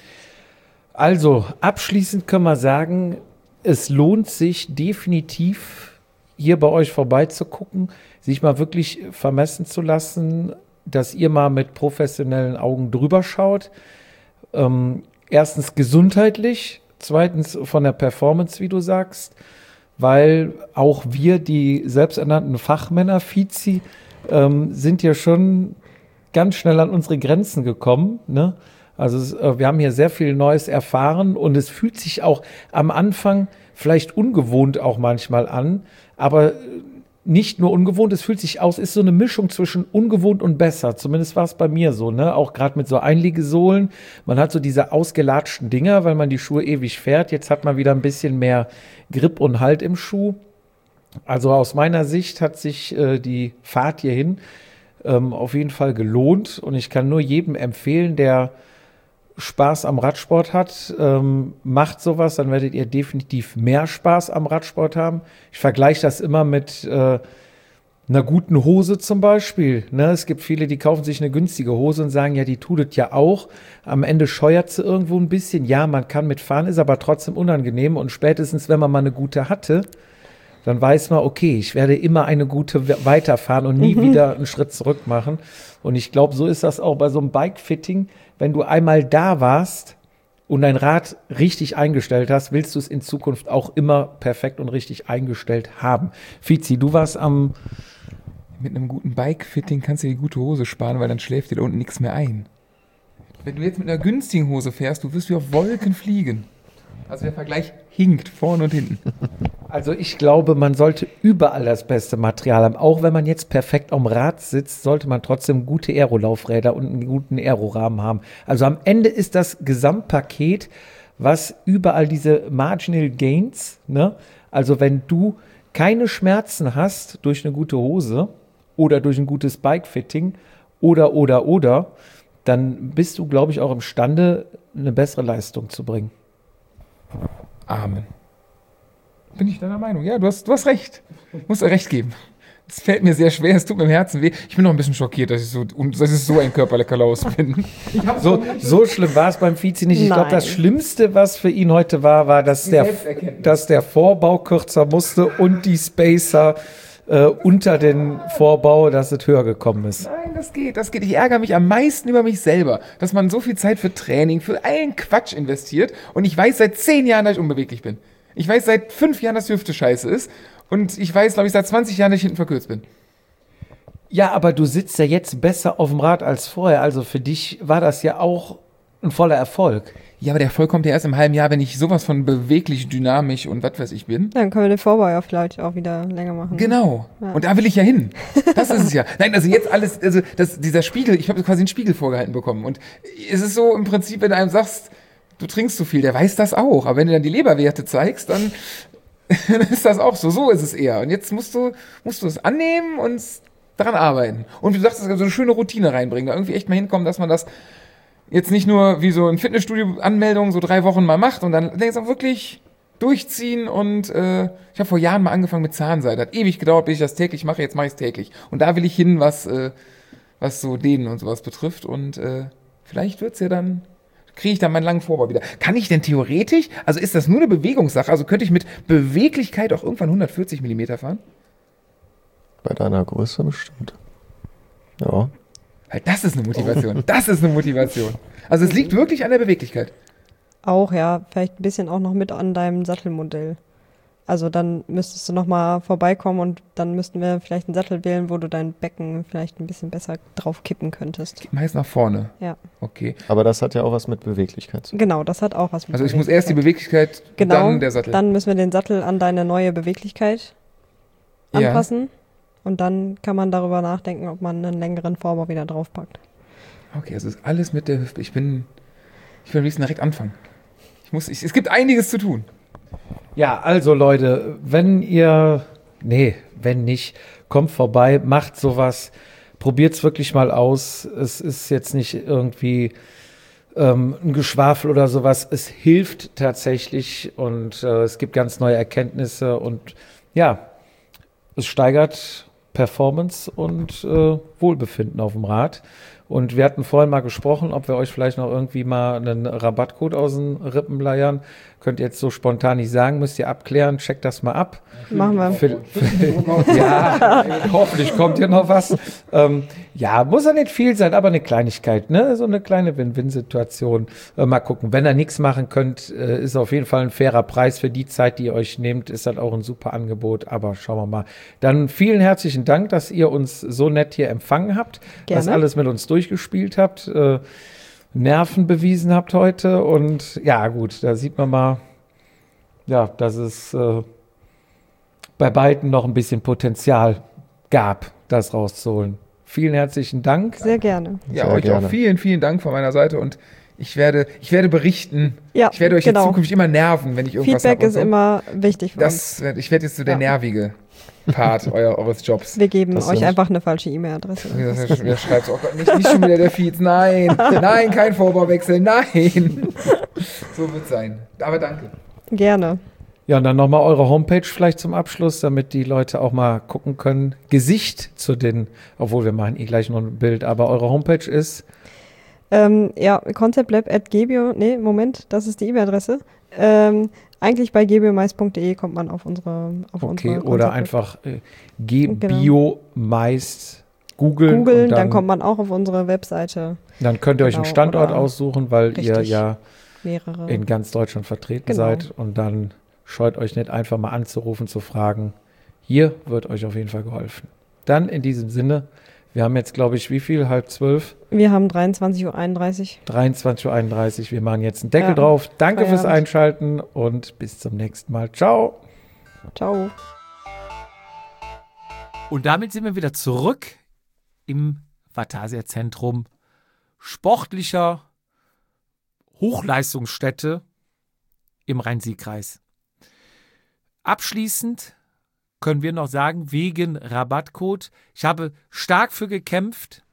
Also, abschließend können wir sagen, es lohnt sich definitiv, hier bei euch vorbeizugucken, sich mal wirklich vermessen zu lassen, dass ihr mal mit professionellen Augen drüber schaut. Ähm, erstens gesundheitlich, zweitens von der Performance, wie du sagst, weil auch wir, die selbsternannten Fachmänner, Vizi, ähm, sind ja schon ganz schnell an unsere Grenzen gekommen, ne? Also es, äh, wir haben hier sehr viel Neues erfahren und es fühlt sich auch am Anfang vielleicht ungewohnt auch manchmal an, aber äh, nicht nur ungewohnt, es fühlt sich aus, ist so eine Mischung zwischen ungewohnt und besser. Zumindest war es bei mir so, ne? Auch gerade mit so Einlegesohlen. Man hat so diese ausgelatschten Dinger, weil man die Schuhe ewig fährt. Jetzt hat man wieder ein bisschen mehr Grip und Halt im Schuh. Also aus meiner Sicht hat sich äh, die Fahrt hierhin ähm, auf jeden Fall gelohnt und ich kann nur jedem empfehlen, der Spaß am Radsport hat, ähm, macht sowas, dann werdet ihr definitiv mehr Spaß am Radsport haben. Ich vergleiche das immer mit äh, einer guten Hose zum Beispiel. Ne? Es gibt viele, die kaufen sich eine günstige Hose und sagen, ja, die tut es ja auch. Am Ende scheuert sie irgendwo ein bisschen. Ja, man kann mitfahren, ist aber trotzdem unangenehm. Und spätestens, wenn man mal eine gute hatte, dann weiß man, okay, ich werde immer eine gute we- weiterfahren und nie Mhm. wieder einen Schritt zurück machen. Und ich glaube, so ist das auch bei so einem Bike-Fitting. Wenn du einmal da warst und dein Rad richtig eingestellt hast, willst du es in Zukunft auch immer perfekt und richtig eingestellt haben. Vizi, du warst am, Mit einem guten Bike-Fitting kannst du dir die gute Hose sparen, weil dann schläft dir da unten nichts mehr ein. Wenn du jetzt mit einer günstigen Hose fährst, du wirst wie auf Wolken fliegen. Also der Vergleich hinkt, vorne und hinten. Also ich glaube, man sollte überall das beste Material haben. Auch wenn man jetzt perfekt am Rad sitzt, sollte man trotzdem gute Aero-Laufräder und einen guten Aero-Rahmen haben. Also am Ende ist das Gesamtpaket, was überall diese Marginal Gains, ne? Also wenn du keine Schmerzen hast durch eine gute Hose oder durch ein gutes Bike-Fitting oder, oder, oder, dann bist du, glaube ich, auch imstande, eine bessere Leistung zu bringen. Amen. Bin ich deiner Meinung? Ja, du hast, du hast recht. Ich muss dir recht geben. Es fällt mir sehr schwer, es tut mir im Herzen weh. Ich bin noch ein bisschen schockiert, dass ich so, dass ich so ein körperlicher Laus bin. So, so schlimm war es beim Vizi nicht. Ich glaube, das Schlimmste, was für ihn heute war, war, dass, der, dass der Vorbau kürzer musste und die Spacer äh, unter den Vorbau, dass es höher gekommen ist. Nein, das geht, das geht. Ich ärgere mich am meisten über mich selber, dass man so viel Zeit für Training, für allen Quatsch investiert und ich weiß seit zehn Jahren, dass ich unbeweglich bin. Ich weiß seit fünf Jahren, dass die Hüfte scheiße ist und ich weiß, glaube ich, seit zwanzig Jahren, dass ich hinten verkürzt bin. Ja, aber du sitzt ja jetzt besser auf dem Rad als vorher. Also für dich war das ja auch ein voller Erfolg. Ja, aber der Erfolg kommt ja erst im halben Jahr, wenn ich sowas von beweglich, dynamisch und was weiß ich bin. Dann können wir den Vorbau ja vielleicht auch wieder länger machen. Genau. Ja. Und da will ich ja hin. Das ist es ja. Nein, also jetzt alles, also das, dieser Spiegel, ich habe quasi einen Spiegel vorgehalten bekommen. Und es ist so im Prinzip, wenn du einem sagst, du trinkst zu viel, der weiß das auch. Aber wenn du dann die Leberwerte zeigst, dann, dann ist das auch so. So ist es eher. Und jetzt musst du, musst du es annehmen und daran arbeiten. Und wie du sagst, so eine schöne Routine reinbringen. Da irgendwie echt mal hinkommen, dass man das jetzt nicht nur wie so ein Fitnessstudio-Anmeldung so drei Wochen mal macht und dann denkst du wirklich durchziehen und äh, ich habe vor Jahren mal angefangen mit Zahnseide. Hat ewig gedauert, bis ich das täglich mache, jetzt mache ich es täglich. Und da will ich hin, was, äh, was so Dehnen und sowas betrifft und äh, vielleicht wird's ja dann, kriege ich dann meinen langen Vorbau wieder. Kann ich denn theoretisch, also ist das nur eine Bewegungssache, also könnte ich mit Beweglichkeit auch irgendwann hundertvierzig Millimeter fahren? Bei deiner Größe bestimmt. Ja. Das ist eine Motivation. Das ist eine Motivation. Also es liegt wirklich an der Beweglichkeit. Auch, ja. Vielleicht ein bisschen auch noch mit an deinem Sattelmodell. Also dann müsstest du nochmal vorbeikommen und dann müssten wir vielleicht einen Sattel wählen, wo du dein Becken vielleicht ein bisschen besser drauf kippen könntest. Meist nach vorne. Ja. Okay. Aber das hat ja auch was mit Beweglichkeit zu tun. Genau, das hat auch was mit Also ich muss erst die Beweglichkeit, genau, dann der Sattel. Dann müssen wir den Sattel an deine neue Beweglichkeit Ja. anpassen. Und dann kann man darüber nachdenken, ob man einen längeren Vorbau wieder draufpackt. Okay, also ist alles mit der Hüfte. Ich bin, ich will am liebsten direkt anfangen. Ich muss, ich, es gibt einiges zu tun. Ja, also Leute, wenn ihr, nee, wenn nicht, kommt vorbei, macht sowas, probiert's wirklich mal aus. Es ist jetzt nicht irgendwie ähm, ein Geschwafel oder sowas. Es hilft tatsächlich und äh, es gibt ganz neue Erkenntnisse und ja, es steigert Performance und äh, Wohlbefinden auf dem Rad. Und wir hatten vorhin mal gesprochen, ob wir euch vielleicht noch irgendwie mal einen Rabattcode aus den Rippen leiern. Könnt ihr jetzt so spontan nicht sagen, müsst ihr abklären, checkt das mal ab. Machen wir. Für, für, ja, hoffentlich kommt hier noch was. Ähm, ja, muss ja nicht viel sein, aber eine Kleinigkeit, ne? So eine kleine Win-Win-Situation. Äh, mal gucken. Wenn ihr nichts machen könnt, äh, ist auf jeden Fall ein fairer Preis für die Zeit, die ihr euch nehmt. Ist halt auch ein super Angebot, aber schauen wir mal. Dann vielen herzlichen Dank, dass ihr uns so nett hier empfangen habt, Gerne. dass alles mit uns durchgespielt habt, äh, Nerven bewiesen habt heute und ja gut, da sieht man mal, ja, dass es äh, bei beiden noch ein bisschen Potenzial gab, das rauszuholen. Vielen herzlichen Dank. Sehr gerne. Ja, Sehr euch gerne. auch vielen, vielen Dank von meiner Seite und ich werde, ich werde berichten. Ja, ich werde euch genau. in Zukunft immer nerven, wenn ich irgendwas Feedback habe. ist immer wichtig für uns. Das, werd- ich werde jetzt so der Ja. nervige Part euer, eures Jobs. Wir geben Das euch sind- einfach eine falsche E-Mail-Adresse. Wer wer schreibt oh Gott, nicht, nicht schon wieder der Feeds, nein, nein, kein Vorbauwechsel, nein. So wird es sein. Aber danke. Gerne. Ja, und dann nochmal eure Homepage vielleicht zum Abschluss, damit die Leute auch mal gucken können. Gesicht zu den, obwohl wir machen eh gleich noch ein Bild, aber eure Homepage ist Ähm, ja, conceptlab at gebio, nee, Moment, das ist die E-Mail-Adresse. Ähm, eigentlich bei gebiomais punkt de kommt man auf unsere auf okay, unsere oder Concept-Lab. einfach äh, Gebio-Mais googeln. googeln, und dann, dann, kommt man auch auf unsere Webseite. dann könnt ihr euch einen Genau, Standort oder- aussuchen, weil ihr Richtig. ja Mehrere. in ganz Deutschland vertreten Genau. seid und dann scheut euch nicht einfach mal anzurufen, zu fragen. Hier wird euch auf jeden Fall geholfen. Dann in diesem Sinne Wir haben jetzt, glaube ich, wie viel? Halb zwölf? Wir haben dreiundzwanzig Uhr einunddreißig. dreiundzwanzig Uhr einunddreißig. Wir machen jetzt einen Deckel Ja. drauf. Danke Feierabend. fürs Einschalten und bis zum nächsten Mal. Ciao. Ciao. Und damit sind wir wieder zurück im Vatasia-Zentrum sportlicher Hochleistungsstätte im Rhein-Sieg-Kreis. Abschließend können wir noch sagen, wegen Rabattcode, ich habe stark für gekämpft.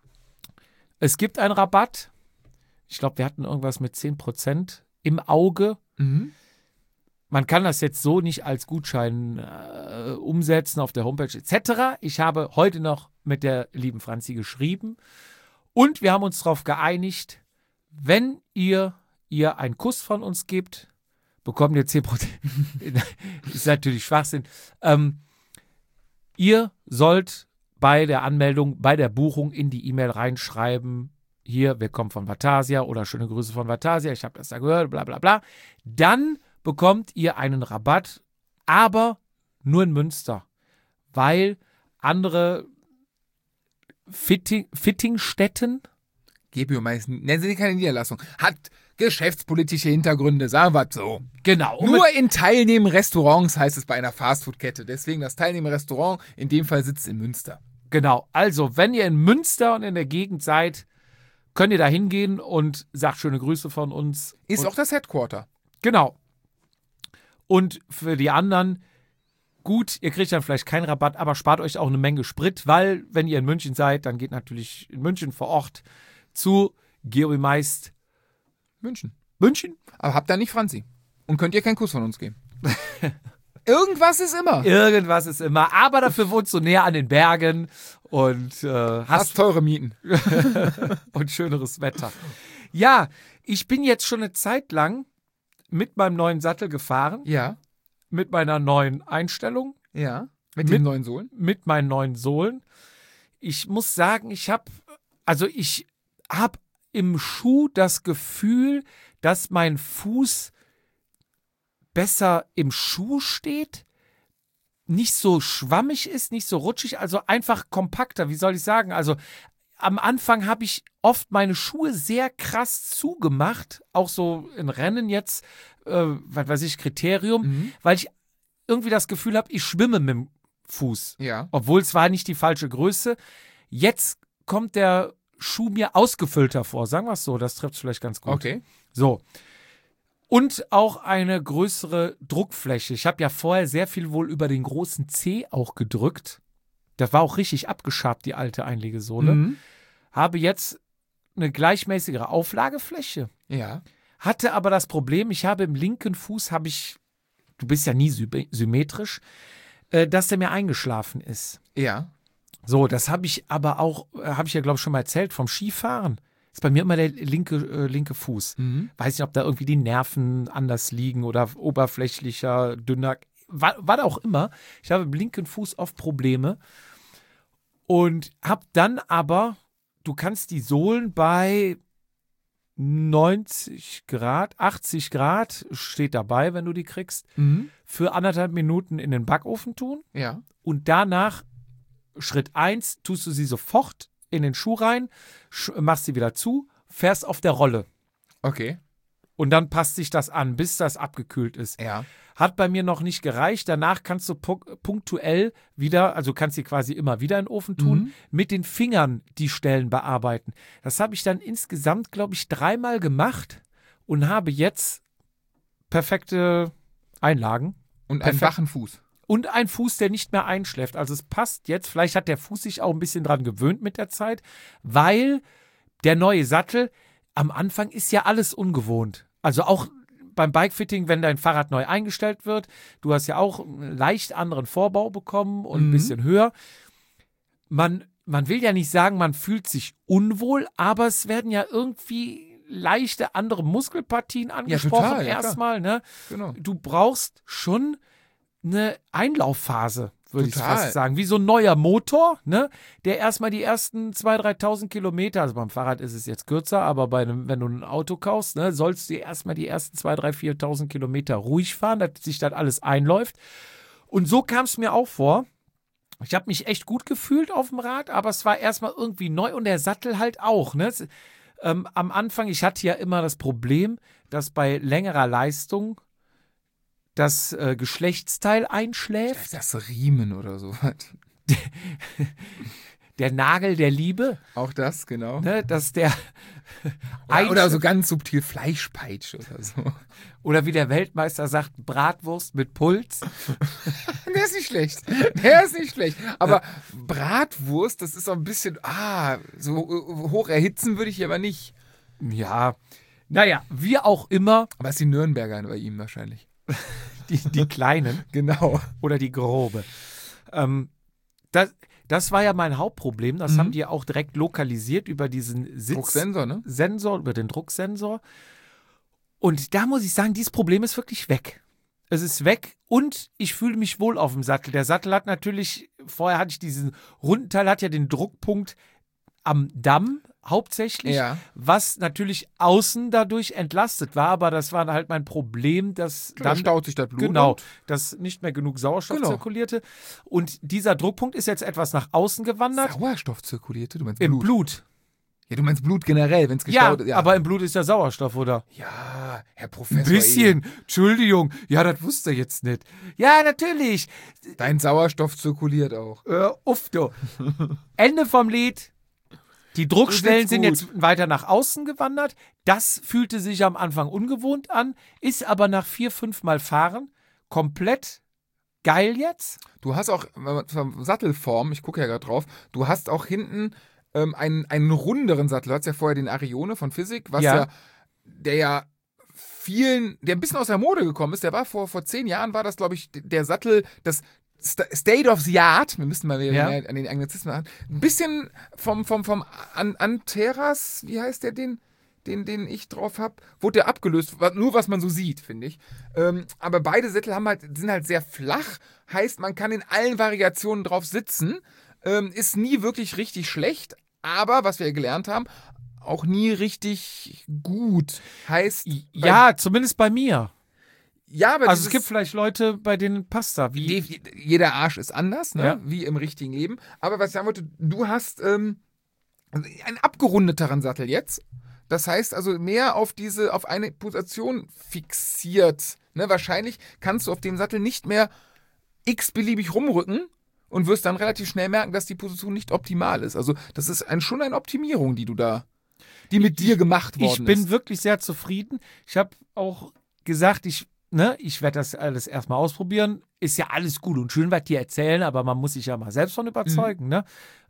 Es gibt einen Rabatt. Ich glaube, wir hatten irgendwas mit zehn Prozent im Auge. Mhm. Man kann das jetzt so nicht als Gutschein äh, umsetzen auf der Homepage et cetera. Ich habe heute noch mit der lieben Franzi geschrieben und wir haben uns darauf geeinigt, wenn ihr ihr einen Kuss von uns gebt, bekommt ihr zehn Prozent. Ist natürlich Schwachsinn. Ähm, ihr sollt bei der Anmeldung, bei der Buchung in die E-Mail reinschreiben, hier, wir kommen von Vatasia oder schöne Grüße von Vatasia, ich habe das da gehört, bla bla bla. Dann bekommt ihr einen Rabatt, aber nur in Münster, weil andere Fitting, Fittingstätten, G P O meist, nennen Sie keine Niederlassung, hat geschäftspolitische Hintergründe, sagen wir es so. genau, und Nur in teilnehmenden Restaurants heißt es bei einer Fastfood-Kette. Deswegen das teilnehmende Restaurant, in dem Fall sitzt in Münster. Genau, also wenn ihr in Münster und in der Gegend seid, könnt ihr da hingehen und sagt schöne Grüße von uns. Ist und, auch das Headquarter. Genau. Und für die anderen, gut, ihr kriegt dann vielleicht keinen Rabatt, aber spart euch auch eine Menge Sprit, weil wenn ihr in München seid, dann geht natürlich in München vor Ort zu G O B Meist München. München. Aber habt da nicht Franzi. Und könnt ihr keinen Kuss von uns geben. Irgendwas ist immer. Irgendwas ist immer, aber dafür wohnst du näher an den Bergen und äh, Hast hast teure Mieten. und schöneres Wetter. Ja, ich bin jetzt schon eine Zeit lang mit meinem neuen Sattel gefahren, Ja, mit meiner neuen Einstellung, ja. Mit, Mit- den neuen Sohlen. mit meinen neuen Sohlen. Ich muss sagen, ich habe, also ich habe im Schuh das Gefühl, dass mein Fuß besser im Schuh steht, nicht so schwammig ist, nicht so rutschig, also einfach kompakter, wie soll ich sagen? Also am Anfang habe ich oft meine Schuhe sehr krass zugemacht, auch so in Rennen jetzt, äh, was weiß ich, Kriterium, Mhm. weil ich irgendwie das Gefühl habe, ich schwimme mit dem Fuß. Ja. Obwohl es war nicht die falsche Größe. Jetzt kommt der Schuh mir ausgefüllter vor, sagen wir es so, das trifft vielleicht ganz gut. Okay. So. Und auch eine größere Druckfläche. Ich habe ja vorher sehr viel wohl über den großen C auch gedrückt. Das war auch richtig abgeschabt, die alte Einlegesohle. Mhm. Habe jetzt eine gleichmäßigere Auflagefläche. Ja. Hatte aber das Problem, ich habe im linken Fuß, habe ich, du bist ja nie sy- symmetrisch, äh, dass der mir eingeschlafen ist. Ja. So, das habe ich aber auch, äh, habe ich ja glaube ich schon mal erzählt, vom Skifahren. Ist bei mir immer der linke, äh, linke Fuß. Mhm. Weiß nicht, ob da irgendwie die Nerven anders liegen oder oberflächlicher, dünner, was auch immer. Ich habe im linken Fuß oft Probleme und habe dann aber, du kannst die Sohlen bei neunzig Grad, achtzig Grad, steht dabei, wenn du die kriegst, Mhm. für anderthalb Minuten in den Backofen tun Ja. und danach Schritt eins, tust du sie sofort in den Schuh rein, sch- machst sie wieder zu, fährst auf der Rolle Okay. und dann passt sich das an, bis das abgekühlt ist. Ja. Hat bei mir noch nicht gereicht. Danach kannst du pu- punktuell wieder, also kannst sie quasi immer wieder in den Ofen tun, Mhm. mit den Fingern die Stellen bearbeiten. Das habe ich dann insgesamt, glaube ich, dreimal gemacht und habe jetzt perfekte Einlagen. Und einen Perfekt. wachen Fuß. Und ein Fuß, der nicht mehr einschläft. Also es passt jetzt. Vielleicht hat der Fuß sich auch ein bisschen dran gewöhnt mit der Zeit, weil der neue Sattel, am Anfang ist ja alles ungewohnt. Also auch beim Bikefitting, wenn dein Fahrrad neu eingestellt wird, du hast ja auch einen leicht anderen Vorbau bekommen und ein Mhm. bisschen höher. Man, man will ja nicht sagen, man fühlt sich unwohl, aber es werden ja irgendwie leichte andere Muskelpartien angesprochen total, ja, klar. erstmal, ne? Genau. Du brauchst schon eine Einlaufphase, würde ich Total. fast sagen. Wie so ein neuer Motor, ne? Der erstmal die ersten zweitausend, dreitausend Kilometer, also beim Fahrrad ist es jetzt kürzer, aber bei einem, wenn du ein Auto kaufst, ne, sollst du erstmal die ersten zweitausend, dreitausend, viertausend Kilometer ruhig fahren, dass sich das alles einläuft. Und so kam es mir auch vor, Ich habe mich echt gut gefühlt auf dem Rad, aber es war erstmal irgendwie neu und der Sattel halt auch. Ne? Es, ähm, am Anfang, ich hatte ja immer das Problem, dass bei längerer Leistung das äh, Geschlechtsteil einschläft. Das Riemen oder so. Der Nagel der Liebe. Auch das, genau. Ne? Dass der Oder, oder so ganz subtil Fleischpeitsche oder so. Oder wie der Weltmeister sagt, Bratwurst mit Puls. Der ist nicht schlecht. Der ist nicht schlecht. Aber Bratwurst, das ist so ein bisschen, ah, so hoch erhitzen würde ich aber nicht. Ja, naja, wie auch immer. Aber es ist die Nürnberger bei ihm wahrscheinlich. Die, die kleinen. Genau. Oder die grobe. Ähm, das, das war ja mein Hauptproblem. Das Mhm. haben die auch direkt lokalisiert über diesen Sitz Drucksensor, ne? Sensor, über den Drucksensor. Und da muss ich sagen, dieses Problem ist wirklich weg. Es ist weg und ich fühle mich wohl auf dem Sattel. Der Sattel hat natürlich, vorher hatte ich diesen runden Teil, hat ja den Druckpunkt am Damm hauptsächlich, Ja. was natürlich außen dadurch entlastet war, aber das war halt mein Problem, dass Da staut sich das Blut. Genau, und- dass nicht mehr genug Sauerstoff Genau. zirkulierte. Und dieser Druckpunkt ist jetzt etwas nach außen gewandert. Sauerstoff zirkulierte, du meinst Im Blut. Blut. Ja, du meinst Blut generell, wenn es Ja, gestaut ist. aber im Blut ist ja Sauerstoff, oder? Ja, Herr Ein Professor. bisschen. Entschuldigung. Ja, das wusste er jetzt nicht. Ja, natürlich. E. Dein Sauerstoff zirkuliert auch. Äh, uff, du. Ende vom Lied. Die Druckstellen Du sind sitzt jetzt weiter nach außen gewandert. Das fühlte sich am Anfang ungewohnt an, ist aber nach vier, fünf Mal Fahren komplett geil jetzt. Du hast auch, wenn man zur Sattelform, ich gucke ja gerade drauf, du hast auch hinten ähm, einen, einen runderen Sattel. Du hast ja vorher den Arione von Physik, was Ja. ja, der ja vielen, der ein bisschen aus der Mode gekommen ist. Der war vor, vor zehn Jahren, war das, glaube ich, der Sattel, das Sta- State of the Art, wir müssten mal wieder Ja. mehr an den Anglizismen an, ein bisschen vom, vom, vom An Anteras, wie heißt der, den, den, den ich drauf habe, wurde der abgelöst, wa- nur was man so sieht, finde ich. Ähm, aber beide Sättel haben halt, sind halt sehr flach, heißt, man kann in allen Variationen drauf sitzen, ähm, ist nie wirklich richtig schlecht, aber, was wir ja gelernt haben, auch nie richtig gut. Heißt, bei- Ja, zumindest bei mir. ja, aber Also es dieses- gibt vielleicht Leute, bei denen passt da. Wie, Def- jeder Arsch ist anders, ne? Ja. Wie im richtigen Leben. Aber was ich sagen wollte, du hast ähm, einen abgerundeteren Sattel jetzt. Das heißt also mehr auf diese, auf eine Position fixiert. Ne? Wahrscheinlich kannst du auf dem Sattel nicht mehr x-beliebig rumrücken und wirst dann relativ schnell merken, dass die Position nicht optimal ist. Also das ist ein, schon eine Optimierung, die du da, die mit dir gemacht worden ich bin ist. wirklich sehr zufrieden. Ich habe auch gesagt, ich, ne, ich werde das alles erstmal ausprobieren. Ist ja alles gut und schön, was die erzählen, aber man muss sich ja mal selbst von überzeugen. Ne?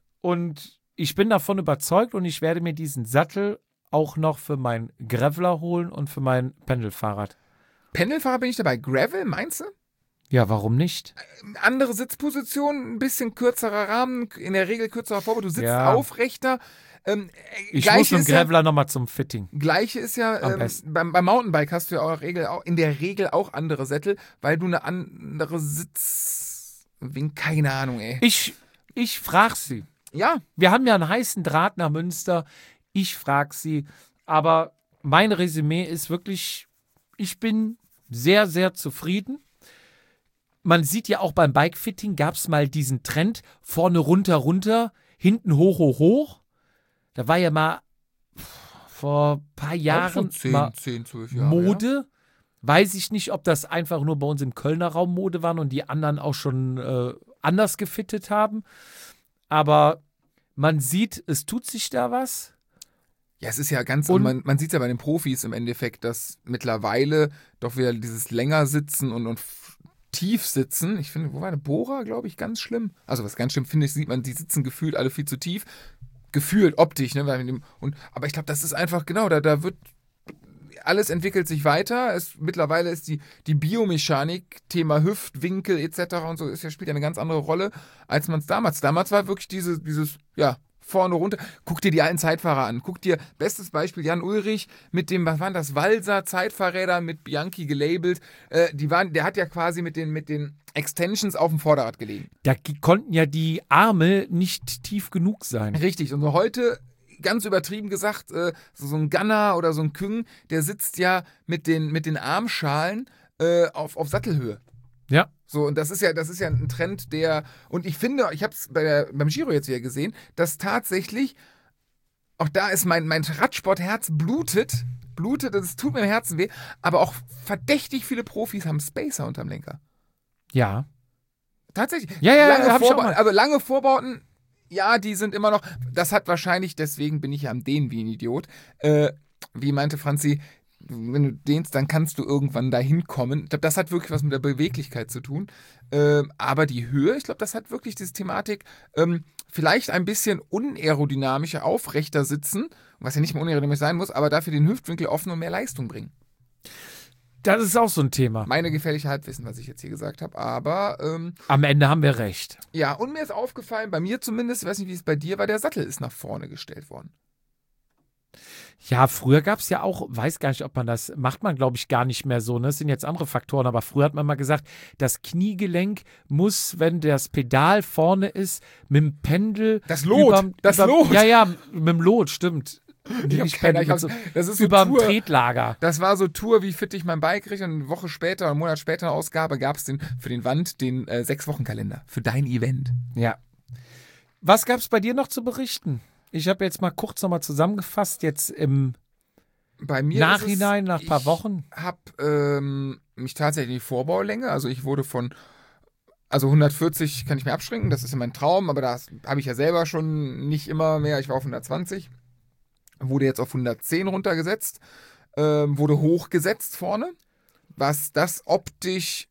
Und ich bin davon überzeugt und ich werde mir diesen Sattel auch noch für meinen Graveler holen und für mein Pendelfahrrad. Pendelfahrer bin ich dabei. Gravel, meinst du? Ja, warum nicht? Andere Sitzposition, ein bisschen kürzerer Rahmen, in der Regel kürzerer Vorbau, du sitzt Ja. aufrechter. Ähm, äh, Ich Gleiche muss mit dem ist ja- Graveler nochmal zum Fitting. Gleiche ist ja, Am ähm, besten. beim, beim Mountainbike hast du ja auch, Regel, auch in der Regel auch andere Sättel, weil du eine andere Sitz... Wegen, keine Ahnung, ey. Ich, ich frage sie. Ja, Wir haben ja einen heißen Draht nach Münster. Ich frage sie. Aber mein Resümee ist wirklich, ich bin sehr, sehr zufrieden. Man sieht ja auch beim Bikefitting gab es mal diesen Trend, vorne runter, runter, hinten hoch, hoch, hoch. Da war ja mal vor ein paar Jahren auch so mal zehn, zwölf Jahre. Mode. Weiß ich nicht, ob das einfach nur bei uns im Kölner Raum Mode waren und die anderen auch schon äh, anders gefittet haben. Aber man sieht, es tut sich da was. Ja, es ist ja ganz, Und- man, man sieht es ja bei den Profis im Endeffekt, dass mittlerweile doch wieder dieses länger sitzen und, und f- tief sitzen. Ich finde, wo war der Bohrer, glaube ich, ganz schlimm. Also was ganz schlimm finde ich, sieht man, die sitzen gefühlt alle viel zu tief. Gefühlt, optisch, ne? weil mit dem- Und, aber ich glaube, das ist einfach, genau, da, da wird, alles entwickelt sich weiter. Es, mittlerweile ist die, die Biomechanik, Thema Hüftwinkel et cetera und so, ist ja, spielt ja eine ganz andere Rolle, als man es damals. Damals war wirklich diese, dieses, ja, vorne runter. Guck dir die alten Zeitfahrer an. Guck dir, bestes Beispiel, Jan Ulrich mit dem, was waren das, Walser Zeitfahrräder mit Bianchi gelabelt. Äh, die waren, der hat ja quasi mit den, mit den Extensions auf dem Vorderrad gelegen. Da g- konnten ja die Arme nicht tief genug sein. Richtig. Und heute, ganz übertrieben gesagt, äh, so, so ein Gunner oder so ein Küng, der sitzt ja mit den, mit den Armschalen äh, auf, auf Sattelhöhe. Ja. So, und das ist ja, das ist ja ein Trend, der, und ich finde, ich habe es bei der, beim Giro jetzt wieder gesehen, dass tatsächlich, auch da ist mein, mein Radsportherz blutet, blutet, und es tut mir im Herzen weh, aber auch verdächtig viele Profis haben Spacer unterm Lenker. Ja. Tatsächlich. Ja, ja, lange hab ich auch Vorba- mal. Also lange Vorbauten, ja, die sind immer noch, das hat wahrscheinlich, deswegen bin ich ja am Dehnen wie ein Idiot, äh, wie meinte Franzi, wenn du dehnst, dann kannst du irgendwann dahin kommen. Ich glaube, das hat wirklich was mit der Beweglichkeit zu tun. Ähm, aber die Höhe, ich glaube, das hat wirklich diese Thematik, ähm, vielleicht ein bisschen unaerodynamischer, aufrechter sitzen, was ja nicht mehr unaerodynamisch sein muss, aber dafür den Hüftwinkel offen und mehr Leistung bringen. Das ist auch so ein Thema. Meine gefährliche Halbwissen, was ich jetzt hier gesagt habe. Aber, ähm, Am Ende haben wir recht. ja, und mir ist aufgefallen, bei mir zumindest, ich weiß nicht, wie es bei dir war, der Sattel ist nach vorne gestellt worden. Ja, früher gab es ja auch, weiß gar nicht, ob man das, macht man glaube ich gar nicht mehr so, ne? Das sind jetzt andere Faktoren, aber früher hat man mal gesagt, das Kniegelenk muss, wenn das Pedal vorne ist, mit dem Pendel. Das Lot, überm, das überm, Lot. Ja, ja, mit dem Lot, stimmt. Ich hab Nicht keine, Pendel, ich mit hab, so, das ist so überm Tour. Tretlager. Das war so Tour, wie fit ich mein Bike kriege. Und eine Woche später, einen Monat später eine Ausgabe, gab es den, für den Wand den äh, Sechs-Wochen-Kalender. Für dein Event. Ja. Was gab es bei dir noch zu berichten? Ich habe jetzt mal kurz nochmal zusammengefasst, jetzt im Bei mir Nachhinein, ist es, nach ein paar ich Wochen. habe ähm, mich tatsächlich in die Vorbaulänge, also ich wurde von, also hundertvierzig kann ich mir abschränken, das ist ja mein Traum, aber das habe ich ja selber schon nicht immer mehr, ich war auf hundertzwanzig, wurde jetzt auf hundertzehn runtergesetzt, ähm, wurde hochgesetzt vorne, was das optisch,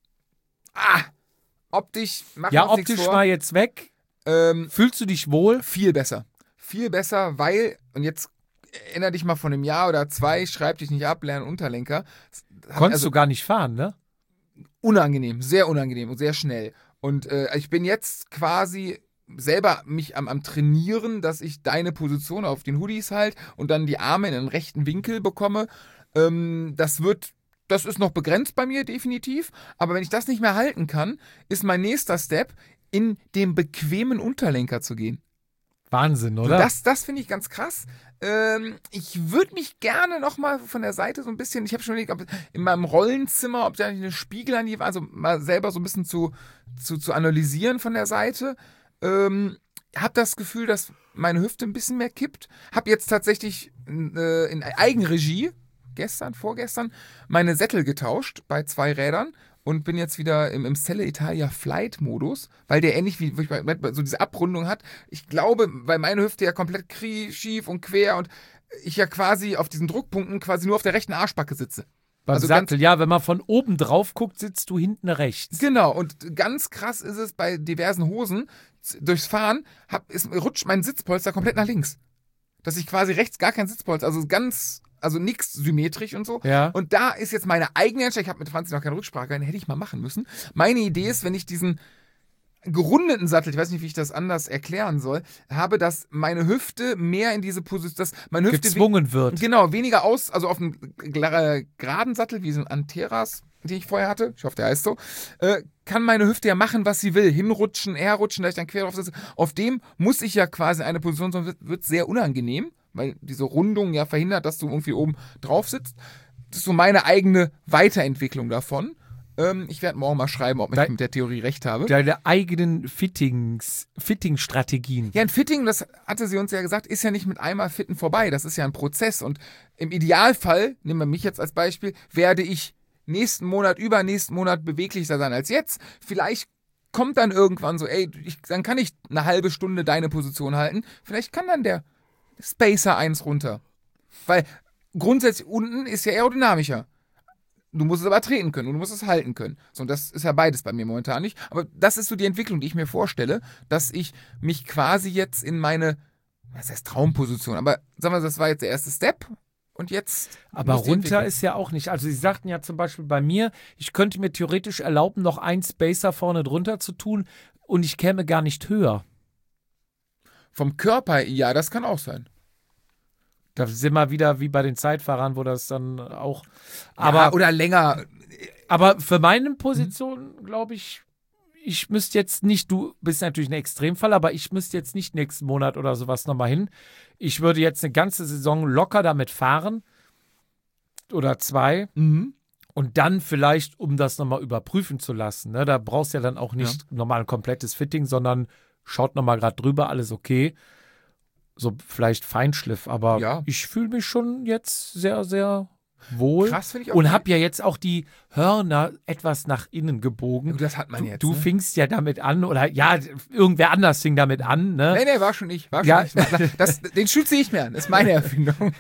ah, optisch, machen Ja, wir uns nichts optisch vor, mal jetzt weg. ähm, Fühlst du dich wohl? viel besser. Viel besser, weil, und jetzt erinnere dich mal von einem Jahr oder zwei, schreib dich nicht ab, lern Unterlenker. Hat Konntest also du gar nicht fahren, ne? unangenehm, sehr unangenehm und sehr schnell. Und äh, ich bin jetzt quasi selber mich am, am Trainieren, dass ich deine Position auf den Hoodies halt und dann die Arme in einen rechten Winkel bekomme. Ähm, das wird, das ist noch begrenzt bei mir, definitiv. Aber wenn ich das nicht mehr halten kann, ist mein nächster Step, in den bequemen Unterlenker zu gehen. Wahnsinn, So, oder? das das finde ich ganz krass. Ähm, ich würde mich gerne nochmal von der Seite so ein bisschen, ich habe schon überlegt, ob in meinem Rollenzimmer, ob da nicht eine Spiegel an die Wand, also mal selber so ein bisschen zu, zu, zu analysieren von der Seite. Ähm, habe das Gefühl, dass meine Hüfte ein bisschen mehr kippt. Habe jetzt tatsächlich äh, in Eigenregie, gestern, vorgestern, meine Sättel getauscht bei zwei Rädern. Und bin jetzt wieder im, im Selle Italia Flight-Modus, weil der ähnlich wie, wie ich, so diese Abrundung hat. Ich glaube, weil meine Hüfte ja komplett krie, schief und quer und ich ja quasi auf diesen Druckpunkten quasi nur auf der rechten Arschbacke sitze. Beim also Sattel, ja, wenn man von oben drauf guckt, sitzt du hinten rechts. Genau, und ganz krass ist es bei diversen Hosen, durchs Fahren hab, ist, rutscht mein Sitzpolster komplett nach links. Dass ich quasi rechts gar kein Sitzpolster, also ganz, also nichts symmetrisch und so. Ja. Und da ist jetzt meine eigene Entscheidung, ich habe mit Franzi noch keine Rücksprache gehalten, hätte ich mal machen müssen. Meine Idee ist, wenn ich diesen gerundeten Sattel, ich weiß nicht, wie ich das anders erklären soll, habe, dass meine Hüfte mehr in diese Position, dass meine Hüfte gezwungen wird. Genau, weniger aus, also auf einem gra- geraden Sattel, wie so ein Anteras, den ich vorher hatte, ich hoffe, der heißt so, äh, kann meine Hüfte ja machen, was sie will. Hinrutschen, herrutschen, da ich dann quer drauf sitze. Auf dem muss ich ja quasi eine Position, sonst wird, wird sehr unangenehm, weil diese Rundung ja verhindert, dass du irgendwie oben drauf sitzt. Das ist so meine eigene Weiterentwicklung davon. Ähm, ich werde morgen mal schreiben, ob ich Dein- mit der Theorie recht habe. Deine eigenen Fittings, Fitting-Strategien. Ja, ein Fitting, das hatte sie uns ja gesagt, ist ja nicht mit einmal Fitten vorbei. Das ist ja ein Prozess. Und im Idealfall, nehmen wir mich jetzt als Beispiel, werde ich nächsten Monat, übernächsten Monat beweglicher sein als jetzt. Vielleicht kommt dann irgendwann so, ey, ich, dann kann ich eine halbe Stunde deine Position halten. Vielleicht kann dann der Spacer eins runter. Weil grundsätzlich unten ist ja aerodynamischer. Du musst es aber treten können und du musst es halten können. So, und das ist ja beides bei mir momentan nicht. Aber das ist so die Entwicklung, die ich mir vorstelle, dass ich mich quasi jetzt in meine, was heißt Traumposition, aber sagen wir, das war jetzt der erste Step und jetzt. Aber muss die runter entwickeln. ist ja auch nicht. Also sie sagten ja zum Beispiel bei mir, ich könnte mir theoretisch erlauben, noch einen Spacer vorne drunter zu tun und ich käme gar nicht höher. Vom Körper, ja, das kann auch sein. Da sind wir wieder wie bei den Zeitfahrern, wo das dann auch. Aber, Aber, oder länger. aber für meine Position, glaube ich, ich müsste jetzt nicht, du bist natürlich ein Extremfall, aber ich müsste jetzt nicht nächsten Monat oder sowas nochmal hin. Ich würde jetzt eine ganze Saison locker damit fahren. Oder zwei. Mhm. Und dann vielleicht, um das nochmal überprüfen zu lassen, ne, da brauchst du ja dann auch nicht Ja. nochmal ein komplettes Fitting, sondern schaut nochmal gerade drüber, alles okay. So vielleicht Feinschliff, aber Ja. ich fühle mich schon jetzt sehr, sehr wohl. Krass finde ich auch. Und habe ja jetzt auch die Hörner etwas nach innen gebogen. Das hat man Du, jetzt. du ne? fingst ja damit an, oder ja, irgendwer anders fing damit an, ne? Nee, nee, war schon ich. War schon Ja. ich. Das, den schütze ich mir an. Das ist meine Erfindung.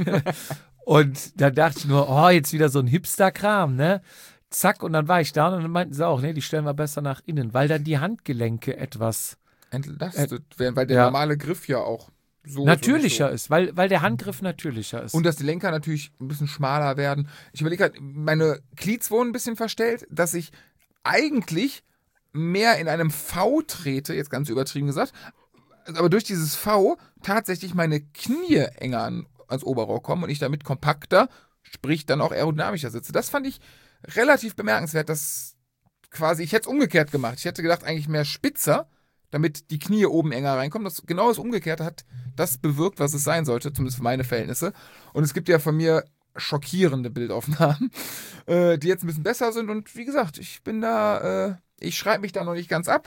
Und da dachte ich nur, oh, jetzt wieder so ein Hipster-Kram, ne? Zack, und dann war ich da und dann meinten sie auch, nee, die stellen wir besser nach innen, weil dann die Handgelenke etwas Entlastet werden, weil der Ja. normale Griff ja auch so natürlicher so. ist, weil, weil der Handgriff natürlicher ist. Und dass die Lenker natürlich ein bisschen schmaler werden. Ich überlege halt, meine Glieds wurden ein bisschen verstellt, dass ich eigentlich mehr in einem V trete, jetzt ganz übertrieben gesagt, aber durch dieses V tatsächlich meine Knie enger an, ans Oberrohr kommen und ich damit kompakter, sprich dann auch aerodynamischer sitze. Das fand ich relativ bemerkenswert, dass quasi, ich hätte es umgekehrt gemacht. Ich hätte gedacht, eigentlich mehr spitzer, damit die Knie oben enger reinkommen. Das genau das Umgekehrte hat das bewirkt, was es sein sollte, zumindest für meine Verhältnisse. Und es gibt ja von mir schockierende Bildaufnahmen, äh, die jetzt ein bisschen besser sind. Und wie gesagt, ich bin da, äh, ich schreibe mich da noch nicht ganz ab.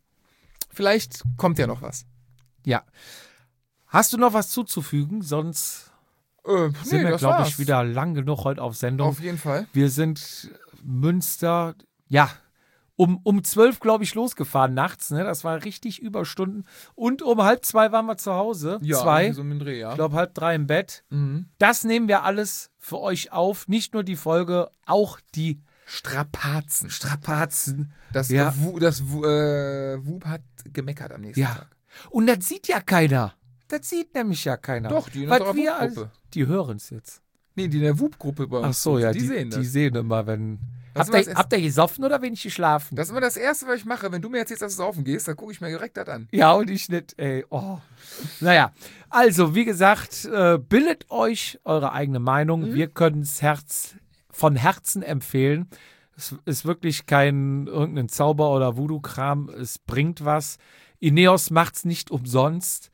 Vielleicht kommt ja noch was. ja. Hast du noch was zuzufügen? Sonst Äh, sind wir, das glaube war's. ich, wieder lang genug heute auf Sendung. Auf jeden Fall. Wir sind Münster, ja, um, um zwölf, glaube ich, losgefahren nachts. Ne? Das war richtig Überstunden. Und um halb zwei waren wir zu Hause. Ja, zwei. irgendwie so im Dreh, ja. Ich glaube, halb drei im Bett. Mhm. Das nehmen wir alles für euch auf. Nicht nur die Folge, auch die Strapazen. Strapazen. Das, Ja. Wu, das Wu, äh, Wub hat gemeckert am nächsten Ja. Tag. Und das sieht ja keiner. Das sieht nämlich ja keiner. Doch, die in Weil unserer wir Wub-Gruppe. als- Die hören es jetzt. Nee, die in der Wub-Gruppe bei uns. Ach so, ja, die, die, sehen das. die sehen immer, wenn. Das Habt war ihr, das habt ihr gesoffen oder wenig geschlafen? Das ist immer das Erste, was ich mache. Wenn du mir erzählst, dass du saufen gehst, dann gucke ich mir direkt das an. Ja, und ich nicht, ey. Oh. Naja, also, wie gesagt, äh, bildet euch eure eigene Meinung. Mhm. Wir können es Herz, von Herzen empfehlen. Es ist wirklich kein irgendein Zauber- oder Voodoo-Kram. Es bringt was. Ineos macht's nicht umsonst.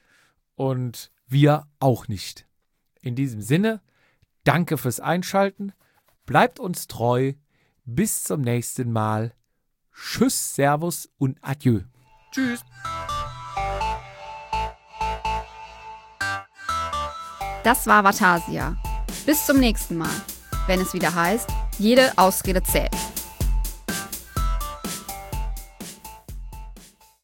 Und wir auch nicht. In diesem Sinne, danke fürs Einschalten. Bleibt uns treu. Bis zum nächsten Mal. Tschüss, Servus und Adieu. Tschüss. Das war Vatasia. Bis zum nächsten Mal, wenn es wieder heißt, jede Ausrede zählt.